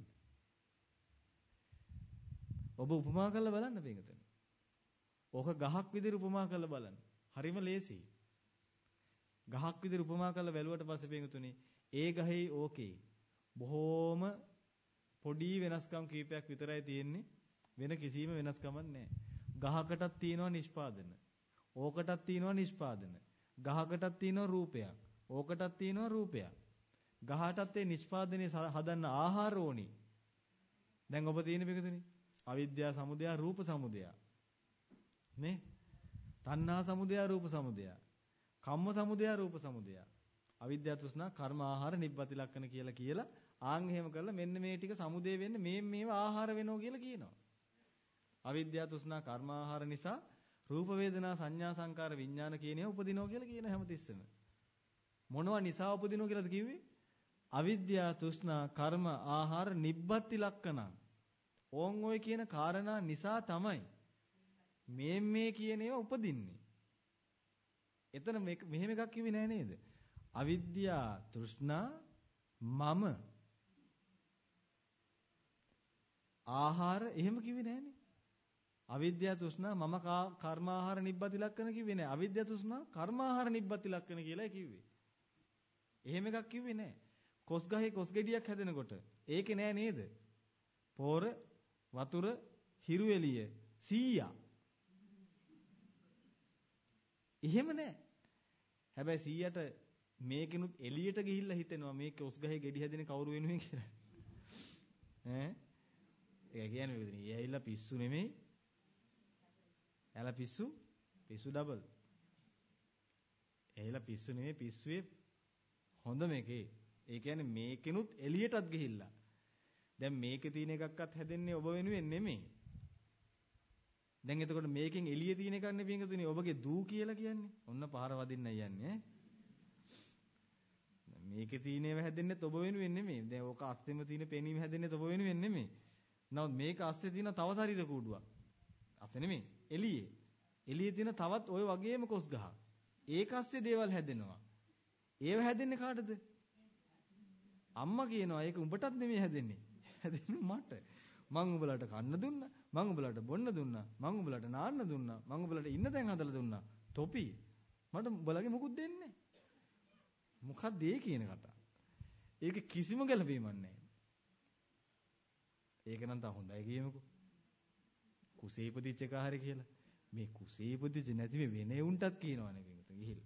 ඔබ උපමා කරලා බලන්න මේකතන. ඕක ගහක් විදිහට උපමා කරලා බලන්න. හරිම ලේසියි. ගහක් විදිහට උපමා කරලා බැලුවට පස්සේ මේකතුනේ ඒ ගහේ ඕකේ බොහෝම පොඩි වෙනස්කම් කීපයක් විතරයි තියෙන්නේ. වෙන කිසිම වෙනස්කමක් නැහැ. ගහකටත් තියෙනවා නිෂ්පාදන. ඕකටත් තියෙනවා නිෂ්පාදන. ගහකටත් තියෙනවා රූපයක්. ඕකටත් තියෙනවා රූපයක්. ගහටත් ඒ නිෂ්පාදනයේ හදන්න ආහාර ඕනි. දැන් ඔබ තියෙන පිටුනේ අවිද්‍යා සමුදය රූප සමුදය. නේ? තණ්හා සමුදය රූප සමුදය. කම්ම සමුදය රූප සමුදය. අවිද්‍යා තෘෂ්ණා කර්ම ආහාර නිබ්බති ලක්ෂණ කියලා ආන් එහෙම කරලා මෙන්න මේ ටික සමුදය වෙන්නේ මේවා ආහාර වෙනවා කියලා කියනවා. අවිද්‍යා තෘෂ්ණා කර්ම ආහාර නිසා රූප වේදනා සංඥා සංකාර විඥාන කියන ඒවා උපදිනවා කියලා කියන හැමතිස්සෙම. මොනවා නිසා උපදිනවා කියලාද කිව්වේ? අවිද්‍යා තෘෂ්ණා කර්ම ආහාර නිබ්බති ලක්ෂණ. ඕන් ඔය කියන කාරණා නිසා තමයි මේ කියන ඒවා උපදින්නේ. එතන මෙහෙම එකක් කිව්වේ නෑ නේද? අවිද්‍යා තෘෂ්ණා මම ආහාර එහෙම කිව්වේ නෑනේ. අවිද්‍යාව තෘෂ්ණා මම කර්මාහාර නිබ්බති ලක්ෂණ කිව්වේ නෑ. අවිද්‍යාව තෘෂ්ණා කර්මාහාර නිබ්බති ලක්ෂණ කියලා කිව්වේ. එහෙම එකක් කිව්වේ නෑ. කොස් ගහේ කොස් ගෙඩියක් හැදෙනකොට ඒකේ නෑ නේද? පොර වතුර හිරු එළිය 100. එහෙම නෑ. හැබැයි 100ට මේකිනුත් එළියට ගිහිල්ලා හිතෙනවා මේ කොස් ගහේ ගෙඩි හැදෙන කවුරු වෙනුවෙන් කියලා. ඈ ඒක කියන්නේ මොකද? ඊ ඇවිල්ලා පිස්සු නෙමෙයි. එයාලා පිස්සු ඩබල්. එයාලා පිස්සු නෙමෙයි පිස්සුවේ හොඳ මේකේ. ඒ කියන්නේ මේකිනුත් එළියටත් ගිහිල්ලා. දැන් මේකේ තියෙන එකක්වත් හැදෙන්නේ ඔබ වෙනුවෙන් නෙමෙයි. දැන් එතකොට මේකෙන් එළියේ තියෙන එකක් නෙපින් තුනේ ඔබගේ දූ කියලා කියන්නේ. ඔන්න පහර වදින්න යන්නේ ඈ. මේකේ තියෙන ඒවා හැදෙන්නේ ඔබ වෙනුවෙන් නෙමෙයි. දැන් ඕක අස්සෙම තියෙන පෙනීම හැදෙන්නේ ඔබ වෙනුවෙන් නෙමෙයි. නමුත් මේක අස්සේ තියෙන තව ශරීර කූඩුවක්. අස්සේ නෙමෙයි. එළියේ. එළියේ තියෙන තවත් ওই වගේම කොස් ගහ. ඒක අස්සේ දේවල් හැදෙනවා. ඒව හැදෙන්නේ කාටද? අම්මා කියනවා ඒක උඹටත් නෙමෙයි හැදෙන්නේ. හැදෙන්නේ මට. මං උඹලට කන්න දුන්නා. මං උඹලට බොන්න දුන්නා. මං උඹලට නාන්න දුන්නා. මං උඹලට ඉන්න තැන් හදලා දුන්නා. තොපි. මට උඹලගේ මුකුත් දෙන්නේ නැහැ. මොකක්ද ඒ කියන කතාව? ඒක කිසිම ගැළපීමක් නැහැ. ඒක නම් තා හොඳයි කියමුකෝ. කුසේ ඉපදිච්ච එක හරි කියලා. මේ කුසේ ඉපදිච්ච නැති මේ වෙන උන්ටත් කියනවනේ පිටුතුන් ගිහිල්ලා.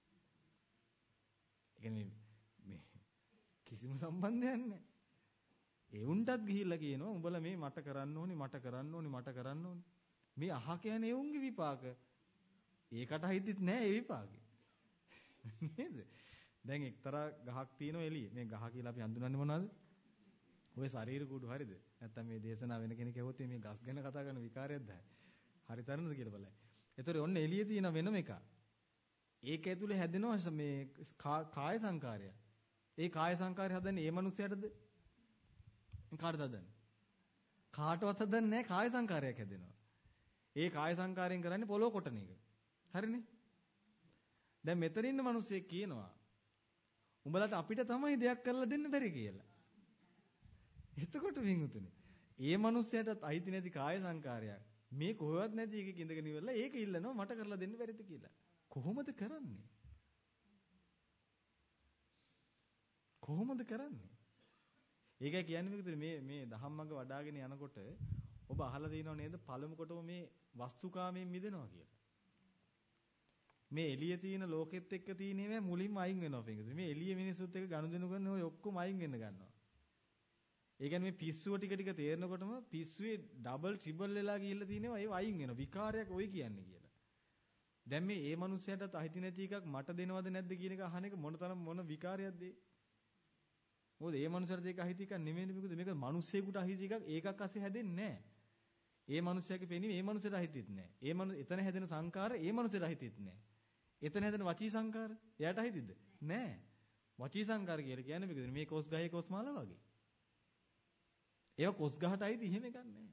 ඒ කියන්නේ මේ කිසිම සම්බන්ධයක් නැහැ. ඒ උන්ටත් ගිහිල්ලා කියනවා උඹලා මේ මට කරන්න ඕනේ මට කරන්න ඕනේ මට කරන්න ඕනේ. මේ අහ කියන්නේ ඒ උන්ගේ විපාක. ඒකට හිටිත් නැහැ ඒ විපාකේ. නේද? දැන් එක්තරා ගහක් තියෙනවා එළියේ. මේ ගහ කියලා අපි හඳුනන්නේ මොනවද? ඔය ශරීර කුඩු හරිද? නැත්තම් මේ දේශනාව වෙන කෙනෙක් ඇහුවොත් මේ ගස් ගැන කතා කරන විකාරයක්ද? හරි තරනද කියලා බලයි. ඒතකොට ඔන්න එළියේ තියෙන වෙනම එකක්. ඒක ඇතුලේ හැදෙනවා මේ කාය සංකාරය. ඒ කාය සංකාරය හදන්නේ ඒ මනුස්සයාටද? කාටද හදන්නේ? කාටවත් හදන්නේ නැහැ කාය සංකාරයක් හැදෙනවා. ඒ කාය සංකාරයෙන් කරන්නේ පොළොව කොටන එක. හරිනේ? දැන් මෙතන ඉන්න මිනිස්සෙක් කියනවා උඹලට අපිට තමයි දෙයක් කරලා දෙන්න බැරි කියලා. එතකොට වින්තුනේ. ඒ මිනිස්සයාටත් අයිති නැති කාය සංකාරයක් මේ කොහෙවත් නැති එකක ඉඳගෙන ඉවරලා ඒක ඉල්ලනවා මට කරලා දෙන්න බැරිද කියලා. කොහොමද කරන්නේ? කොහොමද කරන්නේ? ඒකයි කියන්නේ මේ ධම්මංග වඩාගෙන යනකොට ඔබ අහලා තියෙනව නේද පළමු කොටම මේ වස්තුකාමයෙන් මිදෙනවා කියලා. මේ එළියේ තියෙන ලෝකෙත් එක්ක තියෙන ඒවා මුලින්ම අයින් වෙනවා පිටින්. මේ එළියේ මිනිස්සුත් එක්ක ගනුදෙනු කරන ඔය ඔක්කොම අයින් වෙන්න ගන්නවා. ඒ කියන්නේ මේ පිස්සුව ටික ටික තේරෙනකොටම පිස්සුවේ ඩබල් ට්‍රිබල් වෙලා ගිහිල්ලා තියෙනවා ඒව අයින් වෙනවා. විකාරයක් ඔය කියන්නේ කියලා. දැන් මේ ඒ මනුස්සයාටත් අහිති නැති එකක් මට දෙනවද නැද්ද කියන එක අහන එක මොන විකාරයක්ද ඒ? මොකද ඒ මනුස්සයාට ඒක අහිති එකක් නෙමෙයි මොකද මේක මිනිස්සෙකුට අහිති එකක් ඒකක් අස්සේ හැදෙන්නේ නැහැ. ඒ මනුස්සයාගේ පෙනීම ඒ මනුස්සයාට අහිතිත් නැහැ. එතන හැදෙන සංකාර ඒ මනුස්සයාට අහිතිත් නැහැ. එතන හැදෙන වචී සංකාර එයාට අහිතිද? නැහැ. වචී සංකාර කියලා කියන්නේ මොකද? මේ කොස් ගහේ කොස් මාල වගේ. ඒව කොස් ගහට අයිති එහෙම එකක් නැහැ.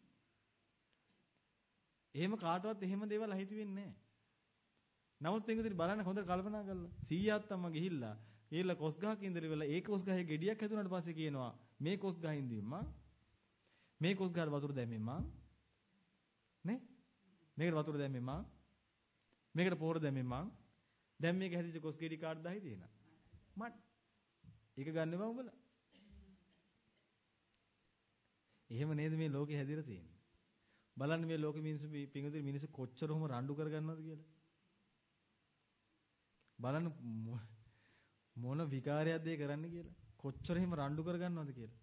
එහෙම කාටවත් එහෙම දේවල් අහිති වෙන්නේ නැහැ. නමුත් මේකෙදි බලන්න හොඳට කල්පනා කරලා 100ක් අම්මා ගිහිල්ලා කොස් ගහක ඉඳලා ඒ කොස් ගහේ ගෙඩියක් හැදුනාට පස්සේ කියනවා මේ කොස් ගහින් දිම්මා මේ කොස් ගහට වතුර දැම්මේ මං නේ මේකට වතුර දැම්මේ මං මේකට පොර දැම්මේ මං දැන් මේක හැදිච්ච කොස් ගෙඩි කාටද අහිති එහෙනම් මට ඒක ගන්නවා උඹලා එහෙම නේද මේ ලෝකේ හැදිලා තියෙන්නේ බලන්න මේ ලෝකෙ මිනිස්සු කොච්චරම රණ්ඩු කරගන්නවද කියලා බලන්න මොන විකාරයක්ද ඒ කරන්න කියලා කොච්චර එහෙම රණ්ඩු කරගන්නවද කියලා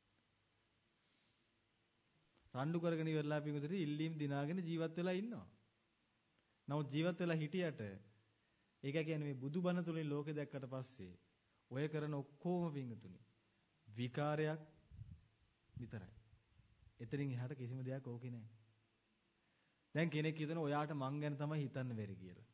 රණ්ඩු කරගෙන ඉවරලා පිඟුතුරි ඉල්ලීම් දිනාගෙන ජීවත් වෙලා ඉන්නවා. නමුත් ජීවත් වෙලා හිටියට ඒක කියන්නේ මේ බුදුබණ තුලින් ලෝකෙ දැක්කට පස්සේ ඔය කරන ඔක්කොම පිඟුතුනි විකාරයක් විතරයි. එතනින් එහාට කිසිම දෙයක් ඕකේ නැහැ. දැන් කෙනෙක් හිතනවා ඔයාට මං ගැන තමයි හිතන්න බැරි කියලා.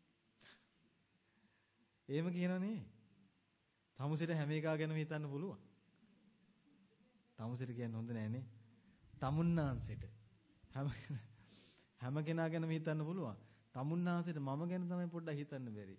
එහෙම කියනනේ. තමුසෙට හැම එකා ගැනම හිතන්න පුළුවන්. තමුසෙට කියන්න හොඳ නෑනේ. තමුන්නාන්සෙට හැම කෙනා ගැනම හිතන්න පුළුවන්. තමුන්නාන්සෙට මම ගැන තමයි පොඩ්ඩක් හිතන්න බැරි.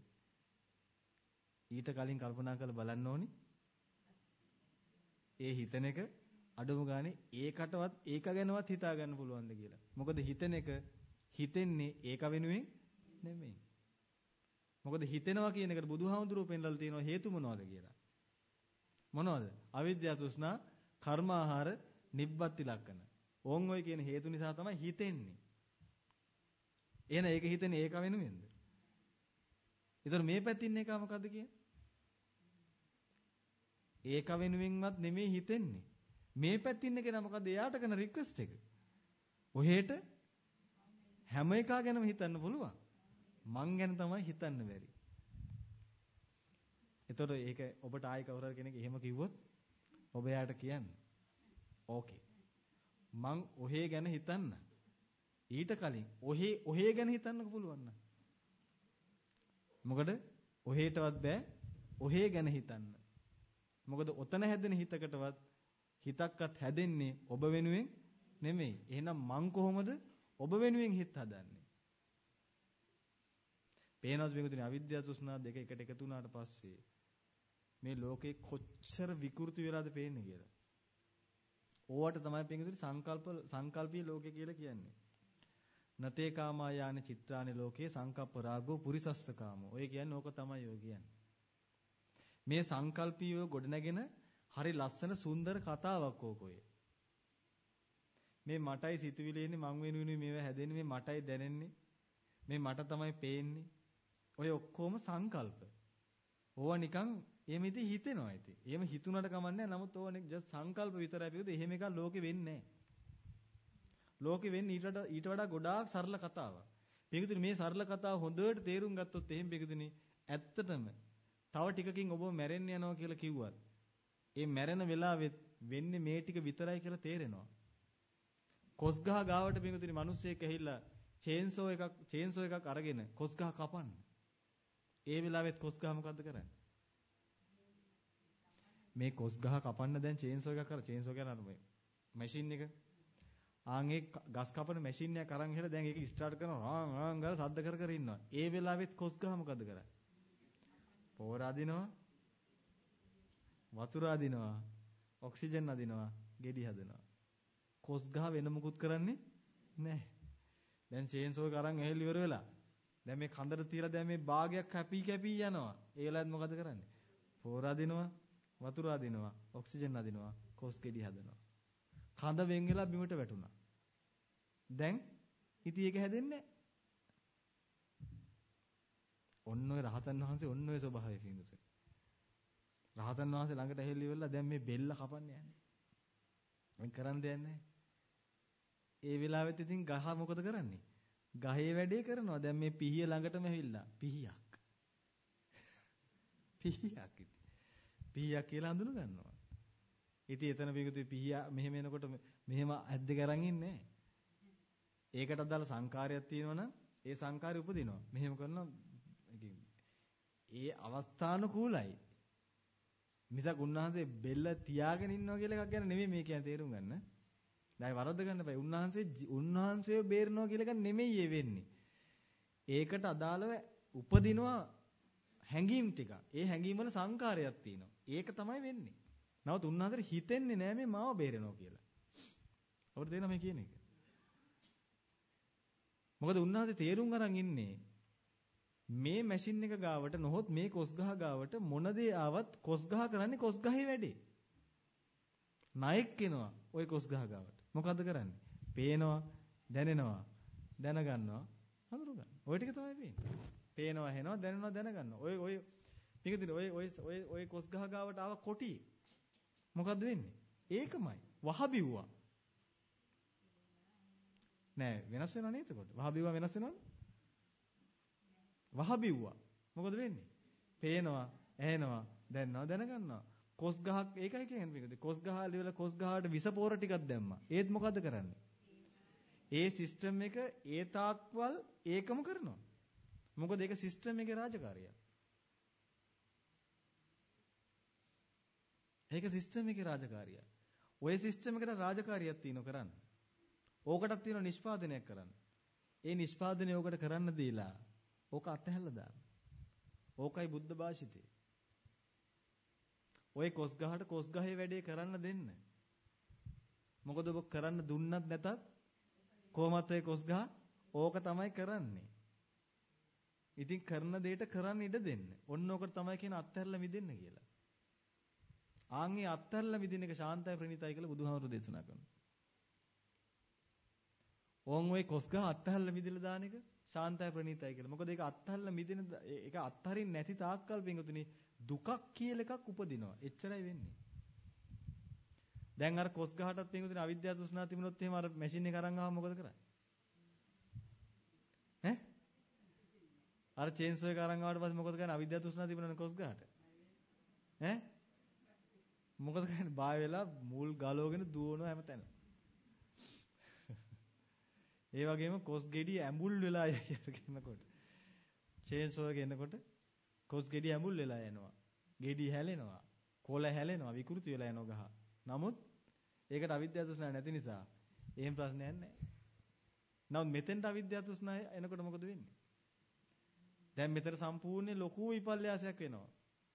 ඊට කලින් කල්පනා කරලා බලන්න ඕනි. ඒ හිතන එක අඩුම ගානේ ඒකටවත් ඒක ගැනවත් හිතා ගන්න පුළුවන්ද කියලා. මොකද හිතන එක හිතෙන්නේ ඒක වෙනුවෙන් නෙමෙයි. මොකද හිතෙනවා කියන එකට බුදුහාමුදුරුවෝ පෙන්වලා තියෙනවා හේතු මොනවද කියලා. මොනවද? අවිද්‍යාව තෘෂ්ණා කර්මාහාර නිබ්බත්ති ලක්ෂණ. ඕන් ඔය කියන හේතු නිසා තමයි හිතෙන්නේ. එහෙනම් ඒක හිතෙන්නේ ඒක වෙනුවෙන්ද? ඒතර මේ පැත්තින් එක මොකද්ද කියන්නේ? ඒක වෙනුවෙන්වත් නෙමෙයි හිතෙන්නේ. මේ පැත්තින් එක නම මොකද්ද? එයාට කරන රික්වෙස්ට් එක. ඔහෙට හැම එකා ගැනම හිතන්න පුළුවන්. මං ගැන තමයි හිතන්න බැරි. එතකොට ඒක ඔබට ආයි කවුරු හරි කෙනෙක් එහෙම කිව්වොත් ඔබ එයාට කියන්න. ඕකේ. මං ඔහේ ගැන හිතන්න. ඊට කලින් ඔහේ ගැන හිතන්නක පුළුවන් නේද? මොකද ඔහෙටවත් බෑ ඔහේ ගැන හිතන්න. මොකද ඔතන හැදෙන හිතකටවත් හිතක්වත් හැදෙන්නේ ඔබ වෙනුවෙන් නෙමෙයි. එහෙනම් මං කොහොමද ඔබ වෙනුවෙන් හිත හදන්නේ? පේනවද මේකතුනේ අවිද්‍යාව තෘෂ්ණා දෙක එකට එකතු වුණාට පස්සේ මේ ලෝකේ කොච්චර විකෘති වෙලාද පේන්නේ කියලා. ඕවට තමයි පේන්නේ සංකල්පීය ලෝකේ කියලා කියන්නේ. නතේ කාමායාන චිත්‍රානි ලෝකේ සංකප්ප රාගෝ පුරිසස්ස කාමෝ. ඔය කියන්නේ ඕක තමයි ඔය කියන්නේ. මේ සංකල්පීයව ගොඩනගෙන හරි ලස්සන සුන්දර කතාවක් ඕකෝය. මේ මටයි සිතුවිලි එන්නේ මං වෙනුවෙන් මේව හැදෙන්නේ මේ මටයි දැනෙන්නේ මේ මට තමයි පේන්නේ. ඔය ඔක්කොම සංකල්ප. ඕවා නිකන් එහෙම ඉතින් හිතෙනවා ඉතින්. එහෙම හිතුණාට කමන්නේ නැහැ. නමුත් ඕවා නික ජස්ට් සංකල්ප විතරයි. පිටුද එහෙම එකක් ලෝකෙ වෙන්නේ නැහැ. ලෝකෙ වෙන්නේ ඊට වඩා ගොඩාක් සරල කතාවක්. පිටුද මේ සරල කතාව හොඳට තේරුම් ගත්තොත් එහෙම පිටුදනේ ඇත්තටම තව ටිකකින් ඔබව මැරෙන්න යනවා කියලා කිව්වත් ඒ මැරෙන වෙලාවෙත් වෙන්නේ මේ ටික විතරයි කියලා තේරෙනවා. කොස් ගහ ගාවට පිටුදනේ මිනිස්සෙක් ඇහිලා චේන්සෝ එකක් අරගෙන කොස් ගහ කපන්න. ඒ වෙලාවෙත් කොස් ගහ මොකද්ද කරන්නේ? මේ කොස් ගහ කපන්න දැන් චේන්සෝ එකක් අර චේන්සෝ කියන්නේ මේ මැෂින් එක. ආන් ඒ ගස් කපන මැෂින් එක අරන් ඉහලා දැන් ඒක ස්ටාර්ට් කරනවා රාන් ගාලා සද්ද කර කර ඉන්නවා. ඒ වෙලාවෙත් කොස් ගහ මොකද්ද කරන්නේ? පොර අදිනවා, වතුර අදිනවා, ඔක්සිජන් අදිනවා, ගෙඩි හදනවා. කොස් ගහ වෙන මොකුත් කරන්නේ නැහැ. දැන් චේන්සෝ එක අරන් ඇහෙල් ඉවර වෙලා. දැන් මේ කන්දට තියලා දැන් මේ භාගයක් කැපී යනවා. ඒ වෙලාවෙත් මොකද කරන්නේ? පොර අදිනවා, වතුර අදිනවා, ඔක්සිජන් අදිනවා, කොස් ගෙඩි හදනවා. කඳ වෙන් වෙලා බිමට වැටුණා. දැන් ඉතින් ඒක හැදෙන්නේ නැහැ. ඔන්න ඔය රහතන් වහන්සේ ඔන්න ඔය ස්වභාවය පිළිඳුසේ. රහතන් වහන්සේ ළඟට ඇහෙල්ලි වෙලා දැන් මේ බෙල්ල කපන්න යන්නේ. මම කරන් දෙයක් නැහැ. ඒ වෙලාවෙත් ඉතින් ගහ මොකද කරන්නේ? ගහේ වැඩේ කරනවා. දැන් මේ පිහිය ළඟටම ඇවිල්ලා පිහියක්. පිහියක් කියලා හඳුන ගන්නවා. ඉතින් එතන පිටුති පිහිය මෙහෙම එනකොට මෙහෙම ඇද්ද ගරන් ඉන්නේ නැහැ. ඒකට අදාළ සංකාරයක් තියෙනවනම් ඒ සංකාරය උපදිනවා. මෙහෙම කරනවා ඒ අවස්ථානුකූලයි. මිසක් උන්වහන්සේ බෙල්ල තියාගෙන ඉන්නවා කියලා එකක් ගැන නෙමෙයි මේ කියන්නේ තේරුම් ගන්න. දැන් වරද්ද ගන්න බෑ. උන්වහන්සේව බේරනවා කියලා එකක් නෙමෙයි ඒ වෙන්නේ. ඒකට අදාළව උපදිනවා හැඟීම් ටික. ඒ හැඟීම් වල සංකාරයක් තියෙනවා. ඒක තමයි වෙන්නේ. නමුත් උන්වහන්සේට හිතෙන්නේ නෑ මේ මාව බේරනවා කියලා. අපිට තේරෙනවා මේ කියන එක. මොකද උන්වහන්සේ තේරුම් අරන් ඉන්නේ මේ මැෂින් එක ගාවට නොහොත් මේ කොස් ගහ ගාවට මොන දේ ආවත් කොස් ගහ කරන්නේ කොස් ගහේ වැඩේ. නායක කෙනවා ওই කොස් ගහ ගාවට. මොකද්ද කරන්නේ? පේනවා, දැනෙනවා, දැනගන්නවා, හඳුනගන්නවා. ওই ටික තමයි වෙන්නේ. පේනවා, හෙනවා, දැනෙනවා, දැනගන්නවා. ඔය පිටින් ඔය කොස් ගහ ගාවට ආව කොටි. මොකද්ද වෙන්නේ? ඒකමයි. වහ බිව්වා. නෑ වෙනස් වෙනව නේද එතකොට? වහ බිව්වා වෙනස් වෙනවද? වහ බිව්වා. මොකද වෙන්නේ? පේනවා, ඇහෙනවා, දැනනවා, දැනගන්නවා. කොස් ගහක් ඒකයි කියන්නේ මේකද? කොස් ගහ ලෙවල කොස් ගහට විස පෝර ටිකක් දැම්මා. ඒත් මොකද්ද කරන්නේ? ඒ සිස්ටම් එක ඒ තාක්වල් ඒකම කරනවා. මොකද ඒක සිස්ටම් එකේ රාජකාරිය. ඒක සිස්ටම් එකේ රාජකාරිය. ඔය සිස්ටම් එකට රාජකාරියක් තියෙනවා කරන්න. ඕකටත් තියෙනවා නිෂ්පාදනයක් කරන්න. ඒ නිෂ්පාදනය ඕකට කරන්න දීලා ඕක අතහැරලා දාන්න. ඕකයි බුද්ධ භාෂිතේ. ඔය කොස් ගහට කොස් ගහේ වැඩේ කරන්න දෙන්න. මොකද ඔබ කරන්න දුන්නත් නැතත් කොහොමත් ඔය කොස් ගහ ඕක තමයි කරන්නේ. ඉතින් කරන දෙයට කරන්න ඉඩ දෙන්න. ඔන්න ඕකට තමයි කියන අත්හැරලා මිදෙන්න කියලා. ආන්ගේ අත්හැරලා මිදින එක ශාන්තයි ප්‍රණීතයි කියලා බුදුහාමුදුරු දේශනා කරනවා. ඕන් ඔය කොස් ගහ අත්හැරලා මිදලා දාන එක ශාන්තයි ප්‍රණීතයි කියලා. මොකද ඒක අත්හැරලා මිදින ඒක අත්හරින්න නැති තාක්කල් පින්වතුනි දුකක් කියලා එකක් උපදිනවා. එච්චරයි වෙන්නේ. දැන් අර කොස් ගහටත් පින්වතුනි අවිද්‍යාව තෘෂ්ණාව තිබුණොත් එහෙම අර මැෂින් එක අරන් ආවම මොකද කරන්නේ? ඈ? අර චේන්සෝ එක අරන් ආවට පස්සේ මොකද කරන්නේ? අවිද්‍යාව තෘෂ්ණාව තිබුණානේ කොස් ගහට. ඈ? මොකද කරන්නේ? බාය වෙලා මුල් ගලවගෙන දුවනවා හැමතැන. ඒ වගේම කොස් ගෙඩි ඇඹුල් වෙලා යනකොට චේන්සෝ එක එනකොට කොස් ගෙඩි ඇඹුල් වෙලා යනවා. ගෙඩි හැලෙනවා. කොළ හැලෙනවා. විකෘති වෙලා යනවා ගහ. නමුත් ඒකට අවිද්‍යාව තෘෂ්ණාව නැති නිසා එහෙම ප්‍රශ්නයක් නැහැ. නමුත් මෙතෙන්ට අවිද්‍යාව තෘෂ්ණාව එනකොට මොකද වෙන්නේ? දැන් මෙතන සම්පූර්ණ ලොකු විපල්යාසයක් වෙනවා.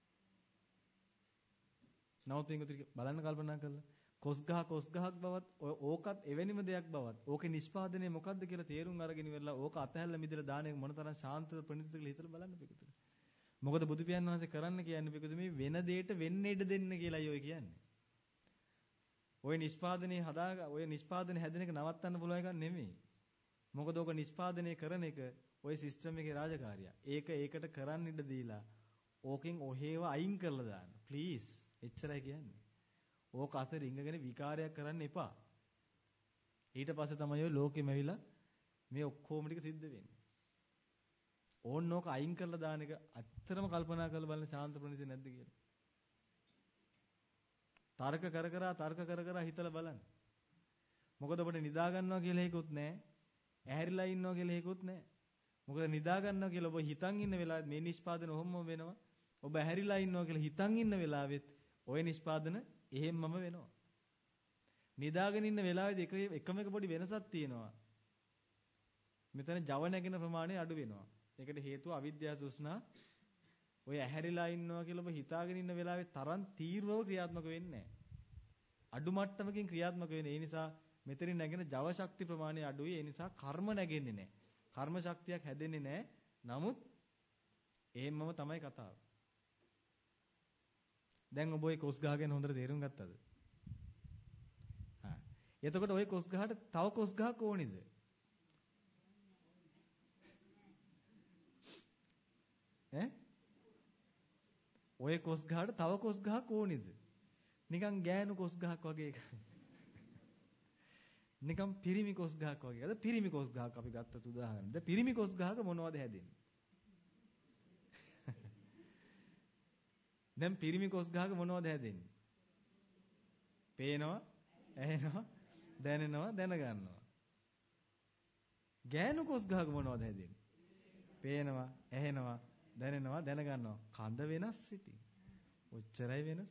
නමුත් මේක බලන්න කල්පනා කරලා කොස් ගහක් බවත් ඕකත් එවැනිම දෙයක් බවත් ඕකේ නිෂ්පාදනය මොකද්ද කියලා තේරුම් අරගෙන ඉවරලා ඕක අතහැරලා මිදලා දාන එක මොනතරම් ශාන්ත ප්‍රණීතද කියලා හිතලා බලන්න පිටුතුර. මොකද බුදු පියාණන් වහන්සේ කරන්න කියන්නේ පිටුතුර මේ වෙන දෙයට වෙන්න ඉඩ දෙන්න කියලායි ඔය කියන්නේ. ඔය නිෂ්පාදනය හැදෙන එක නවත්තන්න පුළුවන් එකක් නෙමෙයි. මොකද ඕක නිෂ්පාදනය කරන එක ඔය සිස්ටම් එකේ රාජකාරිය. ඒකට කරන්න ඉඩ දීලා ඕකෙන් ඔහේව අයින් කරලා දාන්න. ප්ලීස්. එච්චරයි කියන්නේ. ඕක අතර ඉංගගෙන විකාරයක් කරන්න එපා. ඊට පස්සේ තමයි ඔය ලෝකෙම ඇවිලා මේ ඔක්කොම ටික සිද්ධ වෙන්නේ. ඕන්න ඕක අයින් කරලා දාන එක අත්‍තරම කල්පනා කරලා බලන්න ශාන්ත ප්‍රණීත නැද්ද කියලා. තර්ක කර කර හිතලා බලන්න. මොකද ඔබට නිදා ගන්නවා කියලා හේකුත් නැහැ. ඇහැරිලා ඉන්නවා කියලා හේකුත් නැහැ. මොකද නිදා ගන්නවා කියලා ඔබ හිතන් ඉන්න වෙලාවෙත් මේ නිෂ්පාදන ඔහොම වෙනවා. ඔබ ඇහැරිලා ඉන්නවා කියලා හිතන් ඉන්න වෙලාවෙත් ඔය නිෂ්පාදන එහෙම්මම වෙනවා. නිදාගෙන ඉන්න වෙලාවේදී එකම එක පොඩි වෙනසක් තියෙනවා. මෙතන ජව නැගෙන ප්‍රමාණය අඩු වෙනවා. ඒකට හේතුව අවිද්‍යාව තෘෂ්ණා. ඔය ඇහැරිලා ඉන්නවා කියලා ඔබ හිතාගෙන ඉන්න වෙලාවේ තරම් තීව්‍රව ක්‍රියාත්මක වෙන්නේ නැහැ. අඩු මට්ටමකින් ක්‍රියාත්මක වෙන්නේ. ඒ නිසා මෙතනින් නැගෙන ජව ශක්ති ප්‍රමාණය අඩුයි. ඒ නිසා කර්ම නැගෙන්නේ නැහැ. කර්ම ශක්තියක් හැදෙන්නේ නැහැ. නමුත් එහෙම්මම තමයි කතාව. දැන් ඔබ ওই කොස් ගහ ගැන හොඳට තේරුම් ගත්තද? හා. එතකොට ওই කොස් ගහට තව කොස් ගහක් ඕනේද? ඈ? ওই කොස් ගහට තව කොස් ගහක් ඕනේද? නිකන් ගෑනු කොස් ගහක් වගේ එකක්. නිකන් පිරිමි කොස් ගහක් වගේ. අද පිරිමි කොස් ගහක් අපි ගත්තත් උදාහරණයක්. දැන් පිරිමි කොස් ගහක මොනවද හැදෙන්නේ? දැන් පිරිමි කොස් ගහක මොනවද හැදෙන්නේ? පේනවා, ඇහෙනවා, දැනෙනවා, දැනගන්නවා. ගෑනු කොස් ගහක මොනවද හැදෙන්නේ? පේනවා, ඇහෙනවා, දැනෙනවා, දැනගන්නවා. කඳ වෙනස් ඉතින්. ඔච්චරයි වෙනස.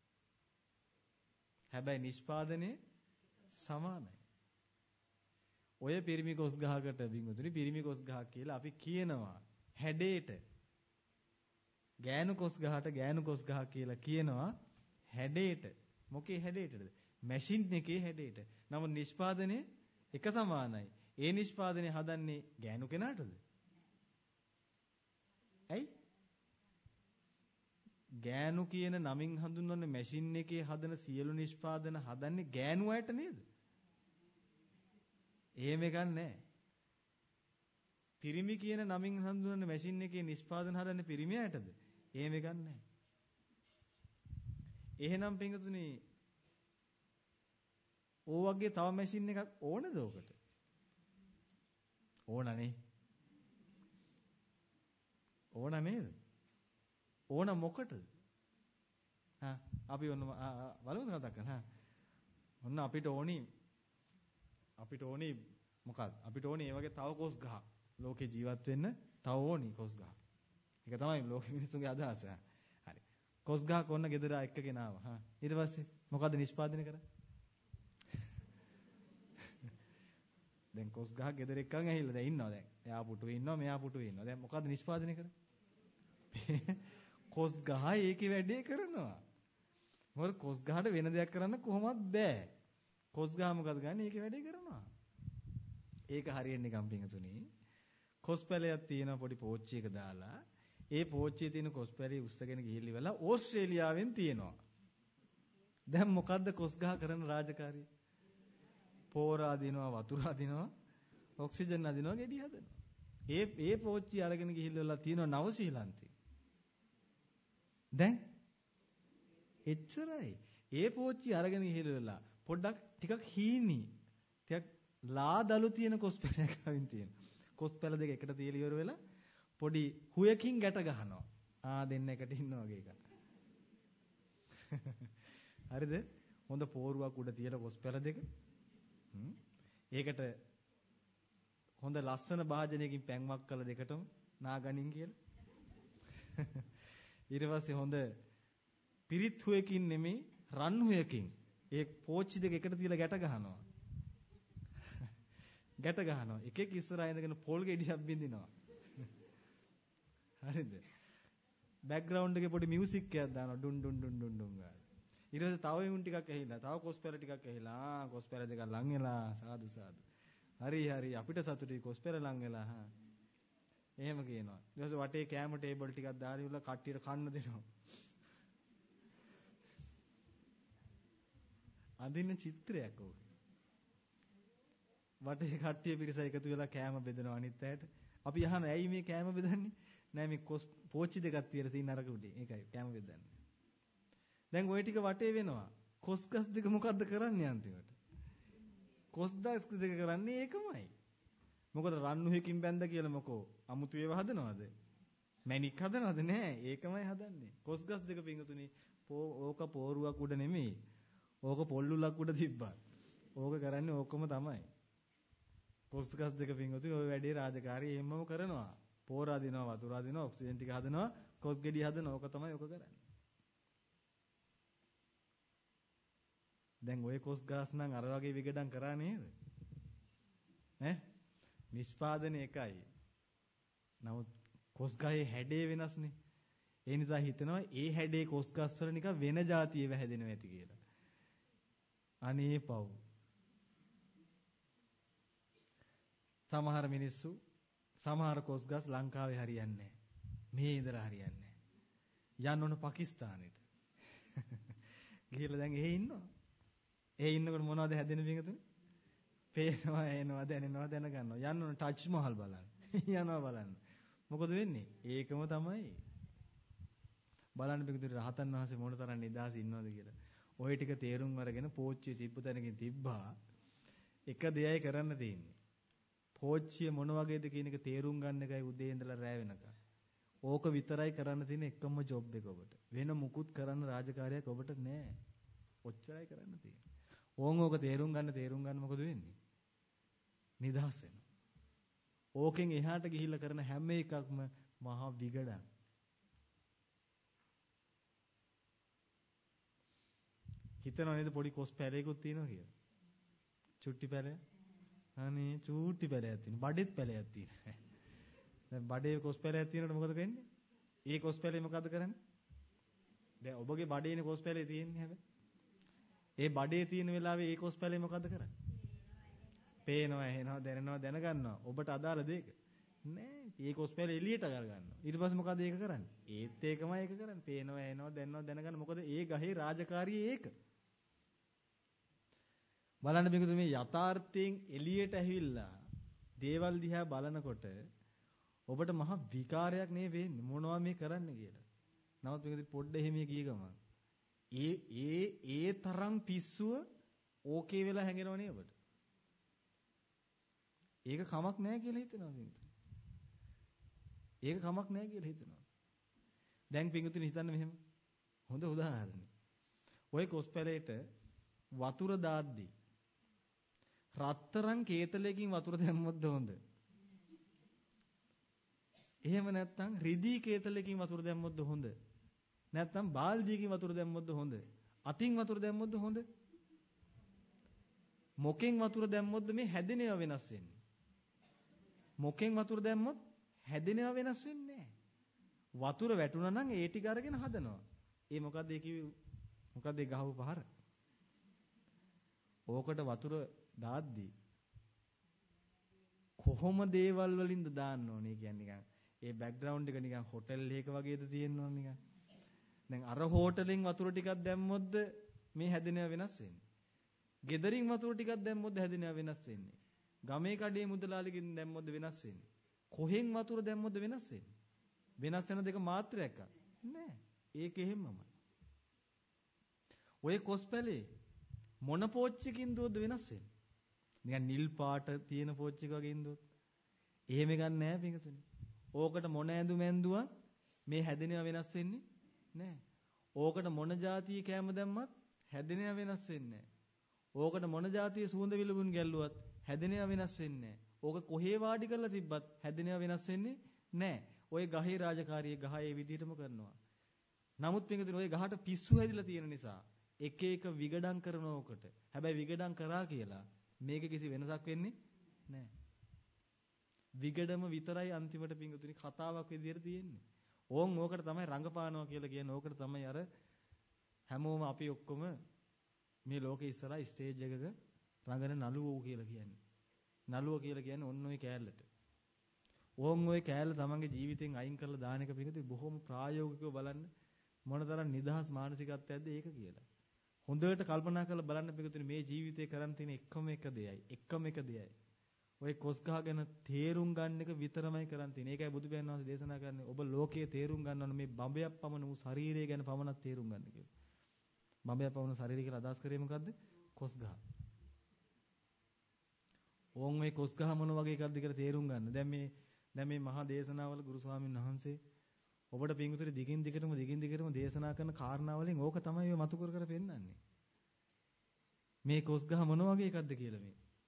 හැබැයි නිෂ්පාදනයේ සමානයි. ඔය පිරිමි කොස් ගහකට බින්දුනි පිරිමි කොස් ගහක් කියලා අපි කියනවා හැඩේට. ගෑනු කොස් ගහට ගෑනු කොස් ගහක් කියලා කියනවා හැඩේට. මොකේ හැඩේටද? මැෂින් එකේ හැඩේට. නමුත් නිෂ්පාදනයේ එක සමානයි. ඒ නිෂ්පාදනය හදන්නේ ගෑනු කෙනාටද? ඇයි? ගෑනු කියන නමින් හඳුන්වන මැෂින් එකේ හදන සියලු නිෂ්පාදන හදන්නේ ගෑනු අයට නේද? එහෙම එකක් නැහැ. පිරිමි කියන නමින් හඳුන්වන මැෂින් එකේ නිෂ්පාදන හදන්නේ පිරිමි අයටද? එහෙම එකක් නැහැ. එහෙනම් පින්තුනි ඕ වගේ තව මැෂින් එකක් ඕනද ඔකට? ඕනනේ. ඕන නේද? ඕන මොකටද? හා අපි ඔන්න බලමුද කතා කරන්න. හා ඔන්න අපිට ඕනි මොකක්ද? අපිට ඕනි මේ වගේ තව කොස් ගහ. ලෝකේ ජීවත් වෙන්න තව ඕනි කොස් ගහ. ඒක තමයි ලෝකෙ මිනිස්සුන්ගේ අදහස. හරි. කොස් ගහක් ඔන්න ගෙදර එක්කගෙන ආවා. හා ඊට පස්සේ මොකද්ද නිෂ්පාදනය කරන්නේ? දැන් කොස් ගහක් ගෙදර එක්කන් ඇහිල්ලා දැන් ඉන්නවා දැන්. එයා පුටුවේ ඉන්නවා මෙයා පුටුවේ ඉන්නවා. දැන් මොකද්ද නිෂ්පාදනය කරන්නේ? කොස් ගහ ඒකේ වැඩේ කරනවා. මොකද කොස් ගහට වෙන දෙයක් කරන්න කොහොමවත් බෑ. කොස් ගහ මොකද ගන්න? ඒකේ වැඩේ කරනවා. ඒක හරියන්නේ නිකම් පිංගුතුනි. කොස් පැලයක් තියෙන පොඩි පෝච්චියක දාලා ඒ පෝච්චියේ තියෙන කොස් පැලේ උස්සගෙන ගිහිල්ලි වෙලා ඕස්ට්‍රේලියාවෙන් තියෙනවා. දැන් මොකද්ද කොස් ගහ කරන රාජකාරිය? පෝරා දිනවා, වතුරා දිනවා, ඔක්සිජන් අදිනවා, ගෙඩි හදනවා. ඒ පෝච්චිය අරගෙන ගිහිල්ලා තියෙනවා නවසීලන්තේ. දැන් එච්චරයි. ඒ පෝච්චිය අරගෙන ගිහිල්ලා පොඩ්ඩක් ටිකක් හීනි. ටිකක් ලාදලු තියෙන කොස් පැලයක් අවින් තියෙනවා. කොස් පැල දෙක එකට තියලා ඉවර වෙලා පොඩි හුයකින් ගැට ගහනවා. දෙන්න එකට ඉන්නවා වගේ එක. හරිද? හොඳ පෝරුවක් උඩ තියලා කොස් පැල දෙක. ඒකට හොඳ ලස්සන භාජනයකින් පැන්වක් කළ දෙකටම නාගනින් කියලා. ඊට පස්සේ හොඳ පිරිත් හුයකින් නෙමෙයි රන් හුයකින් ඒ පෝච්චි දෙක එකට තියලා ගැට ගහනවා. ගැට ගහනවා. එකෙක් ඉස්සරහා ඉඳගෙන පොල් ගෙඩියක් බින්දිනවා. හරිද? බෑග්ග්‍රවුන්ඩ් එකේ පොඩි මියුසික් එකක් දානවා. ඩුන් ඩුන් ඩුන් ඩුන් ඩුන් ගාලා. ඊට පස්සේ තව එමුන් ටිකක් ඇහිලා, තව කොස්පෙර ටිකක් ඇහිලා. කොස්පෙර දෙක ලං වෙලා සාදු සාදු. හරි හරි අපිට සතුටුයි කොස්පෙර ලං වෙලා හා. එහෙම කියනවා. ඊට පස්සේ වටේ කැම ටේබල් ටිකක් දාලා ඉවරලා කට්ටියට කන්න දෙනවා. අදින්න චිත්‍රයක් ඕක. වටේ කට්ටිය පිරිස එකතු වෙලා කෑම බෙදනවා අනිත් අයට. අපි අහන ඇයි මේ කෑම බෙදන්නේ? නෑ මේ පෝච්චි දෙකක් තියලා තියෙන අරක උඩේ. ඒකයි කෑම බෙදන්නේ. දැන් ওই ටික වටේ වෙනවා. කොස්ගස් දෙක මොකද්ද කරන්නේ අන්තිමට? කොස්ගස් දෙක කරන්නේ ඒකමයි. මොකද රන්නුහකින් බැඳ කියලා මොකෝ අමුතු ඒවා හදනවද? මැණික් හදනවද? නෑ ඒකමයි හදන්නේ. කොස්ගස් දෙක පිංගුතුනි ඕක පෝරුවක් උඩ නෙමෙයි. ඕක පොල්ලුලක් උඩ තිබ්බා. ඕක කරන්නේ ඕකම තමයි. කොස්ගස් දෙක පිංගුතුනි ওই වැඩේ රාජකාරිය එහෙමම කරනවා. පෝරා දිනවා, වතුරා දිනවා, ඔක්සිජන් ටික හදනවා, කොස් ගෙඩි හදනවා. ඕක තමයි ඕක කරන්නේ. දැන් ওই කොස් ගස් නම් අර වගේ විගඩම් කරා නේද? ඈ නිෂ්පාදනය එකයි. නමුත් කොස් ගහේ හැඩේ වෙනස්නේ. ඒ නිසා හිතනවා ඒ හැඩේ කොස් ගස් වල නිකන් වෙන જાතියෙව හැදෙනවා ඇති කියලා. අනේ පව්. සමහර මිනිස්සු සමහර කොස් ගස් ලංකාවේ හරියන්නේ නැහැ. මේ ඉඳලා හරියන්නේ නැහැ. යන්න ඕන පාකිස්තානෙට. ගිහිල්ලා දැන් එහෙ ඉන්නවා. එහෙ ඉන්නකොට මොනවද හැදෙන පිංගතුනේ? පේනවා, එනවා, දැනෙනවා, දැනගන්නවා. යන්න ඕන ටච් මහල් බලන්න. යනවා බලන්න. මොකද වෙන්නේ? ඒකම තමයි. බලන්න පිටුතුරේ රහතන් වහන්සේ මොන තරම් නිදාස ඉන්නවද කියලා. ওই ටික තේරුම් අරගෙන පෝච්චිය තිබ්බ තැනකින් තිබ්බා. එක දෙයයි කරන්න තියෙන්නේ. පෝච්චිය මොන වගේද කියන එක තේරුම් ගන්න එකයි උදේ ඉඳලා රැ වෙනකම්. ඕක විතරයි කරන්න තියෙන එකම ජොබ් එක ඔබට. වෙන මුකුත් කරන්න රාජකාරියක් ඔබට නැහැ. ඔච්චරයි කරන්න තියෙන්නේ. ඕක තේරුම් ගන්න මොකද වෙන්නේ? නිදහස් වෙනවා. ඕකෙන් එහාට ගිහිල්ලා කරන හැම එකක්ම මහා විගඩක්. හිතනවා නේද පොඩි කොස් පැලයකුත් තියෙනවා කියලා. චුට්ටි පැලය. අනේ චූටි පැලයක් තියෙනවා. බඩෙත් පැලයක් තියෙනවා. දැන් බඩේ කොස් පැලයක් තියෙනකොට මොකද වෙන්නේ? ඒ කොස් පැලේ මොකද කරන්නේ? දැන් ඔබගේ බඩේනේ කොස් පැලේ තියෙන්නේ හැබැයි. ඒ බඩේ තියෙන වෙලාවේ ඒ කොස් පැලේ මොකද කරන්නේ? පේනවා, ඇහෙනවා, දැනෙනවා, දැනගන්නවා. ඔබට අදාළ දෙයක නෑ. ඒ කොස් පැලේ එළියට අර ගන්නවා. ඊට පස්සේ මොකද ඒක කරන්නේ? ඒත් ඒකමයි ඒක කරන්නේ. පේනවා, ඇහෙනවා, දැනෙනවා, දැනගන්න. මොකද ඒ ගහේ රාජකාරිය ඒක. බලන්න මේකද මේ යථාර්ථයෙන් එළියට ඇවිල්ලා දේවල් දිහා බලනකොට ඔබට මහා විකාරයක් නේ වෙන්නේ. මොනවා මේ කරන්න කියලා. නමුත් මේකද පොඩ්ඩ එහෙම ගිය ගමන් ඒ තරම් පිස්සුව ඕකේ වෙලා හැංගෙනව නේ ඔබට. ඒක කමක් නැහැ කියලා හිතනවා පින්තුනි. ඒක කමක් නැහැ කියලා හිතනවා. දැන් පින්තුනි හිතන්න මෙහෙම. හොඳ උදාහරණයක්. ওই කොස් පැලේට වතුර දාද්දි රත්තරන් කේතලයකින් වතුර දැම්මොත් හොඳ. එහෙම නැත්නම් රිදී කේතලයකින් වතුර දැම්මොත් හොඳ. නැත්නම් බාල්දියකින් වතුර දැම්මොත් හොඳ. අතින් වතුර දැම්මොත් හොඳ. මොකෙන් වතුර දැම්මොත් මේ හැදෙනව වෙනස් වෙන්නේ? මොකෙන් වතුර දැම්මොත් හැදෙනව වෙනස් වෙන්නේ නැහැ. වතුර වැටුණා නම් ඒ ටික අරගෙන හදනවා. ඒ මොකද්ද ඒ කිව්වේ? මොකද්ද ඒ ගහව පහර? ඕකට වතුර දාද්දී කොහොම දේවල් වලින්ද දාන්න ඕනේ කියන්නේ නිකන් ඒ බෑග්ග්‍රවුන්ඩ් එක නිකන් හොටෙල් එකක වගේද තියෙනවා නිකන්. දැන් අර හෝටලෙන් වතුර ටිකක් දැම්මොත්ද මේ හැදෙනව වෙනස් වෙන්නේ. ගෙදරින් වතුර ටිකක් දැම්මොත්ද හැදෙනව වෙනස් වෙන්නේ. ගමේ කඩේ මුදලාලිගෙන් දැම්මොත්ද වෙනස් වෙන්නේ. කොහෙන් වතුර දැම්මොත්ද වෙනස් වෙන්නේ. වෙනස් වෙන දෙක මාත්‍රයක් නෑ. ඒක එහෙමමයි. ඔය කොස්පැලේ මොන පෝච්චකින් දුවද වෙනස් වෙන්නේ. නිකන් නිල් පාට තියෙන පෝච්චි එක වගේ ඉඳුවොත් එහෙම ගන්න නෑ පිටුතුනේ. ඕකට මොන ඇඳුම ඇඳුවත් මේ හැදෙනව වෙනස් වෙන්නේ නෑ. ඕකට මොන જાතිය කැම දැම්මත් හැදෙනව වෙනස් වෙන්නේ නෑ. ඕකට මොන જાතිය සුවඳ විලවුන් ගැල්ලුවත් හැදෙනව වෙනස් වෙන්නේ නෑ. ඕක කොහේ වාඩි කරලා තිබ්බත් හැදෙනව වෙනස් වෙන්නේ නෑ. ඔය ගහේ රාජකාරිය ගහ ඒ විදිහටම කරනවා. නමුත් පිටුතුනේ ඔය ගහට පිස්සු හැදිලා තියෙන නිසා එක එක විගඩම් කරන ඕකට. හැබැයි විගඩම් කරා කියලා මේක කිසි වෙනසක් වෙන්නේ නැහැ. විගඩම විතරයි අන්තිමට පිංගුතුනි කතාවක් විදියට තියෙන්නේ. ඕකට තමයි රංගපානවා කියලා කියන්නේ. ඕකට තමයි අර හැමෝම අපි ඔක්කොම මේ ලෝකේ ඉස්සරහා ස්ටේජ් එකක රංගන නළුවෝ කියලා කියන්නේ. නළුව කියලා කියන්නේ ඔන්න ඔය කෑල්ලට. ඔය කෑල්ල තමන්ගේ ජීවිතෙන් අයින් කරලා දාන එක පිංගුතුනි බොහොම ප්‍රායෝගිකව බලන්න මොනතරම් නිදහස් මානසිකත්වයක්ද ඒක කියලා. හොඳට කල්පනා කරලා බලන්න පිටුතුනේ මේ ජීවිතේ කරන් තියෙන එකම එක දෙයයි. ඔය කොස් ගහ ගැන තේරුම් ගන්න එක විතරමයි කරන් තියෙන්නේ. ඒකයි බුදු පියාණන් වහන්සේ දේශනා කරන්නේ ඔබ ලෝකයේ තේරුම් ගන්න ඕන මේ බඹයක් පමණ වූ ශරීරය ගැන පමණක් තේරුම් ගන්න කියලා. බඹයක් පමණ ශරීරය කියලා අදහස් කරේ මොකද්ද? කොස් ගහ. මේ කොස් ගහ මොන වගේ එකක්ද කියලා තේරුම් ගන්න. දැන් මේ මහා දේශනාවල ගුරු ස්වාමීන් වහන්සේ ඔබට පිංගුතුනේ දිගින් දිගටම දේශනා කරන කාරණාවලින් ඕක තමයි ඔය මතු කර පෙන්නන්නේ. මේ කොස් ගහ මොන වගේ එකක්ද කියලා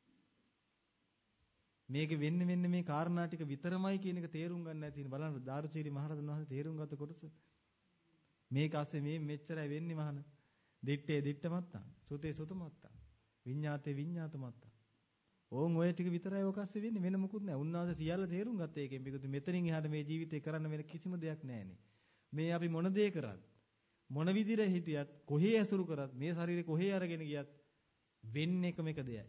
මේකේ වෙන්නේ මේ කාරණා ටික විතරමයි කියන එක තේරුම් ගන්න නැති බලන්න දාරුචීරි මහරහතන් වහන්සේ තේරුම් ගත්ත කොටස. මේක ASCII මේ මෙච්චරයි වෙන්නේ මහන. දිත්තේ දිත්ත මත්තා, සුතේ සුත මත්තා, විඤ්ඤාතේ විඤ්ඤාත මත්තා. ඔය ටික විතරයි ඕක ASCII වෙන්නේ වෙන මොකුත් නැහැ. උන්වහන්සේ සියල්ල තේරුම් ගත්ත එකෙන් මේක මෙතනින් එහාට මේ ජීවිතේ කරන්න වෙන කිසිම දෙයක් නැහැනේ. මේ අපි මොන දේ කරත් මොන විදිහට හිටියත් කොහේ ඇසුරු කරත් මේ ශරීරේ කොහේ අරගෙන ගියත් වෙන්නේ එකම එක දෙයයි.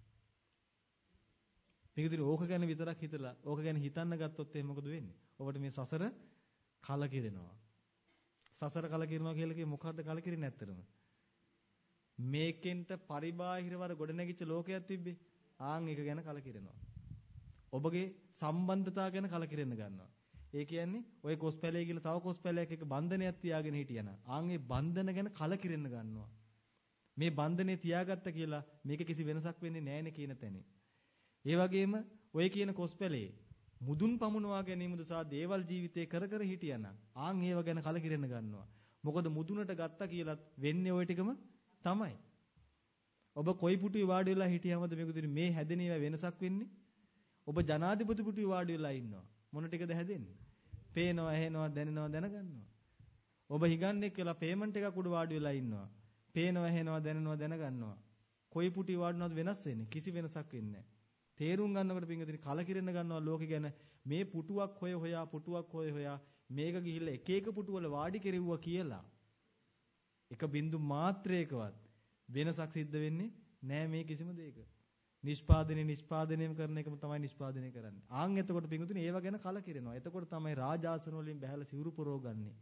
මේකදී ඕක ගැන විතරක් හිතලා ඕක ගැන හිතන්න ගත්තොත් එහෙනම් මොකද වෙන්නේ? ඔබට මේ සසර කලකිරෙනවා. සසර කලකිරෙනවා කියලා කියේ මොකද්ද කලකිරෙන්නේ නැත්තරම? මේකෙන්ට පරිබාහිරවර ගොඩනැගිච්ච ලෝකයක් තිබ්බේ. ඒක ගැන කලකිරෙනවා. ඔබගේ සම්බන්ධතාව ගැන කලකිරෙන්න ගන්නවා. ඒ කියන්නේ ඔය කොස්පැලේ කියලා තව කොස්පැලයක් එක බන්ධනයක් තියාගෙන හිටියනම් ඒ බන්ධන ගැන කලකිරෙන්න ගන්නවා. මේ බන්ධනේ තියාගත්ත කියලා මේක කිසි වෙනසක් වෙන්නේ නැහැනේ කියන තැනේ. ඒ වගේම ඔය කියන කොස්පැලේ මුදුන් පමුණවා ගැනීම උදෙසා දේවල් ජීවිතේ කර හිටියනම් ඒව ගැන කලකිරෙන්න ගන්නවා. මොකද මුදුනට ගත්තා කියලත් වෙන්නේ ওই ටිකම තමයි. ඔබ කොයි පුටුවේ වාඩි වෙලා හිටියමද මේ හැදෙන ඒවා වෙනසක් වෙන්නේ? ඔබ ජනාධිපති පුටුවේ වාඩි වෙලා ඉන්නවා. මොන ටිකද හැදෙන්නේ? පේනවා, ඇහෙනවා, දැනෙනවා, දැනගන්නවා. ඔබ හිගන්නෙක් කියලා පේමන්ට් එකක් උඩ වාඩි වෙලා ඉන්නවා. පේනවා, ඇහෙනවා, දැනෙනවා, දැනගන්නවා. කොයි පුටුවේ වාඩිනවද වෙනස් වෙන්නේ? කිසි වෙනසක් වෙන්නේ නැහැ. තේරුම් ගන්නකොට පින්වතුනි කලකිරෙන්න ගන්නවා ලෝකෙ ගැන මේ පුටුවක් හොයා මේක ගිහිල්ලා එක පුටුවල වාඩි කෙරෙව්වා කියලා එක බින්දු මාත්‍රයකවත් වෙනසක් සිද්ධ වෙන්නේ නෑ මේ කිසිම දෙයක. නිෂ්පාදනය කරන එකම තමයි නිෂ්පාදනය කරන්නේ. එතකොට පින්වතුනි ඒව ගැන කලකිරෙනවා. එතකොට තමයි රාජාසන වලින් බහැලා සිවුරු පොරවගන්නේ.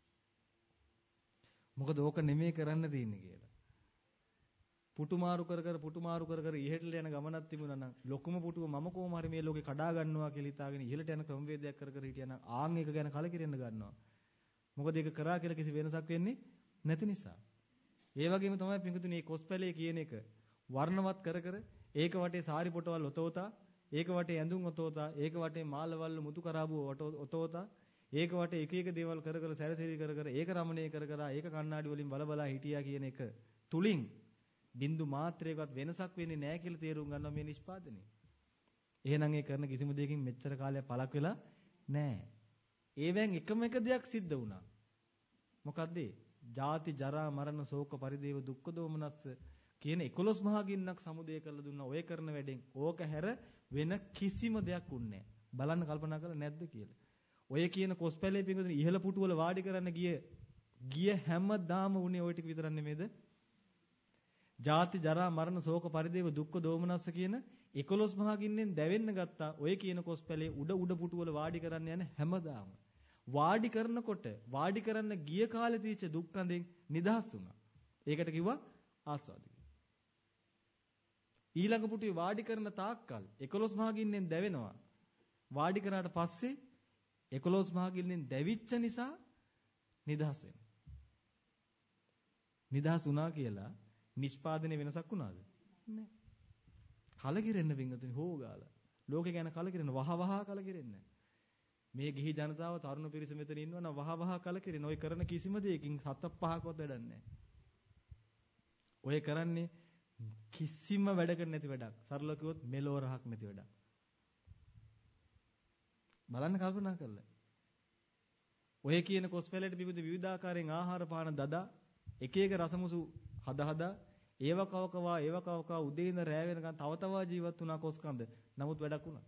මොකද ඕක නෙමෙයි කරන්න තියෙන්නේ කියලා. පුටු මාරු කර ඉහළට යන ගමනක් තිබුණා නම් ලොකුම පුටුව මම කොහොම හරි මේ ලෝකේ කඩා ගන්නවා කියලා හිතාගෙන ඉහළට යන ක්‍රමවේදයක් කර හිටියනම් ඒක ගැන කලකිරෙන්න ගන්නවා. මොකද ඒක කරා කියලා කිසි වෙනසක් වෙන්නේ නැති නිසා. ඒ වගේම තමයි පිඟුතුනි මේ කොස්පැලේ කියන එක වර්ණවත් කර ඒක වටේ සාරි පොටවල් ඔතවතා, ඒක වටේ ඇඳුම් ඔතවතා, ඒක වටේ මාළවල් මුතු කරාබුව ඔතවතා, ඒක වටේ එක දේවල් කර සැරසිරි කර ඒක රමණීය කර ඒක කණ්ණාඩි වලින් බල හිටියා කියන එක තුලින් බින්දු මාත්‍රයකවත් වෙනසක් වෙන්නේ නැහැ කියලා තේරුම් ගන්නවා මේ නිෂ්පාදනය. එහෙනම් ඒ කරන කිසිම දෙයකින් මෙච්චර කාලයක් පළක් වෙලා නැහැ. ඒවෙන් එකම එක දෙයක් සිද්ධ වුණා. මොකද්ද? ජාති ජරා මරණ ශෝක පරිදේව දුක්ඛ දෝමනස්ස කියන 11 මහා ගින්නක් සමුදය කරලා දුන්නා. ඔය කරන වැඩෙන් ඕක හැර වෙන කිසිම දෙයක් උන්නේ නැහැ. බලන්න කල්පනා කරලා නැද්ද කියලා. ඔය කියන කොස්පැලේ පිඟුතුනි ඉහළ පුටුවල වාඩි කරන්න ගිය හැමදාම උනේ ওই ටික විතරක් නෙමෙයිද? ජාති ජරා මරණ ශෝක පරිදේව දුක්ඛ දෝමනස්ස කියන 11 මහා ගින්නෙන් දැවෙන්න ගත්තා. ඔය කියන කොස් පැලේ උඩ පුටුවල වාඩි කරන්න යන හැමදාම වාඩි කරනකොට වාඩි කරන්න ගිය කාලේ තීච්ච දුක්ඛඳෙන් නිදහස් වුණා. ඒකට කිව්වා ආස්වාද කියලා. ඊළඟ පුටුවේ වාඩි කරන තාක්කල් 11 මහා ගින්නෙන් දැවෙනවා. වාඩි කරාට පස්සේ 11 මහා ගින්නෙන් දැවිච්ච නිසා නිදහස් වෙනවා. නිදහස් වුණා කියලා නිෂ්පාදනයේ වෙනසක් වුණාද? නැහැ. කලකිරෙන්න පිංගුතුනි හොගාලා. ලෝකේ ගැන කලකිරෙන්න වහ කලකිරෙන්න. මේ ගිහි ජනතාව තරුණ පිරිස මෙතන ඉන්නවා නම් වහ කලකිරෙන. ඔය කරන කිසිම දෙයකින් 7-5කවත් වැඩක් නැහැ. ඔය කරන්නේ කිසිම වැඩකට නැති වැඩක්. සරලව කිව්වොත් මෙලෝ රහක් නැති වැඩක්. බලන්න කල්පනා කරලා. ඔය කියන කොස්පැලේට විවිධාකාරයෙන් ආහාර පාන දදා එක එක රසමුසු හදා ඒව කවකවා උදේ ඉඳන් රැ වෙනකන් තව තවා ජීවත් වුණා කොස්කන්ද. නමුත් වැඩක් වුණා.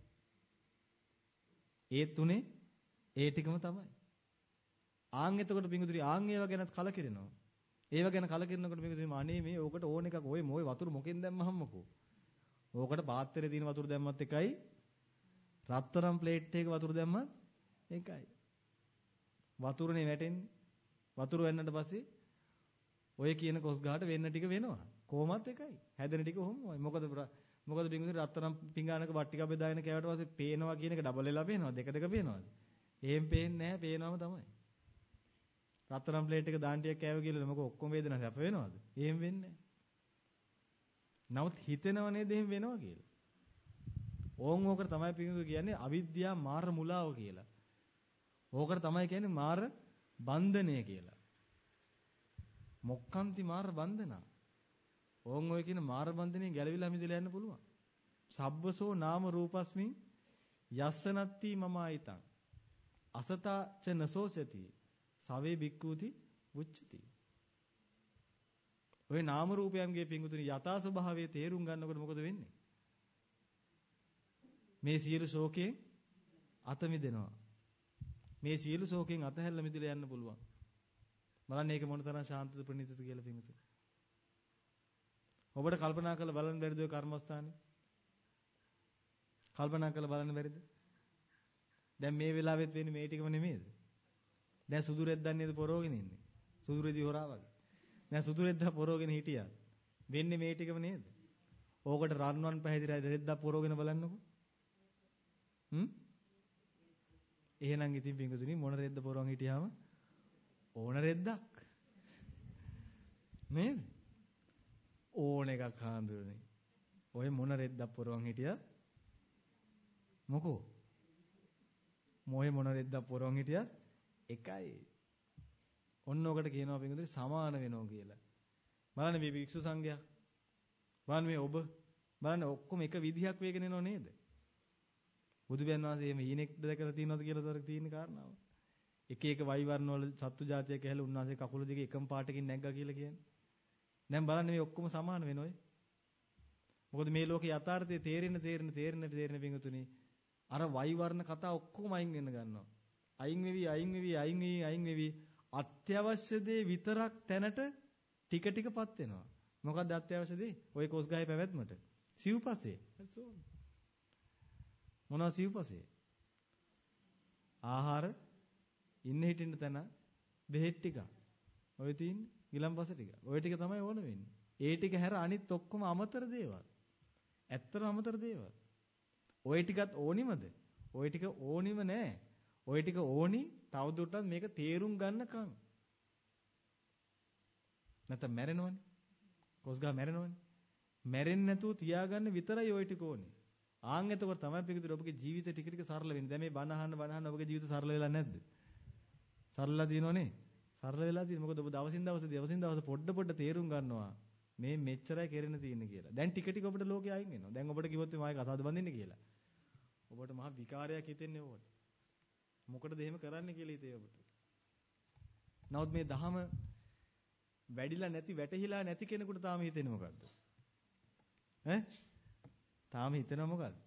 ඒත් උනේ ඒ ටිකම තමයි. ආන් එතකොට පිංගුතුරි ආන් ඒව ගැනත් කලකිරෙනවා. ඒව ගැන කලකිරනකොට පිංගුතුරි අනේ මේ ඕකට ඕන එකක් ඔය මොයි වතුර මොකෙන් දැම්මහම්මකෝ. ඕකට පාත්‍රයේ තියෙන වතුර දැම්මත් එකයි රත්තරන් ප්ලේට් එකක වතුර දැම්මත් එකයි. වතුරනේ වැටෙන්නේ. වතුර වෙන්නට පස්සේ ඔය කියන කොස් ගහට වෙන්න ටික වෙනවා. කොහොමත් එකයි. හැදෙන ටික කොහොමයි. මොකද පිංගුතුනි රත්තරන් පිංගානක වත් ටික බෙදාගෙන කෑවට පස්සේ පේනවා කියන එක ඩබල් වෙලා පේනවා. දෙක පේනවාද? එහෙම පේන්නේ නැහැ. පේනවම තමයි. රත්තරන් ප්ලේට් එක දාන් ටිකක් කෑව කියලා මොකද ඔක්කොම වේදනාව සැප වෙනවද? එහෙම වෙන්නේ නැහැ. නමුත් හිතෙනව නේද එහෙම වෙනවා කියලා. ඕකට තමයි පිංගුතුනි කියන්නේ අවිද්‍යා මාර මුලාව කියලා. ඕකට තමයි කියන්නේ මාර බන්ධනය කියලා. මොක්ඛන්ති මාර බන්ධනා. ඔය කියන මාර බන්ධනේ ගැලවිලා මිදලා යන්න පුළුවන්. සබ්බසෝ නාම රූපස්මින් යස්සනත්ති මම ආයිතං. අසතා ච නසෝසති. සවේ බික්ඛූති උච්චති. ඔය නාම රූපයන්ගේ පිංගුතුනි යථා ස්වභාවයේ තේරුම් ගන්නකොට මොකද වෙන්නේ? මේ සියලු ශෝකයෙන් අත මිදෙනවා. මේ සියලු ශෝකයෙන් අතහැරලා මිදලා යන්න පුළුවන්. බලන්න මේක මොන තරම් ශාන්තද ප්‍රණීතද කියලා පිංගුතුනි. ඔබට කල්පනා කරලා බලන්න බැරිද ඔය කර්මස්ථානේ? කල්පනා කරලා බලන්න බැරිද? දැන් මේ වෙලාවෙත් වෙන්නේ මේ ටිකම නෙමෙයිද? දැන් සුදු රෙද්දන් නේද පොරෝගෙන ඉන්නේ? සුදු රෙදි හොරා වගේ. දැන් සුදු රෙද්දා පොරෝගෙන හිටියා. වෙන්නේ මේ ටිකම නේද? ඕකට රන්වන් පැහැදිලි රෙද්දා පොරෝගෙන බලන්නකෝ. එහෙනම් ඉතින් පිංගුතුනි මොන රෙද්ද පොරවන් හිටියාම ඕන රෙද්දක් නේද? ඕන එකක් හාඳුරන්නේ. ඔය මොන රෙද්දක් පොරවන් හිටියා? මොකෝ? මොයේ මොන රෙද්දක් පොරවන් හිටියා? එකයි. ඔන්න ඔකට කියනවා පිංගුතුනි සමාන වෙනවා කියලා. බලන්න මේ වික්ෂු සංඝයා. බලන්න මේ ඔබ. බලන්න ඔක්කොම එක විදිහක් වේගෙන එනව නේද? බුදුබයන් වහන්සේ මේ හීනෙක්ද දැකලා තියෙනවද කියලා තවර තියෙන කාරණාව. එක එක වයි වර්ණ වල සත්තු జాතියක් ඇහැලා උන්වහන්සේ කකුල දිගේ එකම පාටකින් නැග්ගා කියලා කියන්නේ. දැන් බලන්න මේ ඔක්කොම සමාන වෙනවයි. මොකද මේ ලෝකේ යථාර්ථයේ තේරෙන පිංගුතුනි අර වයි වර්ණ කතා ඔක්කොම අයින් වෙන්න ගන්නවා. අයින් වෙවි අත්‍යවශ්‍ය දේ විතරක් තැනට ටික ටිකපත් වෙනවා. මොකක්ද අත්‍යවශ්‍ය දේ? ওই කොස් ගහේ පැවැත්මට. සිව්පසේ. මොනවා සිව්පසේ? ආහාර ඉන්න හිටින්න තැන බෙහෙත් ටික. ඔය තියෙන ගිලම්පස ටික. ඔය ටික තමයි ඕන වෙන්නේ. ඒ ටික හැර අනිත් ඔක්කොම අමතර දේවල්. ඇත්තටම අමතර දේවල්. ඔය ටිකත් ඕනිමද? ඔය ටික ඕනිම නෑ. ඔය ටික ඕනි තවදුරටත් මේක තේරුම් ගන්නකම්. නැත්නම් මැරෙනවනේ. කොස්ගා මැරෙනවනේ. මැරෙන්නේ නැතුව තියාගන්න විතරයි ඔය ටික ඕනේ. ආන් එතකොට තමයි පිටුදුර ඔබගේ ජීවිතේ ටික ටික සරල වෙන්නේ. දැන් මේ බණ අහන්න ඔබගේ ජීවිත සරල වෙලා නැද්ද? සරලලා තියෙනවනේ. සරල වෙලා තියෙන. මොකද ඔබ දවසින් දවස පොඩ තේරුම් ගන්නවා. මේ මෙච්චරයි කෙරෙන්න තියෙන්නේ කියලා. දැන් ටික ටික ඔබට ලෝකේ අයින් වෙනවා. දැන් ඔබට කිව්වොත් මායක අසාද බඳින්න කියලා. ඔබට මහා විකාරයක් හිතෙන්නේ ඔබට. මොකටද එහෙම කරන්න කියලා හිතේ ඔබට. නමුත් මේ දහම වැඩිලා නැති වැටහිලා නැති කෙනෙකුට තාම හිතෙන්නේ මොකද්ද? ඈ? තාම හිතෙනව මොකද්ද?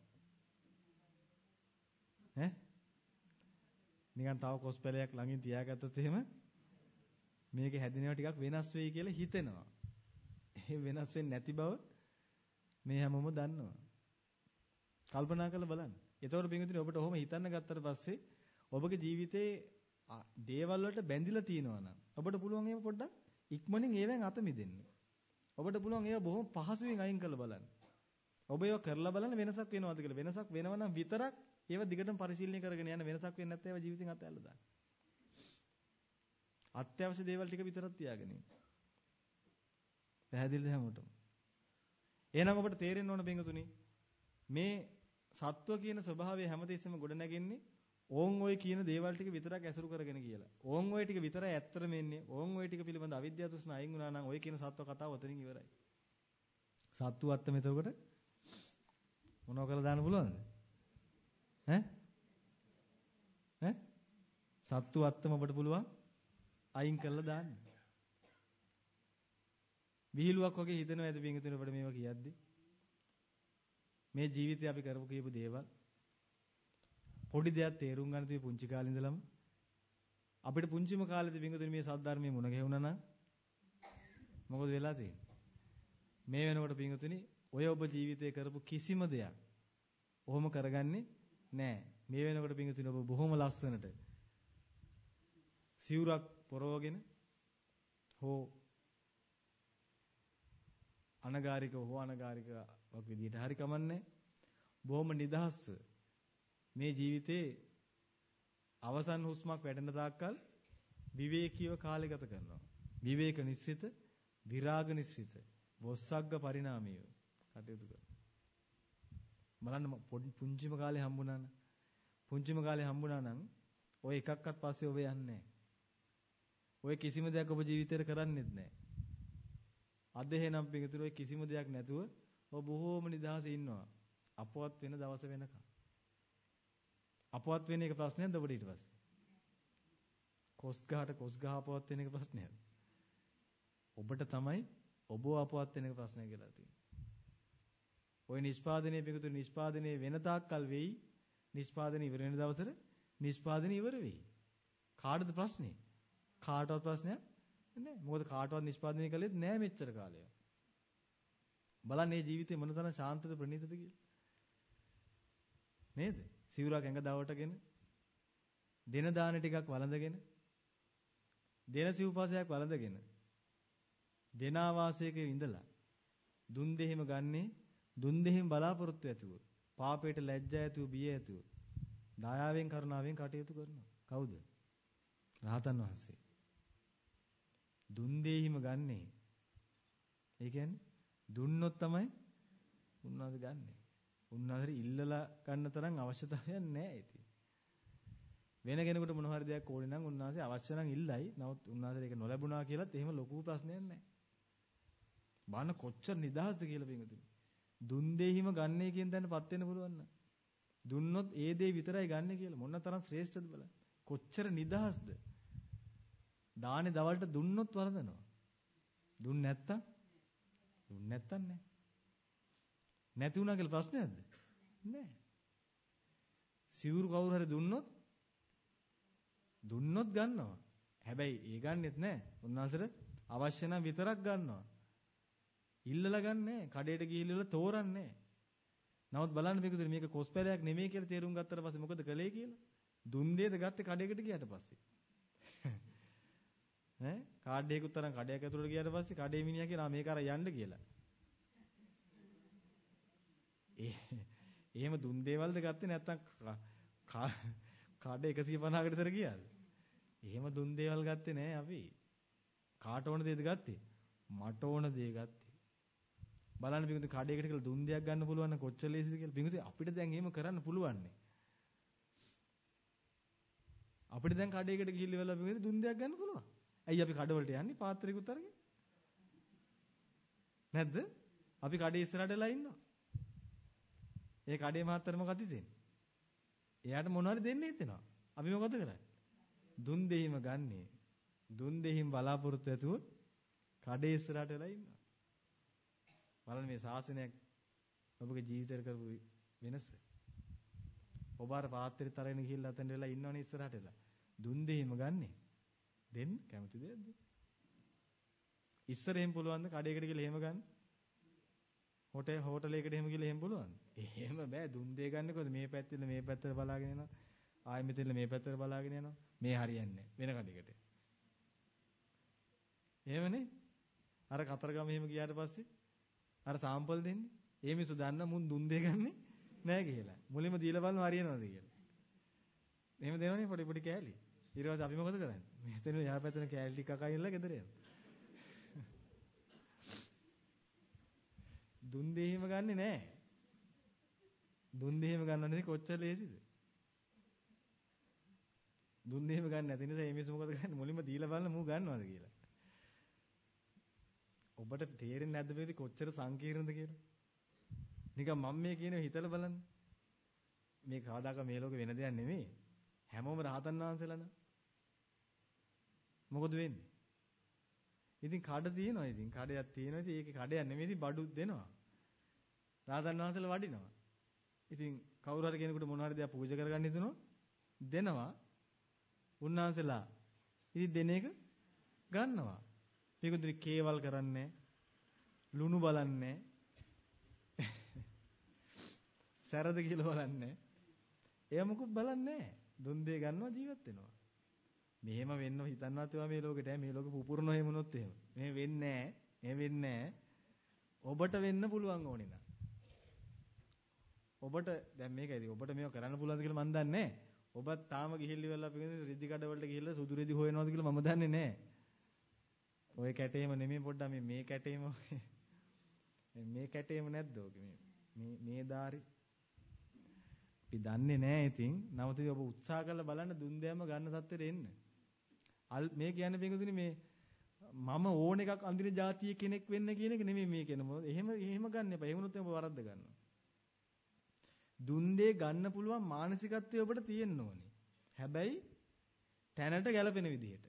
ඈ? නිකන් තව කොස්පැලයක් ළඟින් තියාගත්තොත් එහෙම මේකේ හැදෙනව ටිකක් වෙනස් වෙයි කියලා හිතෙනවා. ඒ වෙනස් වෙන්නේ නැති බව මේ හැමෝම දන්නවා. කල්පනා කරලා බලන්න. එතකොට පින්විතනේ ඔබට ඔහොම හිතන්න ගත්තට පස්සේ ඔබගේ ජීවිතේ දේවල් වලට බැඳිලා තියෙනවා නම් ඔබට පුළුවන් ඒව පොඩ්ඩක් ඉක්මනින් ඒවෙන් අත මිදෙන්න. ඔබට පුළුවන් ඒව බොහොම පහසුවෙන් අයින් කරලා බලන්න. ඔබ ඒව කරලා බලන්න වෙනසක් වෙනවද කියලා. වෙනසක් වෙනවා නම් විතරක් ඒව දිගටම පරිශීලනය කරගෙන යන්න. වෙනසක් වෙන්නේ නැත්නම් ඒව ජීවිතෙන් අතහැරලා දාන්න. අත්‍යවශ්‍ය දේවල් ටික විතරක් තියාගෙන ඉන්න. පැහැදිලිද හැමෝටම? එහෙනම් ඔබට තේරෙන්න ඕන බින්දුතුනි මේ සත්ව කියන ස්වභාවය හැමතිස්සෙම ගොඩ නැගෙන්නේ ඕන් ඔය කියන දේවල් ටික විතරක් ඇසුරු කරගෙන කියලා. ඕන් ඔය ටික විතරයි ඇත්තටම එන්නේ. ඕන් ඔය ටික පිළිබඳ අවිද්‍යාව තෘෂ්ණා අයින් වුණා නම් ඔය කියන සත්ව කතාව ඔතනින් ඉවරයි. සත්තු අත්තම එතකොට මොනව කරලා දාන්න පුළුවන්ද? ඈ? සත්තු අත්තම ඔබට පුළුවන් අයින් කරලා දාන්න. විහිළුවක් වගේ හිතෙනවා ඇති පිංගුතුනේ ඔබට මේවා කියද්දි. මේ ජීවිතේ අපි කරපු කියපු දේවල් පොඩි දෙයක් තේරුම් ගන්න තිබි පුංචි කාලේ ඉඳලම අපිට පුංචිම කාලේදී පිංගුතුනේ මේ සද්ධර්මයේ මුණ ගැහුණා නම් මොකද වෙලා තියෙන්නේ? මේ වෙනකොට පිංගුතුනේ ඔය ඔබ ජීවිතේ කරපු කිසිම දෙයක් ඔහොම කරගන්නේ නැහැ. මේ වෙනකොට පිංගුතුනේ ඔබ බොහොම ලස්සනට සිවුරක් පොරවගෙන හෝ අනගාരിക හෝ අනගාരിക වක් විදියට හරි කමන්නේ බොහොම නිදහස්ව මේ ජීවිතේ අවසන් හුස්මක් වැටෙන තාක්කල් විවේකීව කාලය ගත කරනවා. විවේක නිස්සිත, විරාග නිස්සිත, වොස්සග්ග පරිණාමීව කටයුතු කරනවා. බලන්න පුංචිම කාලේ හම්බුණා නම් පුංචිම කාලේ හම්බුණා නම් ඔය එකක්වත් පස්සේ ඔබ යන්නේ නැහැ. ඔය කිසිම දෙයක් ඔබ ජීවිතේට කරන්නේත් නැහැ. අද එහෙනම් පිටුතුර ඔය කිසිම දෙයක් නැතුව ඔබ බොහෝම නිදහසේ ඉන්නවා. අපවත් වෙන දවස වෙනකම්. අපවත් වෙන එක ප්‍රශ්නයක්ද ඔබට ඊට පස්සේ? කොස් ගහ අපවත් වෙන එක ප්‍රශ්නයක්ද? ඔබට තමයි ඔබ අපවත් වෙන එක ප්‍රශ්නය කියලා තියෙන්නේ. ওই නිෂ්පාදනයේ පිටුතුර නිෂ්පාදනයේ වෙන තාක්කල් වෙයි. නිෂ්පාදනය ඉවර වෙන දවසට නිෂ්පාදනය ඉවර වෙයි. කාටද ප්‍රශ්නේ? කාටවත් ප්‍රශ්නයක් නෑ. මොකද කාටවත් නිෂ්පාදනය කළෙත් නෑ මෙච්චර කාලයක්. බලන්න මේ ජීවිතේ මොනතරම් ශාන්තද ප්‍රණීතද කියලා. නේද? සිවුරක් ඇඟ දවටගෙන දෙන දාන ටිකක් වළඳගෙන දෙන සිව්පසයක් වළඳගෙන දෙන ආවාසයක ඉඳලා දුන් දෙහිම ගන්නේ දුන් දෙහිම බලාපොරොත්තු ඇතුව පාපයට ලැජ්ජා ඇතුව බිය ඇතුව දයාවෙන් කරුණාවෙන් කටයුතු කරනවා. කවුද? රහතන් වහන්සේ. දුන් දෙහිම ගන්නේ. ඒ කියන්නේ දුන්නොත් තමයි උන්වහන්සේ ගන්නෙ. උන්වහන්සේ ඉල්ලලා ගන්න තරම් අවශ්‍යතාවයක් නැහැ ඉතින්. වෙන කෙනෙකුට මොන හරි දෙයක් ඕනේ නම් උන්වහන්සේ අවශ්‍ය නම් ඉල්ලයි. නමුත් උන්වහන්සේ ඒක නොලැබුණා කියලාත් එහෙම ලොකු ප්‍රශ්නයක් නැහැ. බාන කොච්චර නිදහස්ද කියලා පින්වතුනි. දුන් දෙහිම ගන්නේ කියන තැනපත් වෙන්න පුළුවන් නම් දුන්නොත් ඒ දේ විතරයි ගන්න කියලා මොන තරම් ශ්‍රේෂ්ඨද බලන්න. කොච්චර නිදහස්ද? දානේ දවල්ට දුන්නොත් වරදනවා. දුන්න නැත්තම් නෑ. නැති වුණා කියලා ප්‍රශ්නයක්ද? නෑ. සිවුරු කවුරු හරි දුන්නොත් ගන්නවා. හැබැයි ඒ ගන්නෙත් නෑ. උන්වහන්සේට අවශ්‍ය නම් විතරක් ගන්නවා. ඉල්ලලා ගන්නෑ. කඩේට ගිහිල්ලා තෝරන්නේ නෑ. නමුත් බලන්න මේක කොස්පැලයක් නෙමෙයි කියලා තේරුම් ගත්තට පස්සේ මොකද කළේ කියලා? දුන් දෙයද ගත්තේ කඩේකට ගියාට පස්සේ. ඈ කාඩ් එකකුත් තරම් කඩයක් ඇතුළට ගියාට පස්සේ කඩේ මිනිහා කියනවා මේක අර යන්න කියලා. එහෙම දුන් දේවල්ද ගත්තේ නැත්තම් කාඩ 150කට විතර ගියාද? එහෙම දුන් දේවල් ගත්තේ නෑ අපි. කාට ඕන දේද ගත්තේ? මට ඕන දේ ගත්තේ. බලන්න පිටුතු කඩේකට කියලා දුන් දෙයක් ගන්න පුළුවන් නම් කොච්චර ලේසිද කියලා. පිටුතු අපිට දැන් එහෙම කරන්න පුළුවන් නේ. අපිට දැන් කඩේකට ගිහිල්ලා පිටුතු දුන් දෙයක් ගන්න පුළුවන්. ඇයි අපි කඩවලට යන්නේ පාත්‍රයකුත් අරගෙන? නැද්ද? අපි කඩේ ඉස්සරහට වෙලා ඉන්නවා. ඒ කඩේ මහත්තයා මොකද දෙන්නේ? එයාට මොනවාරි දෙන්න හිතෙනවා. අපි මොකද කරන්නේ? දුන් දෙහිම ගන්නේ. දුන් දෙහිම බලාපොරොත්තු ඇතුව කඩේ ඉස්සරහට වෙලා ඉන්නවා. බලන්න මේ ශාසනයක් ඔබගේ ජීවිතේට කරපු වෙනස. ඔබ අර පාත්‍රෙත් අරගෙන ගිහිල්ලා අතෙන් වෙලා ඉන්නවනේ ඉස්සරහට වෙලා. දුන් දෙහිම ගන්නේ. දෙන්න කැමති දෙයක්ද? ඉස්සර එහෙම පුළුවන්ද කඩේකට ගිහලා එහෙම ගන්න? හෝටලයකට එහෙම ගිහලා එහෙම පුළුවන්ද? එහෙම බෑ. දුන් දෙය ගන්න කොහොමද? මේ පැත්තෙන් මේ පැත්තට බලාගෙන යනවා. ආයෙ මෙතෙන් මේ පැත්තට බලාගෙන යනවා. මේ හරියන්නේ වෙන කඩේකට. එහෙමනේ. අර කතරගම එහෙම ගියාට පස්සේ අර සාම්පල් දෙන්නේ. ඒ මිනිස්සු දන්න මුන් දුන් දෙය ගන්නේ නෑ කියලා. මුලින්ම දීලා බලන්න හරියනවද කියලා. එහෙම දෙනවනේ පොඩි පොඩි කෑලි. ඊට පස්සේ අපි මොකද කරන්නේ? මෙතන යා පැත්තේ කෑලි ටික කකයින්ලා ගෙදර යනවා. දුන් දෙහිම ගන්නෙ නෑ. දුන් දෙහිම ගන්නන්නේ කොච්චර ලේසිද? දුන් දෙහිම ගන්න නැති නිසා මේ මිනිස්සු මොකද කරන්නේ? මුලින්ම දීලා බලන්න මූ ගන්නවද කියලා. ඔබට තේරෙන්නේ නැද්ද මේක කොච්චර සංකීර්ණද කියලා? නිකන් මම මේ කියනවා හිතලා බලන්න. මේ කවදාක මේ ලෝකේ වෙන දෙයක් නෙමෙයි. හැමෝම රහතන් වහන්සේලා න ะ. මොකද වෙන්නේ? ඉතින් කඩ තියෙනවා. ඉතින් කඩයක් තියෙනවා. ඉතින් ඒකේ කඩයක් නෙමෙයි ඉතින් බඩු දෙනවා. රහතන් වහන්සේලා වඩිනවා. ඉතින් කවුරු හරි කෙනෙකුට මොන හරි දෙයක් පූජා කරගන්න හිතනොත් දෙනවා. උන්වහන්සේලා ඉතින් දෙන එක ගන්නවා. මේකෙන් කේවල් කරන්නේ ලුණු බලන්නේ සැරද කියලා බලන්නේ. එයා මොකුත් බලන්නේ නැහැ. දුන් දෙය ගන්නවා ජීවත් වෙනවා. මෙහෙම වෙන්න හිතන්නවත් ඒවා මේ ලෝකෙට මේ ලෝකෙ පුපුරන එහෙම වුණොත් එහෙම. මේ වෙන්නේ නැහැ. මේ වෙන්නේ නැහැ. ඔබට වෙන්න පුළුවන් ඕනේ නා. ඔබට දැන් මේකයි ඔබට මේක කරන්න පුළුවන්ද කියලා මම දන්නේ නැහැ. ඔබත් තාම ගිහිල්ලි වෙලා පිටින් රිදි කඩ වලට ගිහිල්ලා සුදු රිදි හොයනවාද කියලා මම දන්නේ නැහැ. ඔය කැටේම නෙමෙයි පොඩ්ඩක් මේ කැටේම මේ කැටේම නැද්ද ඔගේ මේ ධාරි අපි දන්නේ නැහැ. ඉතින් නමුත් ඔබ උත්සාහ කරලා බලන්න දුන් දෙයක්ම ගන්න තත්ත්වෙට එන්න. මේ කියන්නේ බෙන්ගතුනි මේ මම ඕන එකක් අඳින જાතිය කෙනෙක් වෙන්න කියන එක නෙමෙයි මේ කියන මොකද එහෙම ගන්න එපා. එහෙම වුණොත් ඔබ වරද්ද ගන්නවා. දුන් දෙය ගන්න පුළුවන් මානසිකත්වය ඔබට තියෙන්න ඕනේ. හැබැයි තැනට ගැලපෙන විදිහට.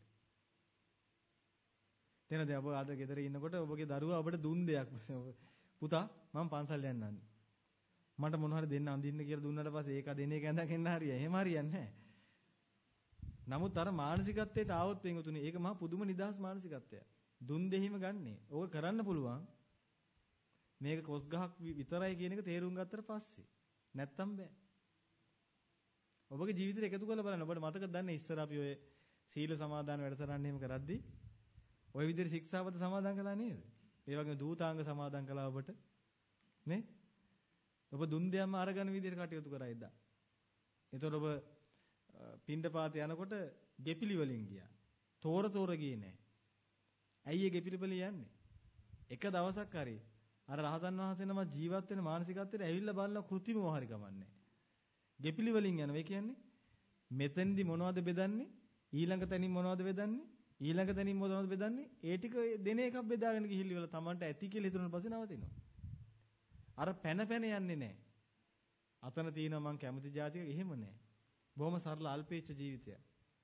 තේනද? ඔබ අද ගෙදර ඉන්නකොට ඔබගේ දරුවා ඔබට දුන් දෙයක් පුතා මම පන්සල් යන්නම්. මට මොන හරි දෙන්න අඳින්න කියලා දුන්නාට පස්සේ ඒක දෙන එක ඇඳගෙන හරියයි. එහෙම හරියන්නේ නැහැ. නමුත් අර මානසිකත්වයට ආවොත් වෙන්තුනේ ඒක මහා පුදුම නිදහස් මානසිකත්වයක්. දුන් දෙහිම ගන්නෙ. ඕක කරන්න පුළුවන්. මේක කොස් ගහක් විතරයි කියන එක තේරුම් ගත්තට පස්සේ. නැත්තම් බෑ. ඔබගේ ජීවිතේට එකතු කරලා බලන්න. ඔබට මතකද දන්නේ ඉස්සර අපි ඔය සීල සමාදාන වැඩසටහන එහෙම කරද්දී ඔය විදිහට ශික්ෂාපද සමාදන් කළා නේද? ඒ වගේම දූතාංග සමාදන් කළා ඔබට. නේ? ඔබ දුන් දෙයක්ම අරගෙන විදිහට කටයුතු කරා එදා. එතකොට ඔබ පින්ඩපාත යනකොට ගෙපිලි වලින් ගියා. තෝර ගියේ නැහැ. ඇයි ඒ ගෙපිලි වලින් යන්නේ? එක දවසක් හරි අර රහතන් වහන්සේ නම ජීවත් වෙන මානසිකත්වයට ඇවිල්ලා බලන කෘතිමව හරි ගමන්නේ. ගෙපිලි වලින් යනවා. ඒ කියන්නේ මෙතෙන්දි මොනවද බෙදන්නේ? ඊළඟ තැනින් මොනවද බෙදන්නේ? ඊළඟ තැනින් මොනවද බෙදන්නේ? ඒ ටික දෙන එකක් බෙදාගෙන ගිහිල්ලි වල Tamanට ඇති කියලා හිතුනට පස්සේ නවතිනවා. අර පැන යන්නේ නැහැ. අතන තියෙනවා මං කැමති જાතික එහෙම නැහැ. බොහොම සරල අල්පේච්ඡ ජීවිතයක්.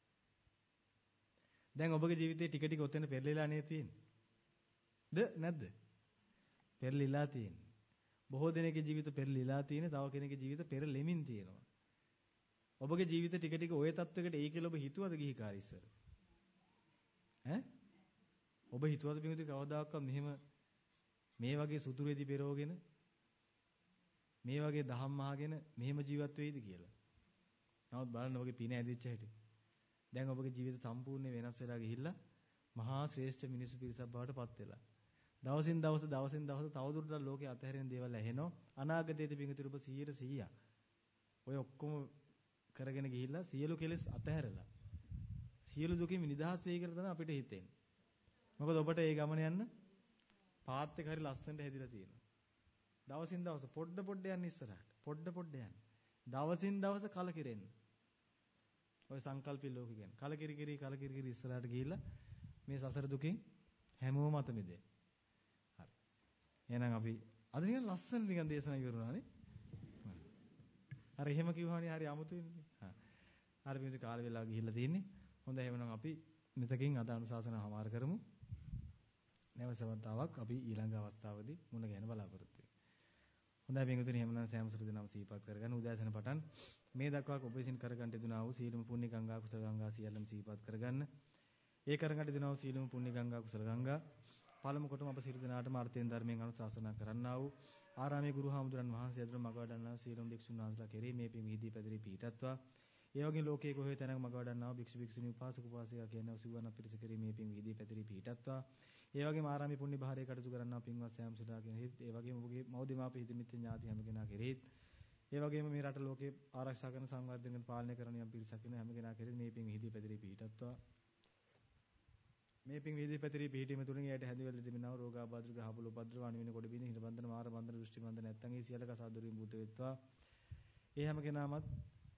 දැන් ඔබගේ ජීවිතේ ටික ටික ඔතෙන් පෙරලිලා නේ තියෙන්නේ. නැද්ද? පෙරලිලා තියෙන්නේ. බොහෝ දෙනෙක්ගේ ජීවිත පෙරලිලා තියෙන්නේ. තව කෙනෙක්ගේ ජීවිත පෙරලෙමින් තියෙනවා. ඔබගේ ජීවිත ටික ටික ওই තත්වයකට එයි කියලා ඔබ හිතුවද ගිහිකාර ඉස්සර? ඈ? ඔබ හිතුවද පිටුති කවදාකවත් මෙහෙම මේ වගේ සුදුරේදී පෙරවගෙන මේ වගේ දහම් අහගෙන මෙහෙම ජීවත් වෙයිද කියලා? නමුත් බලන්න ඔබගේ පින ඇදිච්ච හැටි. දැන් ඔබගේ ජීවිත සම්පූර්ණයෙන් වෙනස් වෙලා ගිහිල්ලා මහා ශ්‍රේෂ්ඨ මිනිසු පිරිසක් බවට පත් වෙලා. දවසින් දවස තවදුරටත් ලෝකේ අතහැරෙන දේවල් ඇහෙනවා. අනාගතයේදී පිංගුතුරු ඔබ 100% ඔය ඔක්කොම කරගෙන ගිහිල්ලා සියලු කෙලෙස් අතහැරලා සියලු දුකින් නිදහස් වෙයි කියලා තමයි අපිට හිතෙන්නේ. මොකද ඔබට ඒ ගමන යන්න පාත් එක හරි ලස්සනට හැදිලා තියෙනවා. දවසින් දවස පොඩ යන්න ඉස්සරහට. පොඩ යන්න. දවසින් දවස කලකිරෙන්න. ඔය සංකල්පී ලෝකෙ ගැන. කලකිරි ඉස්සරහට ගිහිල්ලා මේ සසර දුකින් හැමෝම අත මිදෙන්න. හරි. එහෙනම් අපි අද නිකන් ලස්සන නිකන් දේශනා ඉවරුණානේ. හරි එහෙම කිව්වහනේ හරි අමුතුයිනේ. හරි මේ කාල වේලාව ගිහිල්ලා තියෙන්නේ. හොඳයි එහෙනම් අපි මෙතකින් අද අනුශාසනාව හමාර කරමු. නැවත සවන්තාවක් අපි ඊළඟ අවස්ථාවේදී මුණ ගැහෙන බලාපොරොත්තු වෙමු. හොඳයි පින්වතුනි එහෙනම් සෑම සුළු දිනම සිහිපත් කරගන්න උදෑසන පටන් මේ දක්වා ඔබ විසින් කරගන්න යුතුනා වූ සීලම පුණ්‍ය ගංගා කුසල ගංගා සියල්ලම සිහිපත් කරගන්න. ඒ කරගන්න යුතුනා වූ සීලම පුණ්‍ය ගංගා කුසල ගංගා පළමු කොටම අප සියලු දෙනාටම අර්ථයෙන් ධර්මයෙන් අනුශාසනා කරන්නා වූ ආරාමයේ ගුරු හාමුදුරන් වහන්සේ ඇතුළු මග වඩන්නා සීලම් භික්ෂුන් වහන්සේලා කෙරෙහි මේ පින් විහිදී පැතිරී පිහිටත්වා. ඒ වගේම ලෝකයේ කොහේ තැනක මග වඩන්නා වූ භික්ෂු භික්ෂුණී උපාසක උපාසිකා කියන සිව්වන පිරිස කෙරෙහි මේ පින් විහිදී පැතිරී පිහිටත්වා. ඒ වගේම ආරාමයේ පුණ්‍ය භාරයේ කටයුතු කරන්නා පින්වත් සෑම සිතා කෙරෙහිත් ඒ වගේම ඔබගේ මව්දිමාපිය හිත මිත්‍ර ඥාති හැම කෙනා කෙරෙහිත් ඒ වගේම මේ රට ලෝකේ ආරක්ෂා කරන සංවර්ධනය කරන පාලනය කරන යම් පිරිසක් වෙන හැම කෙනා කෙරෙහිත් මේ පින් විහිදී පැතිරී පිහිටත්වා. මේ පින් විහිදී පැතිරී පිහිටීම තුළින් එයට හැදිවල දෙමිනව රෝගාබාධ ග්‍රහබල උපද්‍රව අනිවින කොට බින හිර බන්ධන මාර බන්ධන දෘෂ්ටි බන්ධන නැත්තන් ඒ සියලක සාදුරින් බුත වෙත්වා. ඒ හැම කෙනාමත්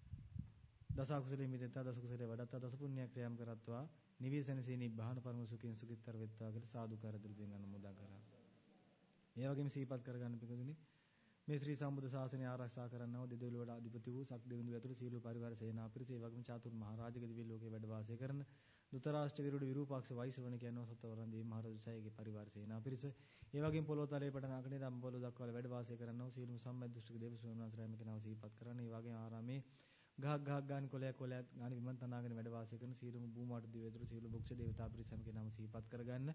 දස කුසලෙ මිදෙත්තා දස කුසලෙ වඩත්තා දස පුණ්‍ය ක්‍රියාම් කරත්වා නිවිසනසී නිබ්බාන පරම සුඛයෙන් සුඛිතර වෙත්වා කියලා සාදු කරදල් දෙන් අනුමෝදන් කරා. ඒ වගේම සීපත් කරගන්න පිටුදුනි මේ ශ්‍රී සම්බුද්ධ ශාසනය ආරක්ෂා කරන්නව දෙදෙව්ලොව වල අධිපති වූ සක්දෙවිඳු ඇතුළු සීල පරිවාර සේනා පිරිස ඒ වගේම චාතුරු මහ රාජක දිව්‍ය ලෝකේ වැඩ වාසය කරන දුතරාෂ්ට්‍ර විරුඩ විරූපාක්ෂ වෛශ්‍රවණ කියනවා සතවරන් දී මහ රජුසයගේ පරිවාර සේනා පිරිස ඒ වගේම පොළොව තලයේ පටන් අගනේ ධම්ම පොළොව දක්වා වැඩ වාසය කරනව සීලමු සම්මත දෘෂ්ටික දේව ස්වාමීන් කෙනාව සීපත් කරන්න. ඒ වගේම ආරාමේ ගහක් ගාන කොලයක් ගාන විමන් තනාගෙන වැඩ වාසය කරන සීලමු භූමාට දිව්‍ය ඇතුළු සීල භුක්ෂ දේවතා පිරිස හැම කෙනාම සීපත් කරගන්න.